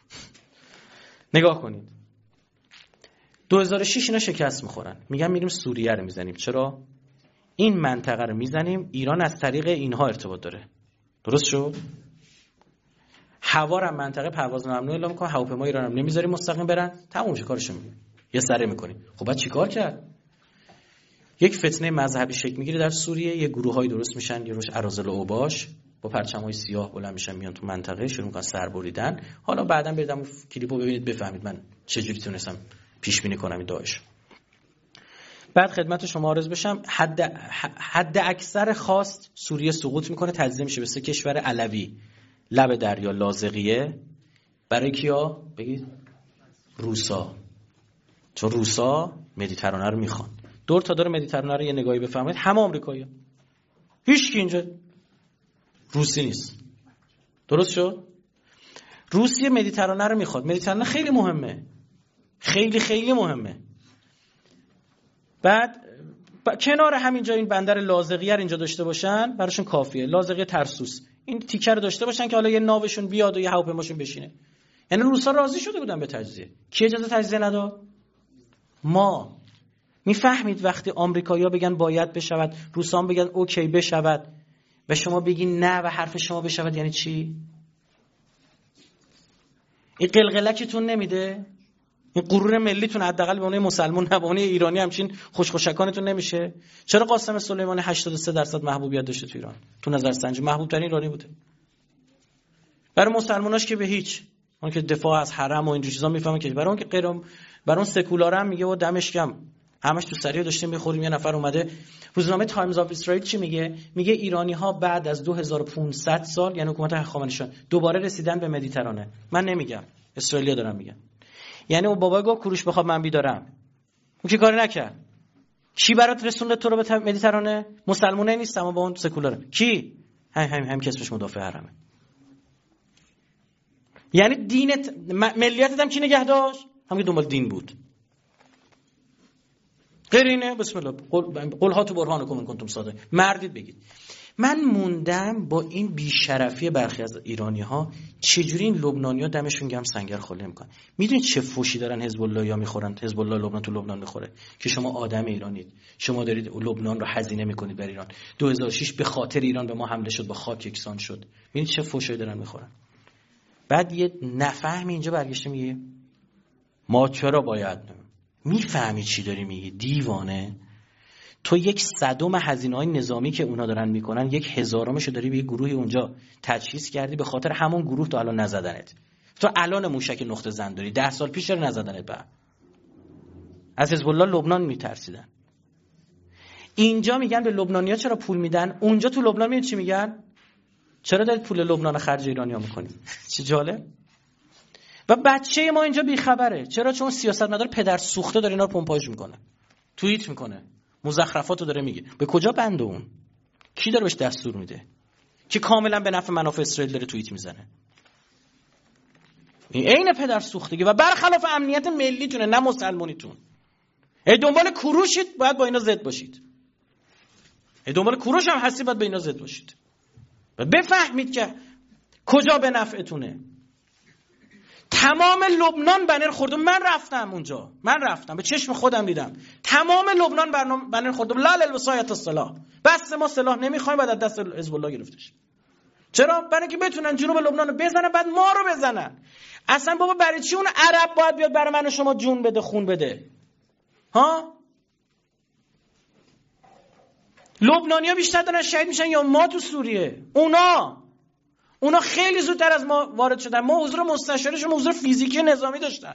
نگاه کنید. دو هزار و شش اینا شکست میخورن، میگن میریم سوریه رو میزنیم. چرا؟ این منطقه رو میزنیم، ایران از طریق اینها ارتباط داره. درست شد؟ هوا رو منطقه پرواز ممنوع اعلام میکنه، هواپیمای ایران هم نمیذاریم مستقیم برن، تموم شه کارشون میگه. یه سره میکنیم. خب بعد چیکار کرد؟ یک فتنه مذهبی شکل میگیره در سوریه، یه گروهایی درست میشن، یه روش اراذل و اوباش با پرچمای سیاه بلند میشن میان تو منطقه، شروع میکنن سر بریدن. حالا بعداً بردم کلیپو ببینید بفهمید من چه جوری تونستم پیش بینی کنم این داعش. بعد خدمت شما عرض بشم، حد حد اکثر خواست سوریه سقوط میکنه، تجزیه میشه به سه کشور علوی لب دریا لاذقیه. برای کیا؟ بگید روسا. چون روسا مدیترانه رو میخوان. دور تا دور مدیترانه رو یه نگاهی بفهمید، همه آمریکایی‌ها. هیچ کی اینجا روسی نیست. درست شد؟ روسیه مدیترانه رو میخواد. مدیترانه خیلی مهمه. خیلی خیلی مهمه. بعد با... کنار همینجا این بندر لاذقیه رو اینجا داشته باشن براشون کافیه. لاذقیه ترسوس. این تیکر رو داشته باشن که حالا یه ناوشون بیاد و یه هواپیماشون بشینه. یعنی روسا راضی شده بودن به تجزیه. کی اجازه تجزیه نداد؟ ما. میفهمید وقتی آمریکایی‌ها بگن باید بشود، روسان بگن اوکی بشود و شما بگین نه و حرف شما بشود، یعنی چی؟ این قلقلکتون نمیده؟ این غرور ملیتون حداقل به اون مسلمان نه به اون ایرانی همچین خوشخوشکانتون نمیشه؟ چرا قاسم سلیمانی هشتاد و سه درصد محبوبیت داشته تو ایران؟ تو نظرسنجی محبوب ترین ایرانی بوده. برای مسلماناش که به هیچ، اون که دفاع از حرم و این چیزا میفهمه که، برای اون که غیر، برای اون سکولار هم میگه و دمش گرم همش تو سریع داشتیم میخوریم. یه نفر اومده روزنامه تایمز آف اسرائیل چی میگه؟ میگه ایرانی ها بعد از دو هزار و پانصد سال، یعنی حکومت هخامنشیان، دوباره رسیدن به مدیترانه. من نمیگم، اسرائیلیا دارن میگن. یعنی اون بابا گفت کوروش بخواد من بیدارم، اون که کاری نکرد. کی برات رسوند تو رو به مدیترانه؟ مسلمونه نیست اما با اون سکولاره. کی؟ هم هم هم کسبش مدافع حرمه. یعنی دینت، ملیتت هم کی نگه داشت؟ همین دنبال دین بود. غیر اینه بسم الله قل, قل ها تو برهانکم ان کنتم صادق، مردید بگید. من موندم با این بیشرفی برخی از ایرانی ها چجوری این لبنانی ها دمشون گرم سنگر خالی میکنن. میدونید چه فوشی دارن حزب الله یا میخورن؟ حزب الله لبنان تو لبنان میخوره که شما آدم ایرانید، شما دارید لبنان رو هزینه میکنید بر ایران. دو هزار و شش به خاطر ایران به ما حمله شد، با خاک یکسان شد. میدونید چه فوشی دارن میخورن؟ بعد یه نفهمی اینجا برگشته میگه ما چرا باید. میفهمی چی داری میگی دیوانه؟ تو یک صدم هزینه‌های نظامی که اونا دارن میکنن یک هزارمشو داری به یه گروهی اونجا تجهیز کردی، به خاطر همون گروه تا الان نزدنت. تو الان موشک نقطه زن داری، ده سال پیش چرا نزدنت؟ بعد از حزب الله لبنان میترسیدن. اینجا میگن به لبنانی‌ها چرا پول میدن، اونجا تو لبنان میگن چی میگن؟ چرا دارید پول لبنان خرج ایرانی‌ها میکنید؟ چه جالب. و بچه ما اینجا بیخبره. چرا؟ چون سیاستمدار پدر سوخته داره اینا رو پمپاژ میکنه، توییت میکنه، مزخرفاتو داره میگه. به کجا بنده اون؟ کی داره بهش دستور میده؟ کی کاملا به نفع منافع اسرائیل داره توییت میزنه؟ این عین پدر سوختگی و برخلاف امنیت ملیتونه، نه مسلمانیتون. ای دنبال کوروشید باید با اینا ضد باشید. ای دنبال کوروش هم هستی باید با اینا ضد باشید. و بفهمید که کجا به نفعتونه. تمام لبنان بنر خورده. من رفتم اونجا، من رفتم به چشم خودم دیدم. تمام لبنان بنر خورده. لا للوصایت السلاح، بس ما سلاح نمیخوایم، بعد از دست حزب الله گرفتش. چرا؟ برای اینکه بتونن جنوب لبنان رو بزنن، بعد ما رو بزنن. اصلا بابا برای چی اون عرب باید بیاد برای من و شما جون بده، خون بده؟ ها؟ لبنانی‌ها بیشتر دارن شهید میشن یا ما تو سوریه؟ اونا اونا خیلی زودتر از ما وارد شدن. ما حضور مستشارشون حضور فیزیکی نظامی داشتن.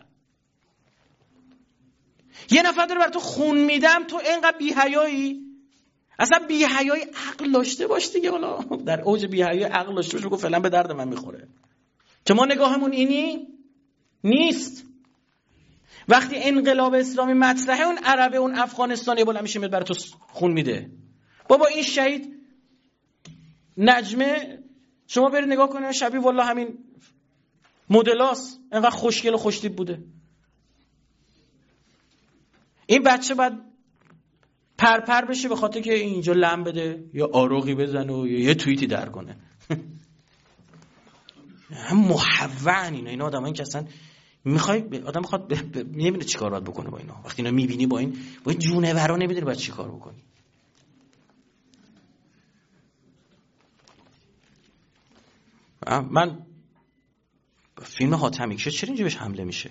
یه نفر داره بر تو خون میدم، تو اینقدر بی‌حیایی؟ اصلا بی‌حیایی عقل داشته باش دیگه. حالا در اوج بی‌حیایی عقل داشته باش، بگو فعلا به درد من میخوره. که ما نگاهمون اینی نیست. وقتی انقلاب اسلامی مطرحه، اون عربه، اون افغانستانی بالا میشه میاد برای تو خون میده. بابا این شهید نجمه، شما برید نگاه کنید، شبیه والله همین مدلاس، اینقدر خوشگل و خوشتیپ بوده. این بچه باید پرپر بشه به خاطر که اینجا لم بده یا آروغی بزنه و یه توییتی در کنه. هم محون اینا اینا آدم این که اصلا میخوای آدم میخواد نمیدونه چی کار باید بکنه با اینا. وقتی اینا میبینی با این با این جونورا نمیدونی باید چی کار بکنی. من فیلم حاتمیکشه چرا اینجا بهش حمله میشه؟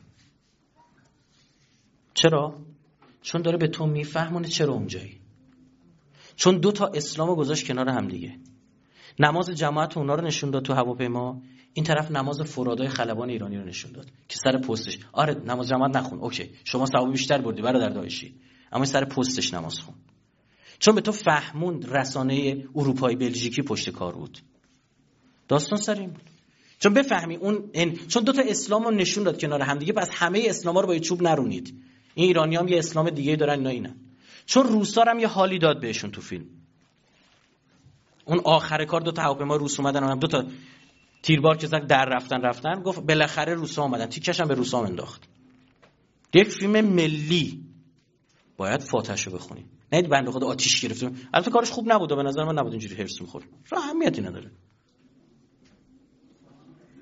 چرا؟ چون داره به تو میفهمونه چرا اونجایی. چون دو تا اسلامو گذاشت کنار هم دیگه. نماز جماعت اونا رو نشون داد تو هواپیما، این طرف نماز فرادای خلبان ایرانی رو نشون داد که سر پستش. آره نماز جماعت نخون، اوکی شما ثواب بیشتر بردی برادر داعشی، اما سر پستش نماز خون. چون به تو فهموند رسانه اروپایی بلژیکی پشت کار بود. داستان سر این بود. چون بفهمی اون این، چون دو تا اسلام رو نشون داد کنار هم دیگه، پس همه اسلاما رو با یه چوب نرونید. این ایرانیام یه اسلام دیگه دارن، اینا اینن. چون روسا هم یه حالی داد بهشون تو فیلم. اون آخر کار دو تا هواپیما روس اومدن، اونم دو تا تیربار که زد در رفتن رفتن، گفت بالاخره روسا اومدن، تیکش هم به روسا انداخت. یک فیلم ملی باید فاتحه‌شو بخونیم. نه بنده خدا آتیش گرفتیم. البته کارش خوب نبود، به نظر من نبود اینجوری هرس می‌خورد. راه اهمیتی نداره.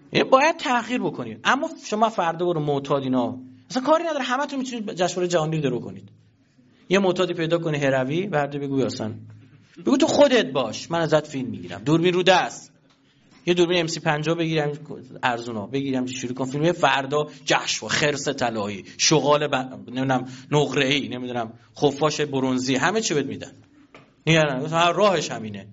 یعنی باید تغییر بکنید. اما شما فردا برو معتاد اینا اصلا کاری نداره، همتون میتونید جشنواره جهانی رو درو کنید. یه معتادی پیدا کنی هروی، بعد بگو اصلا بگو تو خودت باش، من ازت فیلم میگیرم، دوربین رو دست، یه دوربین ام سی پنجاه بگیرم ارزونا بگیرم شروع کنم فیلم، فردا جشن خرس طلایی، شغال ب... نمیدونم نقره‌ای، نمیدونم خفاش برنزی، همه چی بهت میدن. نه راهش همینه.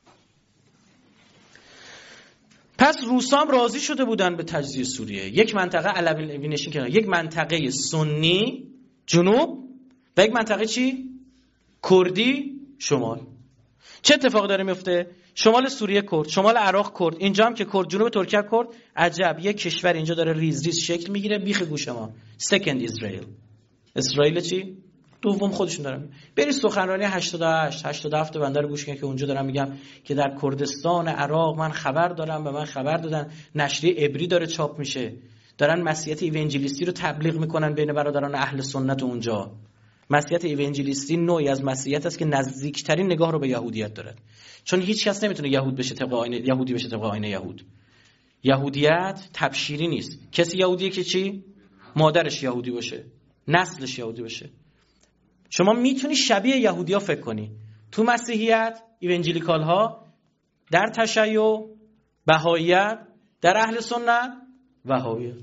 پس روسام راضی شده بودن به تجزیه سوریه، یک منطقه علوی نشین کردن، یک منطقه سنی جنوب و یک منطقه چی؟ کردی شمال. چه اتفاقی داره میفته؟ شمال سوریه کرد، شمال عراق کرد، اینجا هم که کرد، جنوب ترکیه کرد. عجب، یک کشور اینجا داره ریز ریز شکل میگیره بیخ گوش ما. سکند اسرائیل. اسرائیل چی؟ دوم خودشون دارن. برید سخنرانی هشتاد و هشت هشتاد و هفت بنده رو گوش کنید که اونجا دارم میگم که در کردستان عراق من خبر دارم، به من خبر دادن نشریه عبری داره چاپ میشه، دارن مسیحیت ایونجلیستی رو تبلیغ میکنن بین برادران اهل سنت اونجا. مسیحیت ایونجلیستی نوعی از مسیحیت است که نزدیکترین نگاه رو به یهودیت داره، چون هیچ کس نمیتونه یهود بشه طبق آیین یهودی بشه طبق آیین یهود. یهودیت تبشیری نیست. کسی یهودیه که چی؟ مادرش یهودی باشه، نسلش یهودی باشه. شما میتونی شبیه یهودی‌ها فکر کنی. تو مسیحیت ایونجلیکال ها، در تشیع بهائیت، در اهل سنت وهابیت.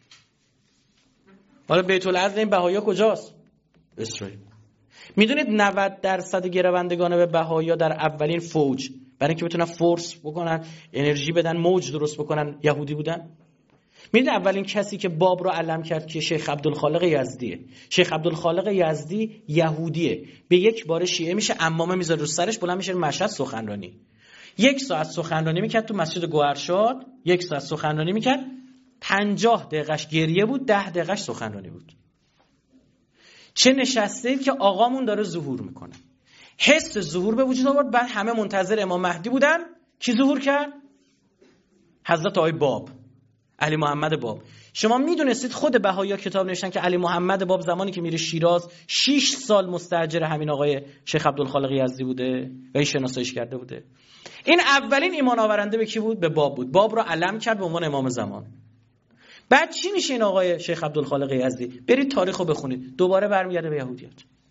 حالا بیت العدل این بهائی‌ها کجاست؟ اسرائیل. میدونید نود درصد گروندگان به بهائی‌ها در اولین فوج برای اینکه بتونن فورس بکنن، انرژی بدن، موج درست بکنن، یهودی بودن. میدونید اولین کسی که باب رو علم کرد که شیخ عبدالخالق یزدیه. شیخ عبدالخالق یزدی یهودیه، به یک بار شیعه میشه، عمامه میذاره رو سرش، بلند میشه مشهد سخنرانی. یک ساعت سخنرانی میکرد تو مسجد گوهرشاد، یک ساعت سخنرانی میکرد، پنجاه دقیقش گریه بود، ده دقیقش سخنرانی بود. چه نشسته که آقامون داره ظهور میکنه. حس ظهور به وجود آورد. بعد همه منتظر امام مهدی بودن. کی ظهور کرد؟ حضرت آقای باب، علی محمد باب. شما میدونستید خود بهائی‌ها کتاب نوشتن که علی محمد باب زمانی که میره شیراز شش سال مستاجر همین آقای شیخ عبدالخالق یزدی بوده و این شناساییش کرده بوده. این اولین ایمان آورنده به کی بود؟ به باب بود. باب رو علم کرد به عنوان امام زمان. بعد چی میشه این آقای شیخ عبدالخالق یزدی؟ برید تاریخو بخونید، دوباره برمیگرده به یهودیت.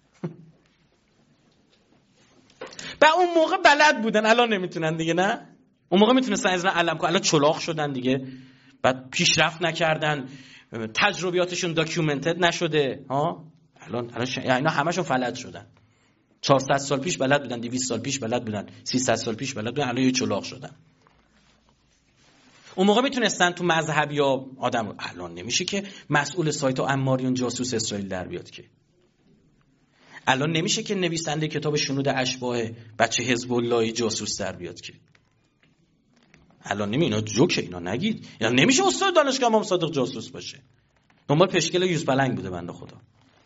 و اون موقع بلد بودن، الان نمیتونن دیگه. نه اون موقع میتونستن از علم کنن، الان چلاق شدن دیگه. بعد پیشرفت نکردن، تجربیاتشون داکیومنتد نشده ها. الان الان ش... اینا همشون فلج شدن. چهارصد سال پیش بلد بودن، دویست سال پیش بلد بودن، سیصد سال پیش بلد بودن، الان یه چلاق شدن. اون موقع میتونستن تو مذهب یا آدم، الان نمیشه که مسئول سایت و عماریون جاسوس اسرائیل در بیاد که. الان نمیشه که نویسنده کتاب شنود اشباح بچه حزب اللهی جاسوس در بیاد که. الان نمی اینا جوکه، اینا نگید. یعنی نمیشه استاد دانشگاه امام صادق جاسوس باشه. دنبال پشکل یوز پلنگ بوده بنده خدا.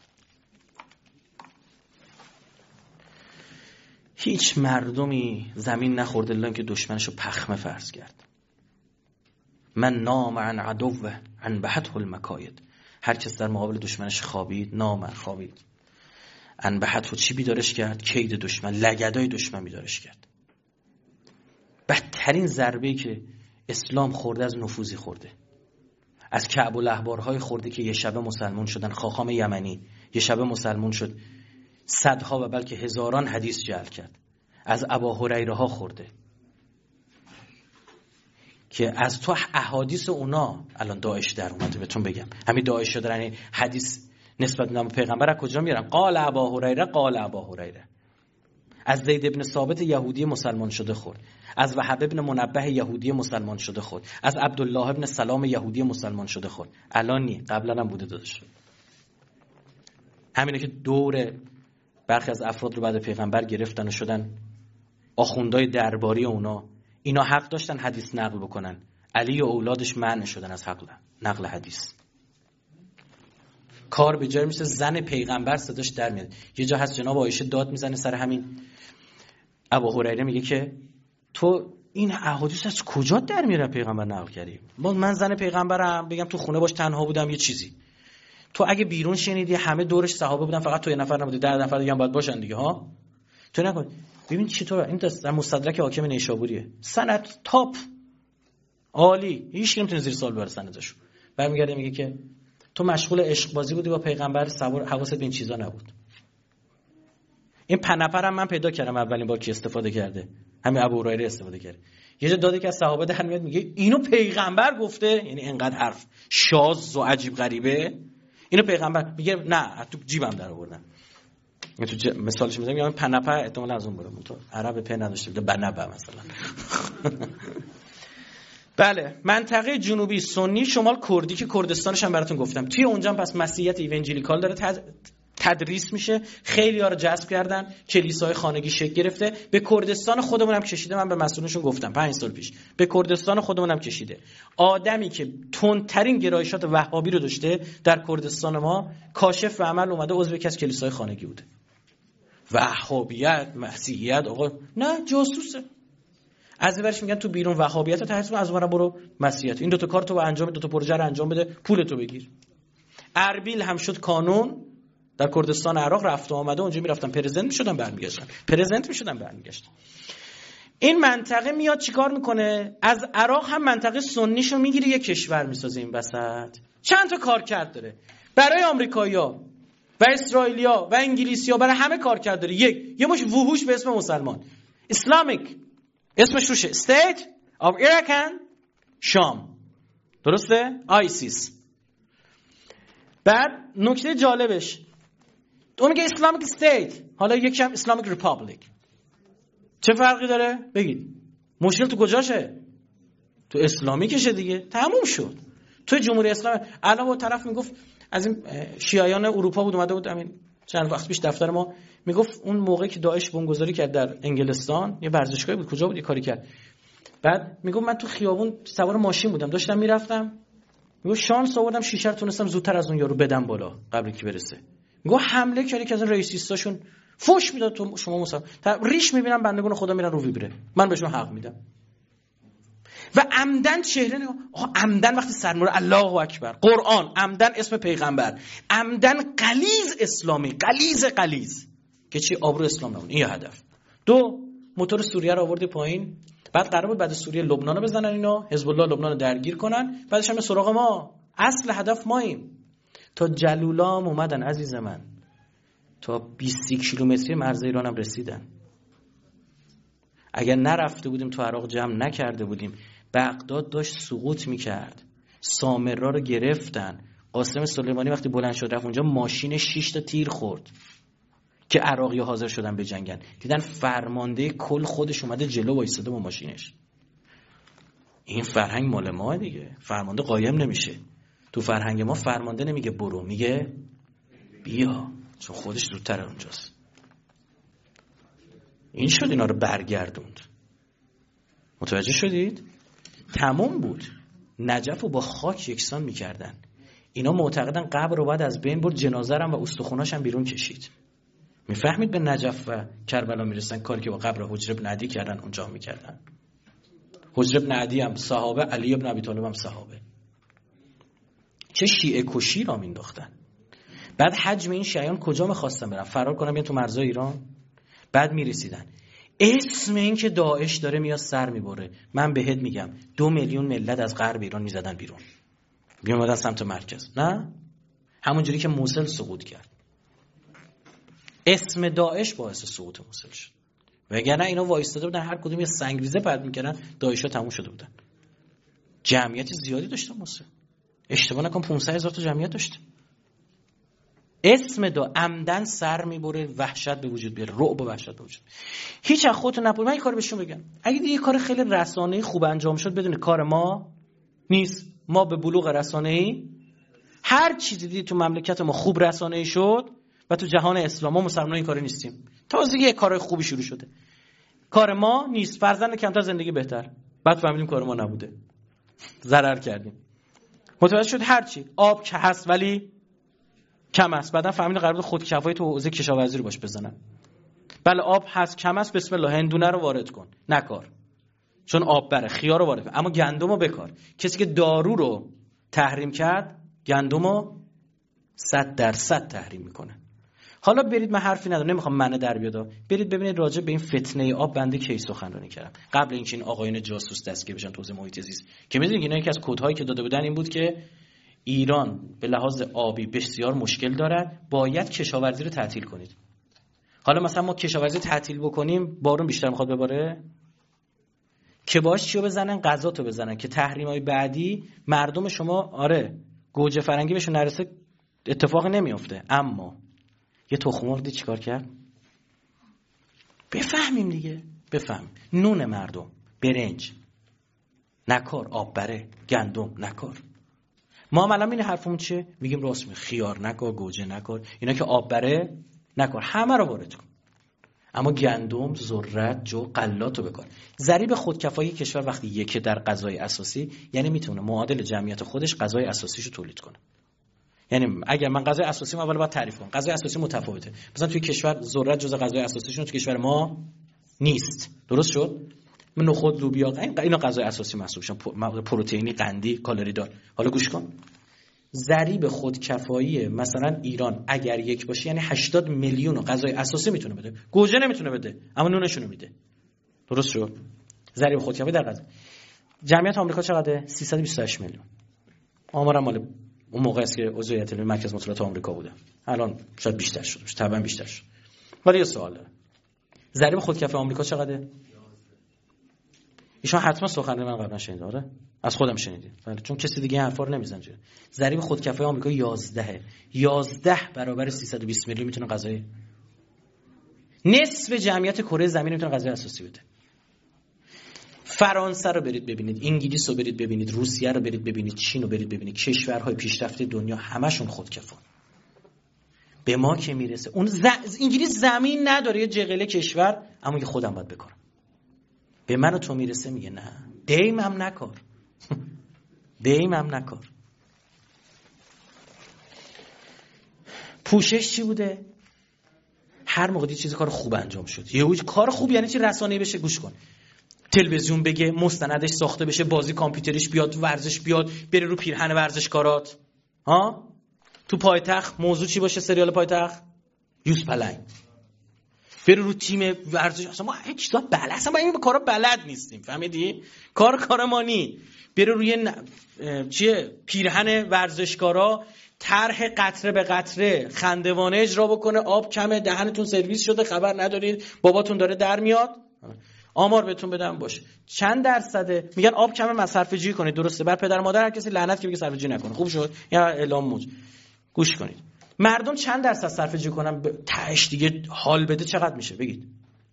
هیچ مردمی زمین نخورده الا که دشمنشو پخمه فرض کرد. من نام عن عدوه عن بحته المکاید. هر کس در مقابل دشمنش خوابید، نام خوابید. عن بحته چی بیدارش کرد؟ کید دشمن، لگدای دشمن بیدارش کرد. بدترین ضربه‌ای که اسلام خورده از نفوذی خورده. از کعب و الاحبارهای خورده که یه شبه مسلمان شدن. خاخام یمنی یه شبه مسلمان شد، صدها و بلکه هزاران حدیث جعل کرد. از ابا هریره ها خورده که از تو احادیث اونا الان داعش در اومده. بهتون بگم همین داعش دارن حدیث نسبت به پیغمبر از کجا میارن؟ قال ابا هریره قال ابا هریره. از زید ابن ثابت یهودی مسلمان شده خورد، از وهب ابن منبه یهودی مسلمان شده خورد، از عبدالله ابن سلام یهودی مسلمان شده خورد. الان نی، قبلا هم بوده داداش. همینه که دور برخی از افراد رو بعد پیغمبر گرفتن و شدن آخوندای درباری اونا. اینا حق داشتن حدیث نقل بکنن، علی و اولادش منع شدن از حق نقل حدیث. کار به جای میشه زن پیغمبر صداش در میاد. یه جا هست جناب عایشه داد میزنه سر همین. ابو هریره میگه که تو این احادیث از کجا در میاره پیغمبر نقل کردی؟ من زن پیغمبرم، بگم تو خونه باش تنها بودم یه چیزی. تو اگه بیرون شنیدی همه دورش صحابه بودن، فقط تو یه نفر نبودی، ده نفر دیگه هم باید باشن دیگه ها. تو نکن. ببین چطور این در مستدرک حاکم نیشابوریه، سند تاپ عالی، هیچ نمیتونه زیر سوال ببره سندشو. برمیگرده میگه که تو مشغول عشق بازی بودی با پیغمبر، سوار حواست به این چیزا نبود. این پنپرم من پیدا کردم اولین بار کی استفاده کرده، همین ابو هریره استفاده کرده. یه جا داده که از صحابه در میاد میگه اینو پیغمبر گفته، یعنی انقدر حرف شاذ و عجیب غریبه، اینو پیغمبر میگه نه تو جیبم در آوردم. من تو ج... مثالش میزنم، یا پنپه احتمال از اون بود، تو عرب په نداشته بود، بنبه مثلا. بله، منطقه جنوبی سنی، شمال کردی که کردستانش هم براتون گفتم. توی اونجا پس مسیحیت ایونجلیکال داره تد... تدریس میشه. خیلی‌ها رو جذب کردن، کلیساهای خانگی شکل گرفته. به کردستان خودمون هم کشیده. من به مسئولینشون گفتم پنج سال پیش، به کردستان خودمون هم کشیده. آدمی که تندترین گرایشات وهابی رو داشته در کردستان ما، کاشف و عمل اومده عضو یکی از کلیساهای خانگی بوده. وهابیت، مسیحیت، آقا نه، جاسوسه. از اینورش میگن تو بیرون وهابیت رو تحریف کن، از اونورا برو مسیحیت. این دو تا کار تو انجام، دو تا پروژه رو انجام بده، پولتو بگیر. اربیل هم شد کانون. در کردستان عراق رفت و آمده، اونجا میرفتن پرزنت میشدن برمیگشتن، پرزنت میشدن برمیگشتن. این منطقه میاد چیکار میکنه؟ از عراق هم منطقه سنیشو میگیره، یه کشور میسازه این وسط. چند تا کارکرد داره برای آمریکایی‌ها و اسرائیلیا و انگلیسی‌ها، برای همه کارکرد داره. یک یه مش وحوش به اسم مسلمان، اسلامیک اسمش روشه، State of Iraq شام، درسته؟ آیسیس. بعد نکته جالبش اون میگه اسلامیک استیت، حالا یکی هم اسلامیک ریپابلیک. چه فرقی داره؟ بگید. مشکل تو کجاشه؟ تو اسلامیکشه دیگه، تموم شد. تو جمهوری اسلامی الان با طرف میگفت از این شیعیان اروپا بود، اومده بود همین چند وقت پیش دفتر ما، میگفت اون موقعی که داعش بمبگذاری کرد در انگلستان، یه ورزشگاهی بود، کجا بود، یه کاری کرد. بعد میگفت من تو خیابون سوار ماشین بودم، داشتم میرفتم، میگفت شانس آوردم شیشه رو تونستم زودتر از اون یارو بدم بالا قبل که برسه. میگفت حمله کردی که از اون رئیسیستاشون فوش میداد تو شما مسلمان، ریش میبینم بندگان خدا میرن رو ویبره، من بهشون حق میدم. و عمدن چهره نگاه، آقا عمدن وقتی سرمور الله اکبر، قرآن، عمدن اسم پیغمبر، عمدن غلیظ اسلامی، غلیظ غلیظ که چی آبرو اسلام نمونه. این هدف. دو، موتور سوریه رو آورده پایین. بعد قرار بود بعد سوریه لبنان رو بزنن، اینا حزب الله لبنان رو درگیر کنن، بعدش هم سراغ ما. اصل هدف ماییم. تا جلولام اومدن عزیز من، تا بیست کیلومتری مرز ایران هم رسیدن. اگر نرفته بودیم تو عراق، جمع نکرده بودیم، بغداد داشت سقوط میکرد. سامرا رو گرفتن. قاسم سلیمانی وقتی بلند شد رفت اونجا، ماشین شش تا تیر خورد که عراقی حاضر شدن به جنگن. دیدن فرمانده کل خودش اومده جلو وایساده با ماشینش. این فرهنگ مال ما دیگه. فرمانده قایم نمیشه. تو فرهنگ ما فرمانده نمیگه برو، میگه بیا، چون خودش زودتر اونجاست. این شد اینا رو برگردوند. متوجه شدید؟ تمام بود. نجف رو با خاک یکسان میکردن. اینا معتقدن قبر رو باید از بین برد، جنازه هم و استخوناش هم بیرون کشید. میفهمید به نجف و کربلا میرسن، کاری که با قبر حجر بن عدی کردن اونجا میکردن. حجر بن عدی هم صحابه، علی بن ابی طالب هم صحابه. چه شیعه کشی را مینداختن. بعد حجم این شیعیان کجا میخواستن برن؟ فرار کنن بیان تو مرزای ایران. بعد میرسیدن اسم این که داعش داره میاد سر میبره. من بهت میگم دو میلیون ملت از غرب ایران میزدن بیرون، میومدن سمت مرکز. نه همونجوری که موصل سقوط کرد، اسم داعش باعث سقوط موصل شد. وگرنه اینا وایستاده بودن هر کدوم یه سنگریزه پرت میکردن، داعشا تموم شده بودن. جمعیت زیادی داشت موصل، اشتباه نکن پانصد هزار تا جمعیت داشت. اسم دا عمدن سر میبره، وحشت به وجود بیاره، رعب و وحشت به وجود. هیچ از خودتون نپرسید. من این کارو بهشون بگم، اگه یه کار خیلی رسانه‌ای خوب انجام شد، بدون کار ما نیست. ما به بلوغ رسانه‌ای هر چیزی دیدی تو مملکت ما خوب رسانه‌ای شد و تو جهان اسلام ما مسلمانان این کارو نیستیم. تازه یه کارهای خوبی شروع شده. کار ما نیست، فرزند کمتر زندگی بهتر. بعد فهمیدیم کار ما نبوده، ضرر کردیم. متوجه شد هر چی آب که هست ولی کم است. بعدا فهمیدن قرار بود خودکفایی تو حوزه کشاورزی رو باش بزنن. بله آب هست، کم است، بسم الله هندونه رو وارد کن. نکار، چون آب بره. خیار رو وارد کن، اما گندم رو بکار. کسی که دارو رو تحریم کرد، گندم رو صد درصد تحریم میکنه. حالا برید، من حرفی ندارم، نمیخوام منه در بیاد، برید ببینید راجع به این فتنه آب بنده کی سخنرانی کردم قبل اینکه این آقایون جاسوس دستگیر بشن تو حوزه محیط زیست، که میدونید اینا یکی از کدهایی که داده بودن این بود که ایران به لحاظ آبی بسیار مشکل داره، باید کشاورزی رو تعطیل کنید. حالا مثلا ما کشاورزی تعطیل بکنیم بارون بیشتر میخواد بباره، که باش چیو بزنن، غذاتو بزنن که تحریمای بعدی مردم شما آره گوجه فرنگی بهشون نرسه اتفاق نمیافته. اما یه تخم مرغ چیکار کرد؟ بفهمیم دیگه، بفهم. نون مردم، برنج نکار، آب بره، گندم نکار. ما هم الان این حرفمون چیه؟ میگیم راست می خیار نکار، گوجه نکار، اینا که آب بره نکار، همه رو وارد کن. اما گندم، ذرت، جو، غلاتو بکن. ضریب خودکفایی کشور وقتی یکی در غذای اساسی، یعنی میتونه معادل جمعیت خودش غذای اساسیشو تولید کنه. یعنی اگر من غذای اساسی ما اول باید تعریف کنم. غذای اساسی متفاوته. مثلا توی کشور ذرت جزء غذای اساسیشون تو کشور ما نیست. درست شد؟ من نخود، لوبیا، اینا غذای اساسی محسوب میشن، پروتئینی، قندی، کالری دار. حالا گوش کن. ضریب خودکفایی مثلا ایران اگر یک باشه یعنی هشتاد میلیون غذای اساسی میتونه بده. گوجه نمیتونه بده، اما نونشونو میده. درست شد؟ ضریب خودکفایی در غذا. جمعیت آمریکا چقدره؟ سیصد و بیست و هشت میلیون. آمارم مال اون موقع است که عضویت مرکز مطالعات آمریکا بوده. الان شاید بیشتر شده باشه، طبعا بیشتر شد. ولی یه سواله. ضریب خودکفایی آمریکا چقدره؟ ایشون حتما سخنرانی من قبلا شنیده، آره؟ از خودم شنیدید. ولی چون کسی دیگه حرفا رو نمیزنه. ضریب خودکفایی آمریکا یازده یازده برابر سیصد و بیست میلیون میتونه غذای نصف جمعیت کره زمین میتونه غذای اساسی بده. فرانسه رو برید ببینید، انگلیس رو برید ببینید، روسیه رو برید ببینید، چین رو برید ببینید، کشورهای پیشرفته دنیا همشون خودکفان. به ما که میرسه اون ز... انگلیس زمین نداره، یه جغله کشور، اما که خودم باید بکارم. به من و تو میرسه میگه نه، دیم هم نکار. دیم هم نکار. پوشش چی بوده؟ هر موقع چیزی کار خوب انجام شد، یه کار خوب یعنی چی؟ رسانه‌ای بشه، گوش کن، تلویزیون بگه، مستندش ساخته بشه، بازی کامپیوتریش بیاد، ورزش بیاد، بره رو پیرهن ورزشکارات. ها؟ تو پایتخت موضوع چی باشه؟ سریال پایتخت یوز پلنگ. بره رو تیم ورزش. اصلا ما هیچ چیزا بلد، اصلا ما این کارا بلد نیستیم، فهمیدی؟ کار کار ما نی. بره روی ن... چیه؟ پیرهن ورزشکارا طرح قطره به قطره خندوانه اجرا بکنه، آب کمه، دهنتون سرویس شده، خبر ندارید، باباتون داره در میاد. آمار بهتون بدم باشه چند درصده میگن آب کمه مصرف جویی کنید. درسته؟ بر پدر مادر هر کسی لعنت که بگه صرفه جویی نکنه. خوب شد یا اعلام موج. گوش کنید، مردم چند درصد صرفه جویی کنن تهش دیگه حال بده؟ چقدر میشه بگید؟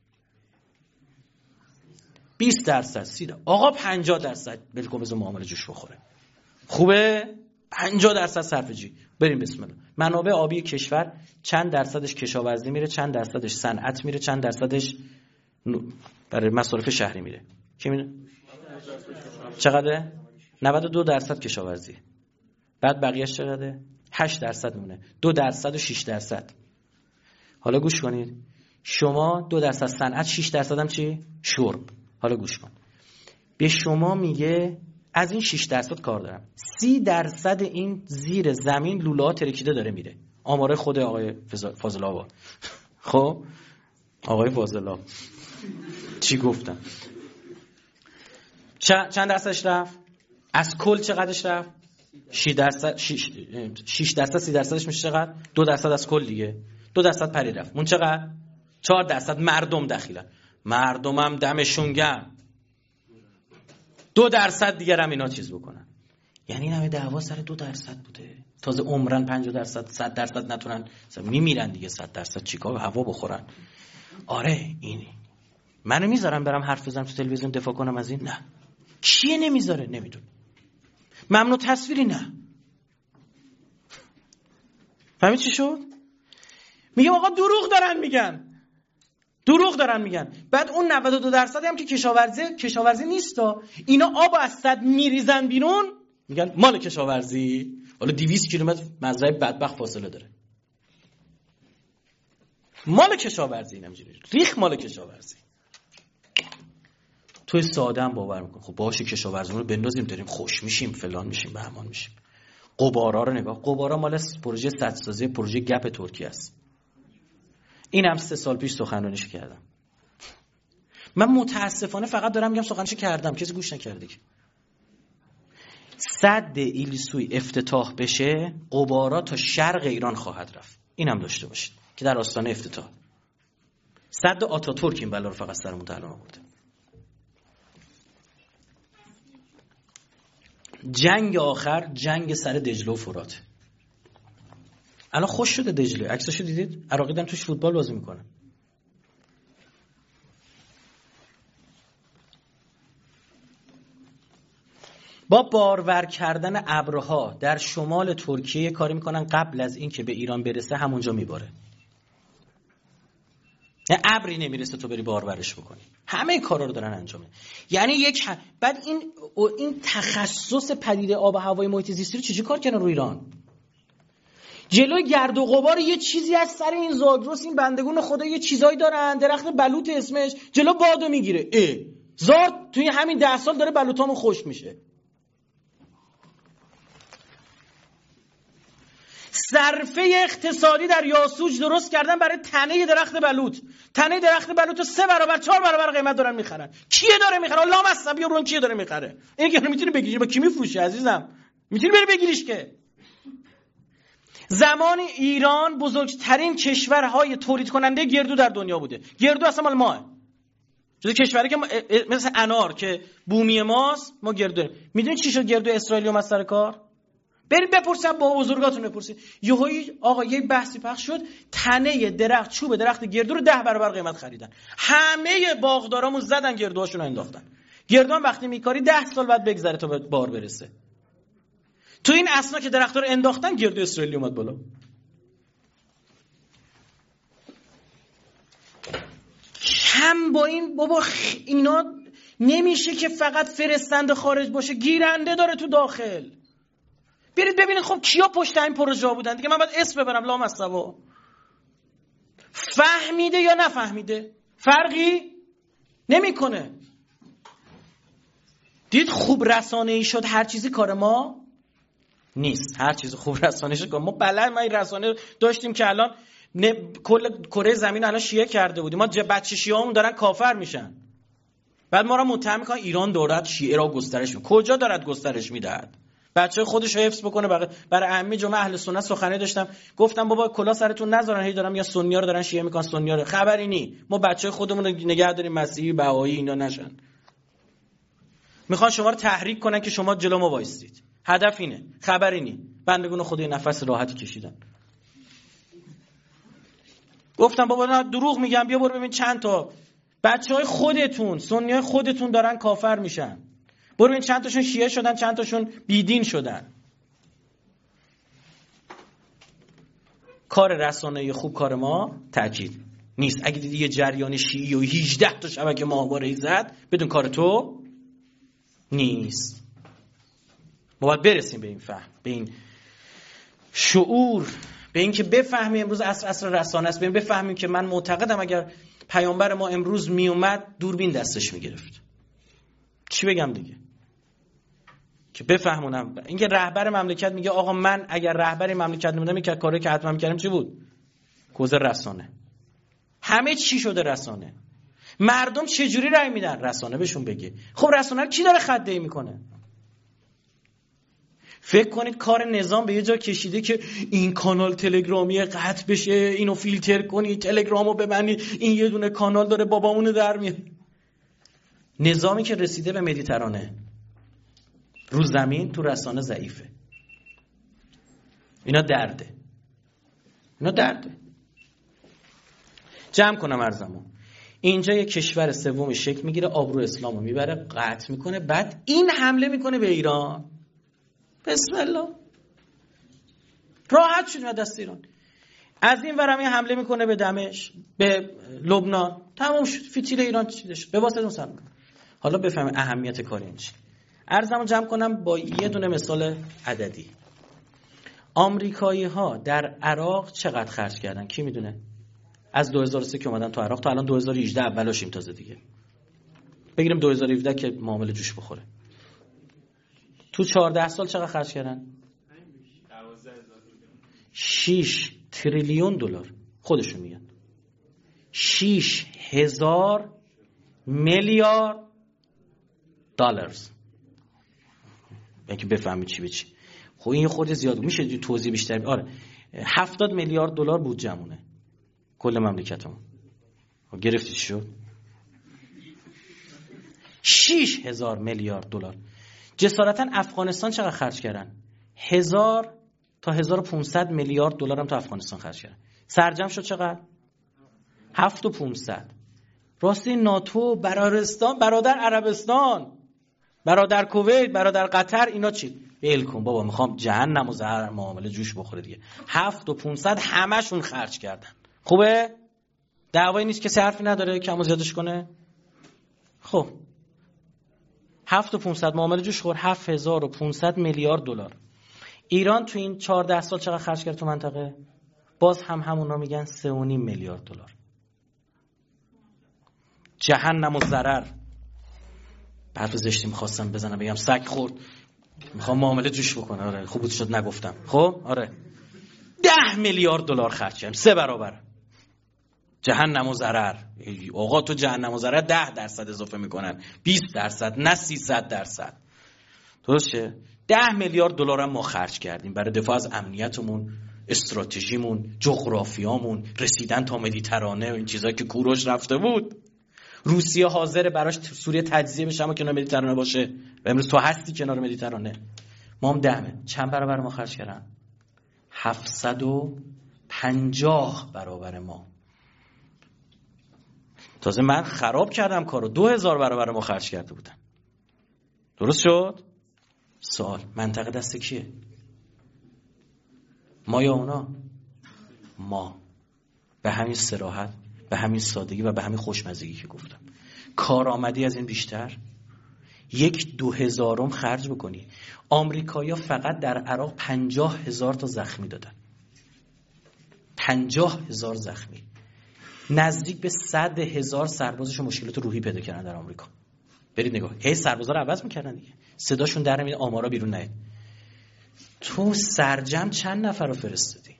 بیست درصد، سی درصد. آقا پنجاه درصد بالکل بذار معامله جوش بخوره. خوبه؟ پنجاه درصد صرفه جویی. بریم بسم الله. منابع آبی کشور چند درصدش کشاورزی میره، چند درصدش صنعت میره، چند درصدش برای مصارف شهری میره؟ کی میدونه؟ چقدره؟ نود و دو درصد کشاورزی. بعد بقیه‌اش چقدره؟ هشت درصد مونه. دو درصد و شش درصد. حالا گوش کنید. شما دو درصد صنعت، شش درصد هم چی؟ شرب. حالا گوش کن. به شما میگه از این شش درصد کار دارم. سی درصد این زیر زمین لوله‌ها ترکیده داره میره. آماره خود آقای فاضل آبا. خب آقای فاضل آبا چی گفتم؟ چند درصدش رفت؟ از کل چقدرش رفت؟ شش درصد. شش درصد سی درصدش میشه چقدر؟ دو درصد از کل دیگه. دو درصد پری رفت. اون چقدر؟ چهار درصد مردم دخیلن. مردمم دمشون گرم. دو درصد دیگه هم اینا چیز بکنن. یعنی این همه دعوا سر دو درصد بوده. تازه عمرن پنجاه درصد، صد درصد نتونن، میمیرن دیگه. صد درصد چیکار؟ هوا بخورن. آره اینی. منو میذارم برم حرف بزنم تو تلویزیون دفاع کنم از این؟ نه. کیه نمیذاره؟ نمیدون. ممنوع تصویری؟ نه. فهمید چی شد؟ میگم آقا دروغ دارن میگن. دروغ دارن میگن. بعد اون نود و دو درصد هم که کشاورزی کشاورزی نیستا، اینا آب از صد میریزن بیرون، میگن مال کشاورزی. حالا دویست کیلومتر مزرعه بدبخت فاصله داره. مال کشاورزی اینجوری. ریخ مال کشاورزی. توی ساده هم باور میکن. خب باشه کشاورزیمون رو بندازیم، داریم خوش میشیم، فلان میشیم، بهمان میشیم. قبارا رو نگاه. قبارا مال پروژه سدسازی، پروژه گپ ترکیه است. اینم سه سال پیش سخنرانیش کردم. من متاسفانه فقط دارم میگم سخنرانیش کردم، کسی گوش نکرده. که سد ایلیسوی افتتاح بشه، غبارا تا شرق ایران خواهد رفت. اینم داشته باشید که در آستانه افتتاح. سد آتاتورک این بلا رو فقط سرمون الان آورده. جنگ آخر جنگ سر دجله و فرات. الان خوش شده دجله، عکساشو دیدید؟ عراقی دارن توش فوتبال بازی میکنن. با بارور کردن ابرها در شمال ترکیه کاری میکنن قبل از این که به ایران برسه همونجا میباره. نه ابری نمیرسه تو بری بارورش بکنی. همه کارا رو دارن انجام میدن. یعنی یک ح... بعد این این تخصص پدیده آب و هوای محیط زیستی رو چجوری کار کردن رو ایران؟ جلوی گرد و غبار یه چیزی از سر این زاگرس این بندگون خدا یه چیزایی دارن، درخت بلوط اسمش، جلو بادو میگیره. اه زارد توی همین ده سال داره بلوطامون خشک میشه. صرفه اقتصادی در یاسوج درست کردن برای تنه درخت بلوط. تنه درخت بلوط رو سه برابر چهار برابر قیمت دارن میخرن. کیه داره میخره؟ الله مصبی رو کیه داره میخره؟ این که میتونی بگیری با کی میفروشه عزیزم؟ میتونی بری بگیریش که. زمان ایران بزرگترین کشورهای تولید کننده گردو در دنیا بوده. گردو اصلا مال ماه. جز کشوری که مثل انار که بومی ماست، ما گردو داریم. میدونید چی شد گردو اسرائیل اومد سر کار؟ برید بپرسید با بزرگاتون بپرسید. یهویی آقا یه بحثی پخش شد، تنه درخت چوب درخت گردو رو ده برابر قیمت خریدن. همه باغدارامون زدن گردوهاشون رو انداختن. گردو هم وقتی میکاری ده سال بعد بگذره تا به بار برسه. تو این اسنا که درخت‌ها رو انداختن گردو اسرائیلی اومد بالا. هم با این بابا خ... اینا نمیشه که فقط فرستنده خارج باشه، گیرنده داره تو داخل. برید ببینید خب کیا پشت این پروژه بودن دیگه. من باید اسم ببرم لامصبا. فهمیده یا نفهمیده فرقی نمیکنه. دید خوب رسانه‌ای شد هر چیزی کار ما نیست. هر چیز خوب رسانه‌ای شد ما بلد ما این رسانه داشتیم که الان کل کره زمین الان شیعه کرده بودیم. ما بچه شیعه‌مون دارن کافر میشن. بعد ما را متهم میکنن ایران دارد شیعه را گسترش میده. کجا دارد گسترش میدهد؟ بچه خودش رو حفظ بکنه. برای برای عمه جمعه اهل سنت سخنرانی داشتم، گفتم بابا کلا سرتون نذارن، هی دارم یا سنی‌ها رو دارن شیعه میکنن، سنی‌ها رو خبری نی. ما بچه خودمون رو نگه داریم مسیحی بهایی اینا نشن. میخوان شما رو تحریک کنن که شما جلو ما وایسید. هدف اینه. خبری نی. بندگون خدای نفس راحتی کشیدن. گفتم بابا نه دروغ میگم، بیا برو ببین چند تا بچهای خودتون سنی‌های خودتون دارن کافر میشن. برو ببین چند تاشون شیعه شدن، چند تاشون بیدین شدن. کار رسانه‌ای خوب کار ما تأکید نیست. اگه دیدی یه جریان شیعی و هجده تا شبکه ماهواره‌ای زد بدون کار تو نیست. ما باید برسیم به این فهم، به این شعور، به این که بفهمیم امروز عصر عصر رسانه است. بفهمیم که من معتقدم اگر پیامبر ما امروز می اومد دوربین دستش میگرفت. چی بگم دیگه که بفهمونم؟ اینکه رهبر مملکت میگه آقا من اگر رهبر مملکت نمیدم یک کاری که حتما میکردم چی بود؟ کوزه رسانه. همه چی شده رسانه. مردم چه جوری رأی میدن؟ رسانه بهشون بگه. خب رسانه کی داره خدایی میکنه؟ فکر کنید کار نظام به یه جا کشیده که این کانال تلگرامی قطع بشه، اینو فیلتر کنید، تلگرامو ببندید، این یه دونه کانال داره بابامونو در میاد. نظامی که رسیده به مدیترانه رو زمین تو رسانه ضعیفه. اینا درده. اینا درده. جمع کنم عرضمو. اینجا یه کشور سوم شکل میگیره، آبرو اسلامو میبره، قطع میکنه، بعد این حمله میکنه به ایران. بسم الله. راحت شد از دست ایران. از این ورم حمله میکنه به دمشق، به لبنان. تمام شد. فتیل ایران چیده شد. به واسطه اون سر میکنه. حالا بفهم اهمیت کار این چی. عرضمو جمع کنم با یه دونه مثال عددی. آمریکایی ها در عراق چقدر خرج کردن؟ کی میدونه؟ از دو هزار و سه که اومدن تو عراق تا الان دو هزار و هجده اولاشیم تازه دیگه. بگیریم دو هزار و هفده که معامله جوش بخوره. تو چهارده سال چقدر خرج کردن؟ شش تریلیون دلار. خودشون میگن. شیش هزار میلیارد دلار. اینکه بفهمی چی به چی. خب این خورده زیاد میشه توضیح بیشتر بی... آره هفتاد میلیارد دلار بودجه‌مونه کل مملکتمون. گرفتی چی شد؟ شش هزار میلیارد دلار. جسارتا افغانستان چقدر خرج کردن؟ هزار تا هزار و پانصد میلیارد دلار هم تو افغانستان خرج کردن. سرجم شد چقدر؟ هفت و پانصد. راستی ناتو، برادرستان، برادر عربستان، برادر کویت، برادر قطر، اینا چی؟ ول کن بابا، میخوام جهنم و زهر معامله جوش بخوره دیگه. هفت و پانصد همشون خرج کردن. خوبه؟ دعوایی نیست کسی حرفی نداره کم و زیادش کنه؟ خب هفت و پانصد معامله جوش خور، هفت هزار و پانصد میلیارد دلار. ایران تو این چهارده سال چقدر خرج کرد تو منطقه؟ باز هم همونا میگن سه و نیم میلیارد دلار. جهنم و ضرر. حرف زشتی میخواستم بزنم بگم سگ خورد، میخوام معامله جوش بکنه. آره خوب بود شد نگفتم. خب آره ده میلیارد دلار خرج کردیم، سه برابر. جهنم و ضرر. آقا تو جهنم و ضرر ده درصد اضافه میکنن، بیست درصد نه سیصد درصد. درسته؟ ده میلیارد دلار هم ما خرج کردیم برای دفاع از امنیتمون، استراتژیمون، جغرافیامون، رسیدن تا مدیترانه و این چیزایی که کوروش رفته بود. روسیه حاضر براش سوریه تجزیه بشه اما کنار مدیترانه باشه و امروز تو هستی کنار مدیترانه. ما هم دهمه. چند برابر ما خرج کردن؟ هفتصد و پنجاه برابر ما. تازه من خراب کردم کارو، دو هزار برابر ما خرج کرده بودن. درست شد؟ سوال منطقه دست کیه؟ ما یا اونا؟ ما. به همین صراحت، به همین سادگی و به همین خوشمزگی که گفتم. کارآمدی از این بیشتر؟ یک دو هزارم خرج بکنی. آمریکایی‌ها فقط در عراق پنجاه هزار تا زخمی دادن. پنجاه هزار زخمی. نزدیک به صد هزار سربازش مشکلات روحی پیدا کردن در آمریکا. برید نگاه. هی سربازا رو عوض می‌کردن دیگه. صداشون در نمیاد، آمارا بیرون نیاد. تو سرجم چند نفر رو فرستادی؟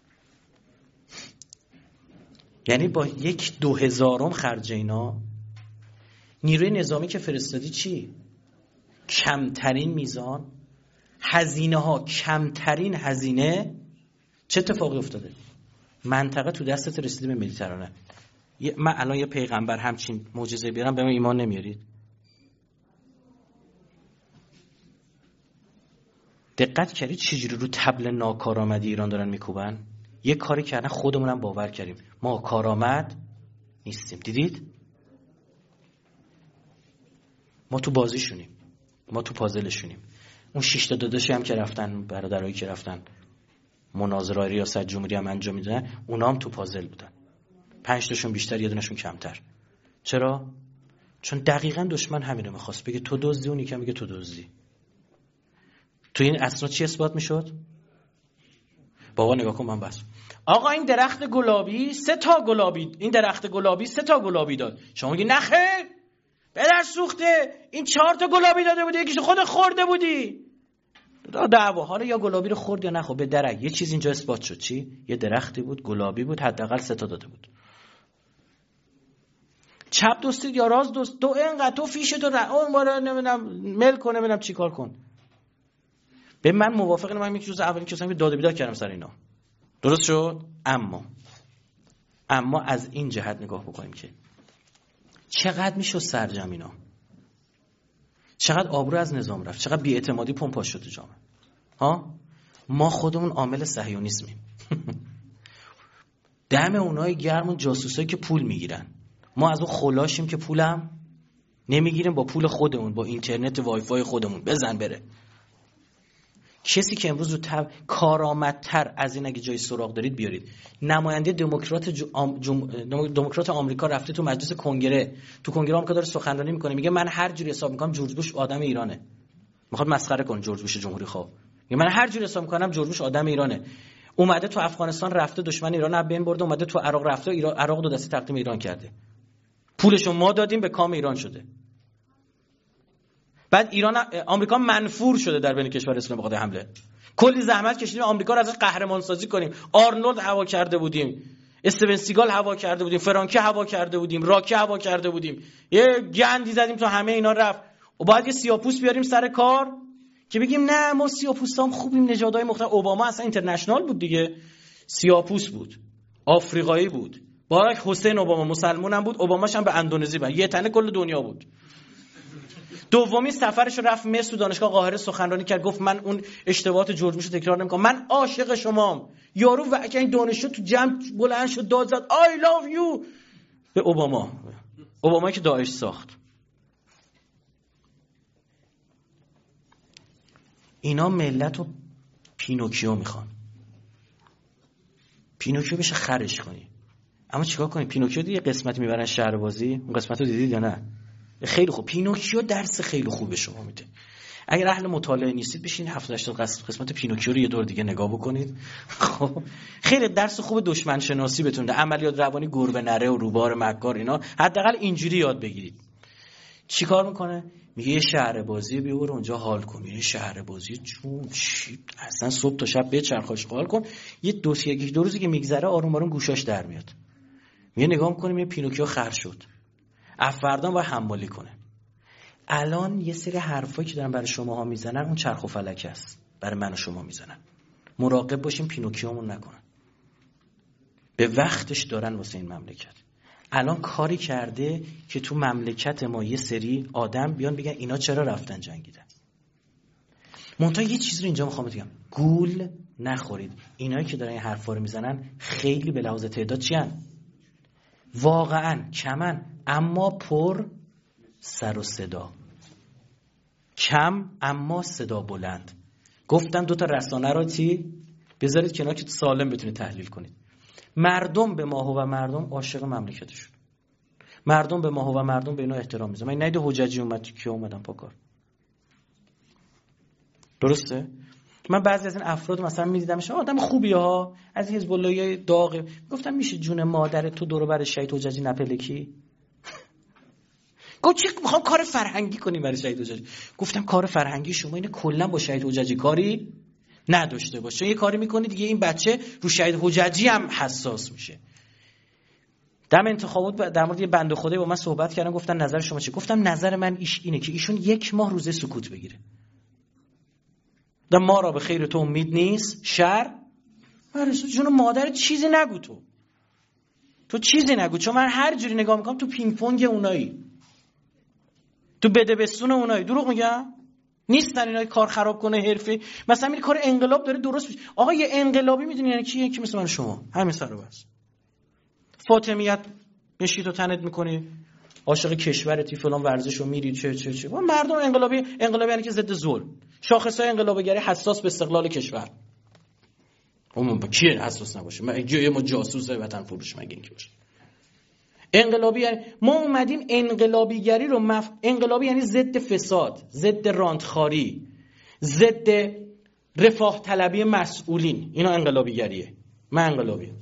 یعنی با یک دو هزارم خرج اینا نیروی نظامی که فرستادی چی؟ کمترین میزان، هزینه ها کمترین هزینه. چه اتفاقی افتاده؟ منطقه تو دستت رسیده به مدیترانه. من الان یه پیغمبر همچین معجزه بیارم به من ایمان نمیارید؟ دقت کردید چجوری رو طبل ناکارآمدی ایران دارن میکوبن؟ یه کاری کردن خودمونم باور کردیم ما کارآمد نیستیم. دیدید؟ ما تو بازیشونیم، ما تو پازلشونیم. اون شش تا داداشی هم که رفتن، برادرایی که رفتن مناظره ریاست جمهوری هم انجام میدن، اونا هم تو پازل بودن. پنج تاشون بیشتر، یه دونشون کمتر. چرا؟ چون دقیقاً دشمن همینو میخواست، بگه تو دزدی، اون یکی میگه تو دزدی. تو این اسناد چی اثبات میشد؟ بابا نگاه کن من بس. آقا این درخت گلابی سه تا گلابی، این درخت گلابی سه تا گلابی داد. شما میگی نه خیر پدر سوخته، این چهار تا گلابی داده بودی، یکیشو خودت خورده بودی. دعوا. حالا یا گلابی رو خورد یا نه، خب به درک یه چیز اینجا اثبات شد. چی؟ یه درختی بود گلابی بود، حداقل سه تا داده بود. چپ دوستید یا راست دوست؟ تو اینقدر تو فیش تو اون بارا نمیدونم مل کنه، نمیدونم چیکار کن. به من موافقه، من یک روز اولین کسایی که داد و بیداد کردم سر اینا. درست شد؟ اما اما از این جهت نگاه بکنیم که چقدر میشد سرجم اینا، چقدر آبرو از نظام رفت، چقدر بی‌اعتمادی پمپاژ شد تو جامعه. ها ما خودمون عامل صهیونیسمیم. دم اونای گرمون جاسوسایی که پول میگیرن، ما از اون خلاشیم که پولم نمیگیریم، با پول خودمون، با اینترنت وای فای خودمون بزن بره. کسی که امروز رو تب... کارآمدتر از این اگه جای سراغ دارید بیارید. نماینده دموکرات جو... آم... جم... دموکرات آمریکا رفته تو مجلس کنگره، تو کنگره آمریکا داره سخنرانی میکنه، میگه من هر جوری حساب میکنم جورج بوش آدم ایرانه. میخواد مسخره کنه جورج بوش جمهوری خواه. میگه من هر جوری حساب میکنم جورج بوش آدم ایرانه. اومده تو افغانستان رفته دشمن ایران رو بین برده، اومده تو عراق رفته ایران... عراق دو دسته تقدیم ایران کرده. پولشو ما دادیم به کام ایران شده. بعد ایران آمریکا منفور شده در بین کشور اسلام به خاطر حمله. کلی زحمت کشیدیم آمریکا رو ازش قهرمان سازی کنیم. آرنولد هوا کرده بودیم. استیون سیگال هوا کرده بودیم، فرانکی هوا کرده بودیم، راکی هوا کرده بودیم، یه گندی زدیم تو همه اینا رفت. و باید یه سیاه‌پوست بیاریم سر کار که بگیم نه ما سیاه‌پوستام خوبیم، نژادهای مختلف. اوباما اصلا اینترنشنال بود دیگه، سیاه‌پوست بود، آفریقایی بود. باراک حسین اوباما مسلمان هم بود، اوباماش هم به اندونزی بود، یه تنه کل دنیا بود. دومی سفرش رفت مصر، دانشگاه قاهره سخنرانی کرد، گفت من اون اشتباهات جورج بوشو تکرار نمی‌کنم، من عاشق شمام. یارو و این دانشجو تو جمع بلند شد داد زد I love you به اوباما. اوباما که داعش ساخت. اینا ملت رو پینوکیو میخوان. پینوکیو بشه خرش کنی. اما چیکار کنی؟ پینوکیو دیگه قسمت میبرن شهر بازی. اون قسمت رو دیدید یا نه؟ خیلی خوب. پینوکیو درس خیلی خوب به شما میده. اگر اهل مطالعه نیستید بشین هفتاد هشتاد قسمت پینوکیو رو یه دور دیگه نگاه بکنید. خب خیلی درس خوب دشمن شناسی بهتون ده. عملیات روانی گربه نره و روبار مکار اینا حداقل اینجوری یاد بگیرید. چیکار میکنه؟ میگه یه شهر بازی بیار اونجا حال کن. یه شهر بازی چون چی اصلا صبح تا شب بچرخاش حال کن. یه دو سه یک دو روزی که میگذره آروم آروم گوشاش در میاد. میگه نگاه میکنیم یه پینوکیو خر شد. افردان باید حمالی کنه. الان یه سری حرفایی که دارن برای شماها میزنن اون چرخ و فلک است. برای من و شما میزنن. مراقب باشیم پینوکیومون نکنن. به وقتش دارن واسه این مملکت. الان کاری کرده که تو مملکت ما یه سری آدم بیان بگن اینا چرا رفتن جنگیدن. منتها یه چیز رو اینجا میخوام بگم، گول نخورید. اینایی که دارن این حرفا رو میزنن خیلی به لحاظ تعداد چی ان؟ واقعا کمن، اما پر سر و صدا. کم اما صدا بلند. گفتم دو تا رسانه رو چی بذارید کنار که سالم بتونید تحلیل کنید. مردم به ماهو و مردم عاشق مملکتشون. مردم به ماهو و مردم به اینا احترام میذارن. من ندید حججی اومد که اومدن پاکار. درسته؟ من بعضی از این افراد مثلا میدیدمش آدم خوبیه ها، از حزب اللهی داغ، گفتم میشه جون مادر تو دور و بر شهید حججی نپلکی؟ گفت چی میخوام کار فرهنگی کنیم برای شهید حججی. گفتم کار فرهنگی شما اینه کلا با شهید حججی کاری نداشته باشه. یه کاری میکنی دیگه این بچه رو شهید حججی هم حساس میشه. دم انتخابات در مورد یه بنده خدایی با من صحبت کردن، گفتن نظر شما چیه؟ گفتم نظر من ایش اینه که ایشون یک ماه روزه سکوت بگیره. ما را به خیر تو امید نیست، شر مرسو جون مادر چیزی نگو. تو تو چیزی نگو، چون من هر جوری نگاه میکنم تو پینگ پونگ اونایی، تو بده بستون اونایی. دروغ میگم؟ نیستن اینا کار خراب کنه حرفی. مثلا این کار انقلاب داره درست میشه. آقا یه انقلابی میدونی یعنی کی؟ یکی مثل من شما همین سر و بس فاطمیت بشی تو تنت میکنی، عاشق کشورتی، فلان ورزشو میری چه چه چه. مردم انقلابی انقلابی یعنی که ضد ظلم. شاخصهای انقلابیگری حساس به استقلال کشور. اون با کی حساس نباشه؟ مگه ما جاسوس وطن فروش مگه این که باشه؟ انقلابی یعنی ما اومدیم انقلابیگری رو مف... انقلابی یعنی ضد فساد، ضد رانتخاری، ضد رفاه طلبی مسئولین. اینا انقلابیگریه. من انقلابیم.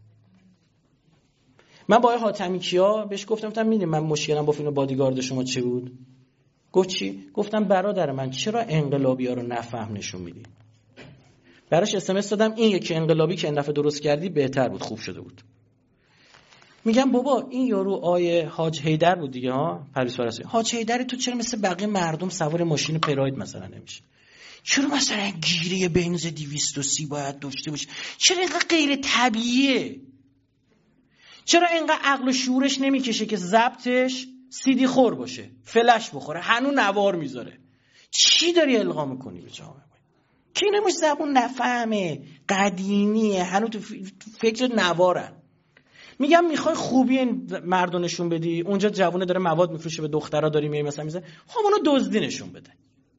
من با حاتمی کیا بهش گفتم گفتم میدونی من مشکلم با فیلم بادیگارد شما چی بود؟ گفت چی؟ گفتم برادر من چرا انقلابی‌ها رو نفهم نشون میدی؟ براش اس ام اس دادم این یکی انقلابی که این دفعه درست کردی بهتر بود، خوب شده بود. میگم بابا این یارو آیه حاج حیدر بود دیگه ها، پریس فارسی. حاج حیدر تو چرا مثل بقیه مردم سوار ماشین پراید مثلا نمیشه؟ چرا مثلا گیره بنز دویست و سی باید داشته باشه؟ چرا اینقدر غیر طبیعیه؟ چرا اینقدر عقل و شعورش نمیکشه که ضبطش سیدی خور باشه، فلش بخوره، هنو نوار میذاره؟ چی داری القا میکنی به جامعه؟ کی نموش زبون نفهمه، قدیمیه، هنو تو فکر نوارن. میگم میخوای خوبی این مردو نشون بدی، اونجا جوونه داره مواد میفروشه به دخترها داری میای مثلا میزه، خب اونو دزدی نشون بده.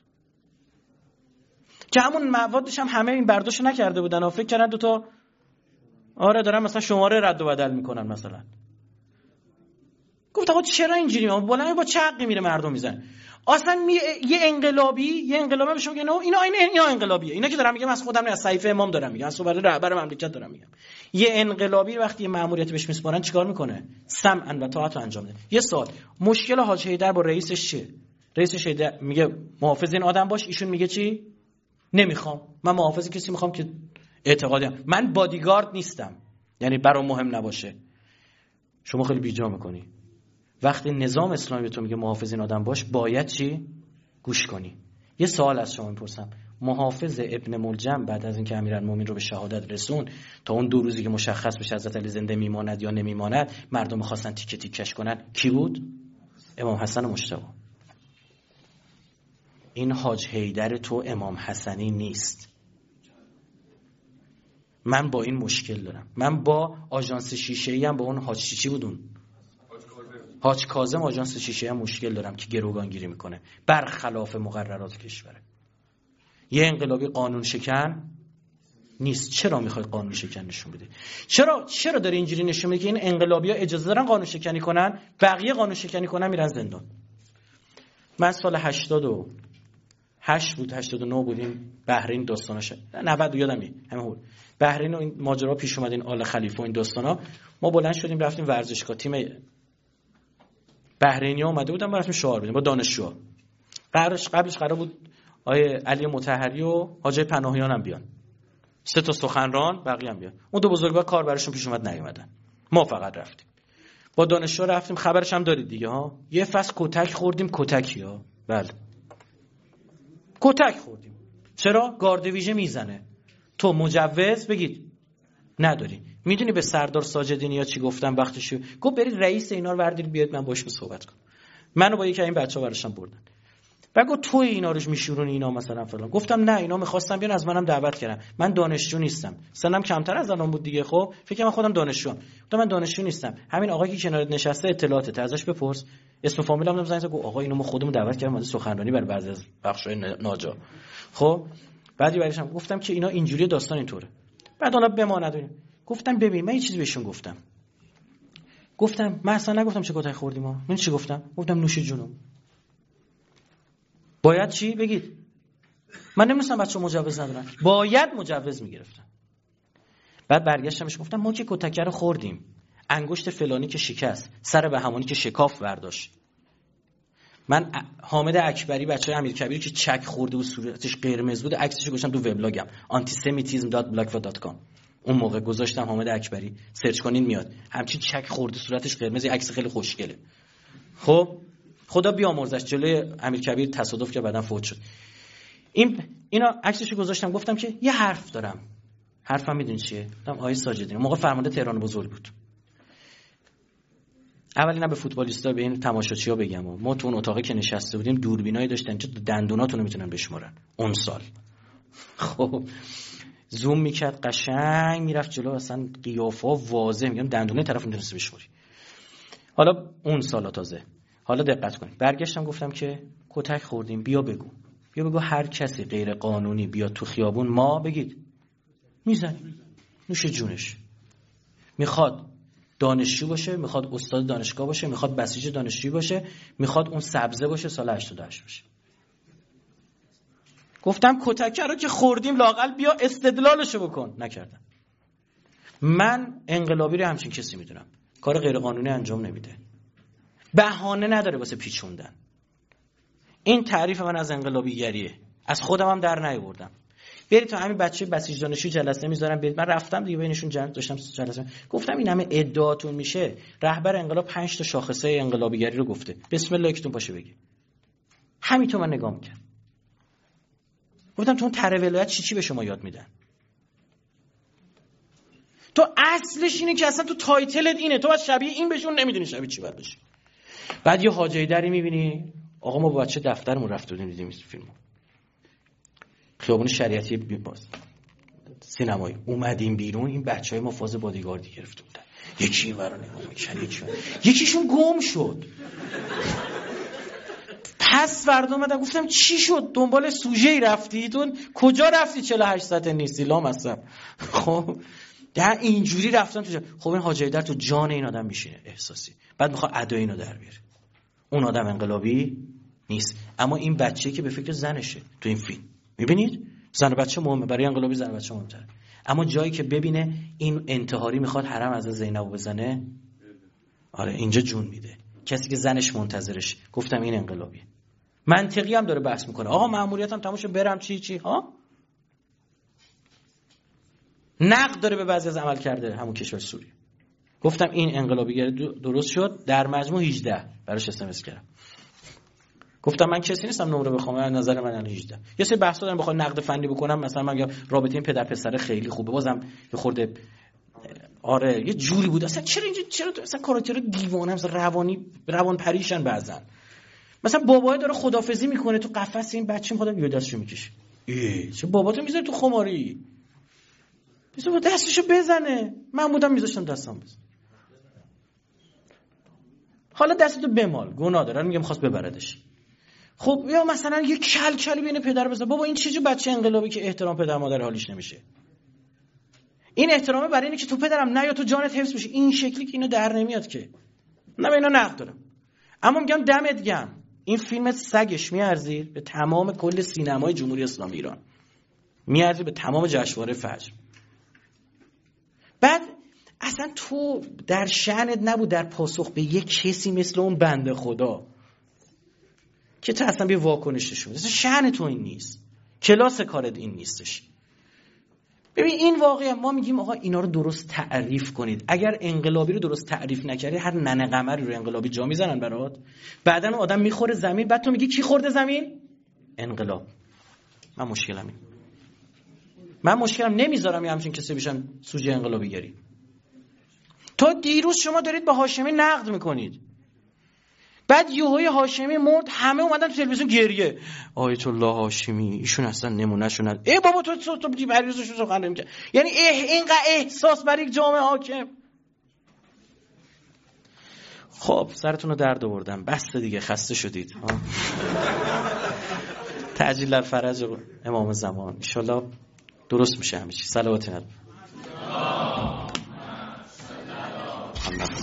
که همون موادش هم همه این برداشت نکرده بودن و فکر کردن دو تا آره دارن مثلا شماره رد و بدل میکنن مثلا. گفت آقا چرا اینجوری؟ ما بالا با چه حقی میره مردم میزنه؟ اصلا می... یه انقلابی یه انقلابی بهش میگه نه اینا اینا اینا انقلابیه. اینا که دارم میگم از خودم نه، از صحیفه امام دارم میگم، از صحبت رهبر مملکت دارم میگم. یه انقلابی وقتی مأموریت بهش میسپارن چیکار میکنه؟ سمعا و طاعت رو انجام میده. یه سوال، مشکل حاج حیدر با رئیسش چیه؟ رئیسش حیدر میگه محافظ این آدم باش، ایشون میگه چی؟ نمیخوام. من محافظ کسی میخوام که اعتقادی هم. من بادیگارد نیستم. یعنی برام مهم نباشه، شما خیلی بیجا میکنی. وقتی نظام اسلامی به تو میگه محافظ این آدم باش، باید چی؟ گوش کنی. یه سوال از شما میپرسم، محافظ ابن ملجم بعد از اینکه امیرالمومنین رو به شهادت رسون تا اون دو روزی که مشخص بشه حضرت علی زنده میماند یا نمیماند، مردم خواستن تیکه تیکش کنن، کی بود؟ امام حسن مجتبی. این حاج حیدر تو امام حسنی نیست. من با این مشکل دارم. من با آژانس شیشه‌ای هم با اون حاج چی بودون؟ حاج کاظم آژانس شیشه‌ای هم مشکل دارم که گروگانگیری میکنه برخلاف مقررات کشوره. یه انقلابی قانون شکن نیست. چرا میخواد قانون شکن نشون بده؟ چرا چرا داره اینجوری نشون میده که این انقلابی‌ها اجازه دارن قانون شکنی کنن، بقیه قانون شکنی کنن میرن زندان؟ من سال هشتاد و هشت بود، هشتاد و نه بودیم، بحرین داستاناش نود یادم میاد، همین بحرین و این ماجرا پیش اومد، این آل خلیفه و این داستانا. ما بلند شدیم رفتیم ورزشگاه، تیم بحرینی اومده بودن، ما رفتیم شعار بدیم با دانشجوها. قبلش قبلش قرار بود آیه علی مطهری و حاجی پناهیان هم بیان، سه تا سخنران، بقیه هم بیان. اون دو بزرگوار کار براشون پیش اومد نیومدن، ما فقط رفتیم با دانشجو رفتیم. خبرش هم دارید دیگه ها، یه فصل کتک خوردیم. کتکی ها، بله کتک خوردیم. چرا؟ گارد ویژه میزنه. تو مجوز بگید نداری. میدونی به سردار ساجدینی ها چی گفتم وقتش؟ گفت برید رئیس اینا رو بردارید بیاد من باهاش صحبت کنم. منو با یکی از این بچه‌ها براشون بردن. بعد گفت تو اینا روش میشورونی اینا مثلا فلان. گفتم نه، اینا می‌خواستم بیان از منم دعوت کردن. من دانشجو نیستم. سنم کمتر از الان بود دیگه. خب فکر من خودم دانشجوام. گفتم من دانشجو نیستم. همین آقایی که کنارت نشسته اطلاعاتت ازش بپرس. اسم فامیلم نمی‌زنی. گفت آقا اینو ما خودمون دعوت کردیم واسه سخنرانی برای بعضی از بخشای ناجا. خب بعدی برایشم گفتم که اینا اینجوری داستان اینطوره. بعد حالا بماند. گفتم ببین من یه چیزی بهشون گفتم. گفتم من اصلا نگفتم چه کتک خوردیم ما. من چی گفتم؟ گفتم نوش جونم. باید چی بگید؟ من نمی‌دونستم بچه‌ها مجوز ندارن. باید مجوز می‌گرفتن. بعد برگشتمش گفتم ما که کتک رو خوردیم. انگشت فلانی که شکست، سر به همانی که شکاف برداشت. من حامد اکبری بچه امیرکبیر که چک خورده و صورتش قرمز بود عکسش گذاشتم تو وبلاگم antisemitism dot blogspot dot com. اون موقع گذاشتم حامد اکبری، سرچ کنین میاد. همچین چک خورده صورتش قرمز، عکس خیلی خوشگله. خب خدا بیامرزش جلوی امیرکبیر تصادف که بعدن فوت شد. این اینا عکسشو گذاشتم گفتم که یه حرف دارم. حرفم میدونی چیه؟ گفتم آقای ساجدی موقع فرمانده تهران بزرگ بود. اولینا به فوتبالیستا به این تماشاچی‌ها بگم ما تو اون اتاقی که نشسته بودیم دوربینایی داشتن که دندوناتون رو میتونن بشمارن اون سال. خب زوم میکرد قشنگ میرفت جلو، اصلا قیافه واضح، میگم دندونه طرف میتونست بشماری. حالا اون سالا تازه. حالا دقت کنید. برگشتم گفتم که کتک خوردیم، بیا بگو. بیا بگو هر کسی غیر قانونی بیاد تو خیابون ما بگید میزنیم. نوش جونش. میخواد دانشجو باشه، میخواد استاد دانشگاه باشه، میخواد بسیج دانشجویی باشه، میخواد اون سبزه باشه سال هشتاد و هشت باشه. گفتم کتک رو که خوردیم لااقل بیا استدلالشو بکن. نکردم. من انقلابی رو همچین کسی میدونم کار غیر قانونی انجام نمیده، بهانه نداره واسه پیچوندن. این تعریف من از انقلابیگریه، از خودم هم در نیاوردم. برید تو همین بچه بسیج دانشجو جلسه میذارم، برید. من رفتم دیگه بینشون جمع داشتم جلسه، گفتم این همه ادعاتون میشه، رهبر انقلاب پنج تا شاخصه انقلابیگری رو گفته، بسم الله یکتون باشه بگی. همین تو من نگاه میکرد. گفتم تو اون تره ولایت چی چی به شما یاد میدن؟ تو اصلش اینه که اصلا تو تایتلت اینه، تو از شبیه این بشون نمیدونی شبیه چی باید بشی. بعد یه حاج حیدری میبینی، آقا ما با بچه دفترمون رفته بودیم دیدیم این فیلمو، خیابون شریعتی باز سینمایی، اومدیم بیرون، این بچهای ما فاز بادیگاردی گرفته بودن، یکی این ورا نگاه می‌کرد، یکی یکیشون گم شد. پس فردا اومدم گفتم چی شد؟ دنبال سوژه‌ای رفتیتون؟ کجا رفتی؟ چهل و هشت ساعته نیستی لامصب. خب در اینجوری رفتن تو. خب این حاج حیدر تو جان این آدم میشه احساسی، بعد میخواد ادا اینو در بیاره. اون آدم انقلابی نیست، اما این بچه که به فکر زنشه تو این فیلم، میبینید زن و بچه مهمه، برای انقلابی زن و بچه مهمتره. اما جایی که ببینه این انتحاری میخواد حرم از زینب بزنه، آره اینجا جون میده. کسی که زنش منتظرش، گفتم این انقلابیه. منطقی هم داره بحث میکنه، آقا مأموریتم تموم شد برم چی چی ها. نقد داره به بعضی از عمل کرده همون کشور سوریه. گفتم این انقلابیگری درست شد، در مجموع هجده براش اس ام اس کردم. گفتم من کسی نیستم نمره بخوام، نظر من الان هجده. یه سری بحثا دارم بخوام نقد فنی بکنم، مثلا من میگم رابطه این پدر پسر خیلی خوبه، بازم یه خورده آره یه جوری بود اصلا. چرا اینجوری؟ چرا اصلا کاراکتر دیوانه مثلا روانی روان پریشن بعضن. مثلا بابای داره خدافظی میکنه تو قفس، این بچه میخواد یه دستشو میکشه. ای چه باباتو میذاره تو خماری؟ بذار دستشو بزنه. من بودم میذاشتم دستم بزنه. حالا دستتو بمال، گناه داره، میگم خواست ببردش. خب یا مثلا یه کل کلی بین پدر بزنه. بابا این چه بچه انقلابی که احترام پدر مادر حالیش نمیشه. این احترامه برای اینه که تو پدرم نه یا تو جانت حفظ بشه. این شکلی که اینو در نمیاد که. نه به اینا نقد دارم. اما میگم دمت گرم. این فیلم سگش میارزه به تمام کل سینمای جمهوری اسلامی ایران. میارزه به تمام جشنواره فجر. بعد اصلا تو در شأنت نبود در پاسخ به یک کسی مثل اون بنده خدا که تو اصلا بیا واکنش نشون بده. اصلا شأن تو این نیست. کلاس کارت این نیستش. ببین این واقعا ما میگیم آقا اینا رو درست تعریف کنید. اگر انقلابی رو درست تعریف نکردی هر ننه قمری رو انقلابی جا میزنن برات. بعدن اون آدم میخوره زمین، بعد تو میگی کی خورده زمین؟ انقلاب. من مشکلم این. من مشکلم نمیذارم یه همچین کسی بشن سوژه انقلابی گری. تا دیروز شما دارید به هاشمی نقد میکنید. بعد یهوی هاشمی مرد، همه اومدن تو تلویزیون گریه. آیت الله هاشمی ایشون اصلا نمونه شون. ای بابا تو تو تو پریزشو سخن نمیگه. یعنی اینقدر احساس بر یک جامعه حاکم. خب سرتون رو درد آوردم، بس دیگه، خسته شدید. تعجیل الفرج امام زمان ان شاء الله درست میشه همه چی. صلوات علی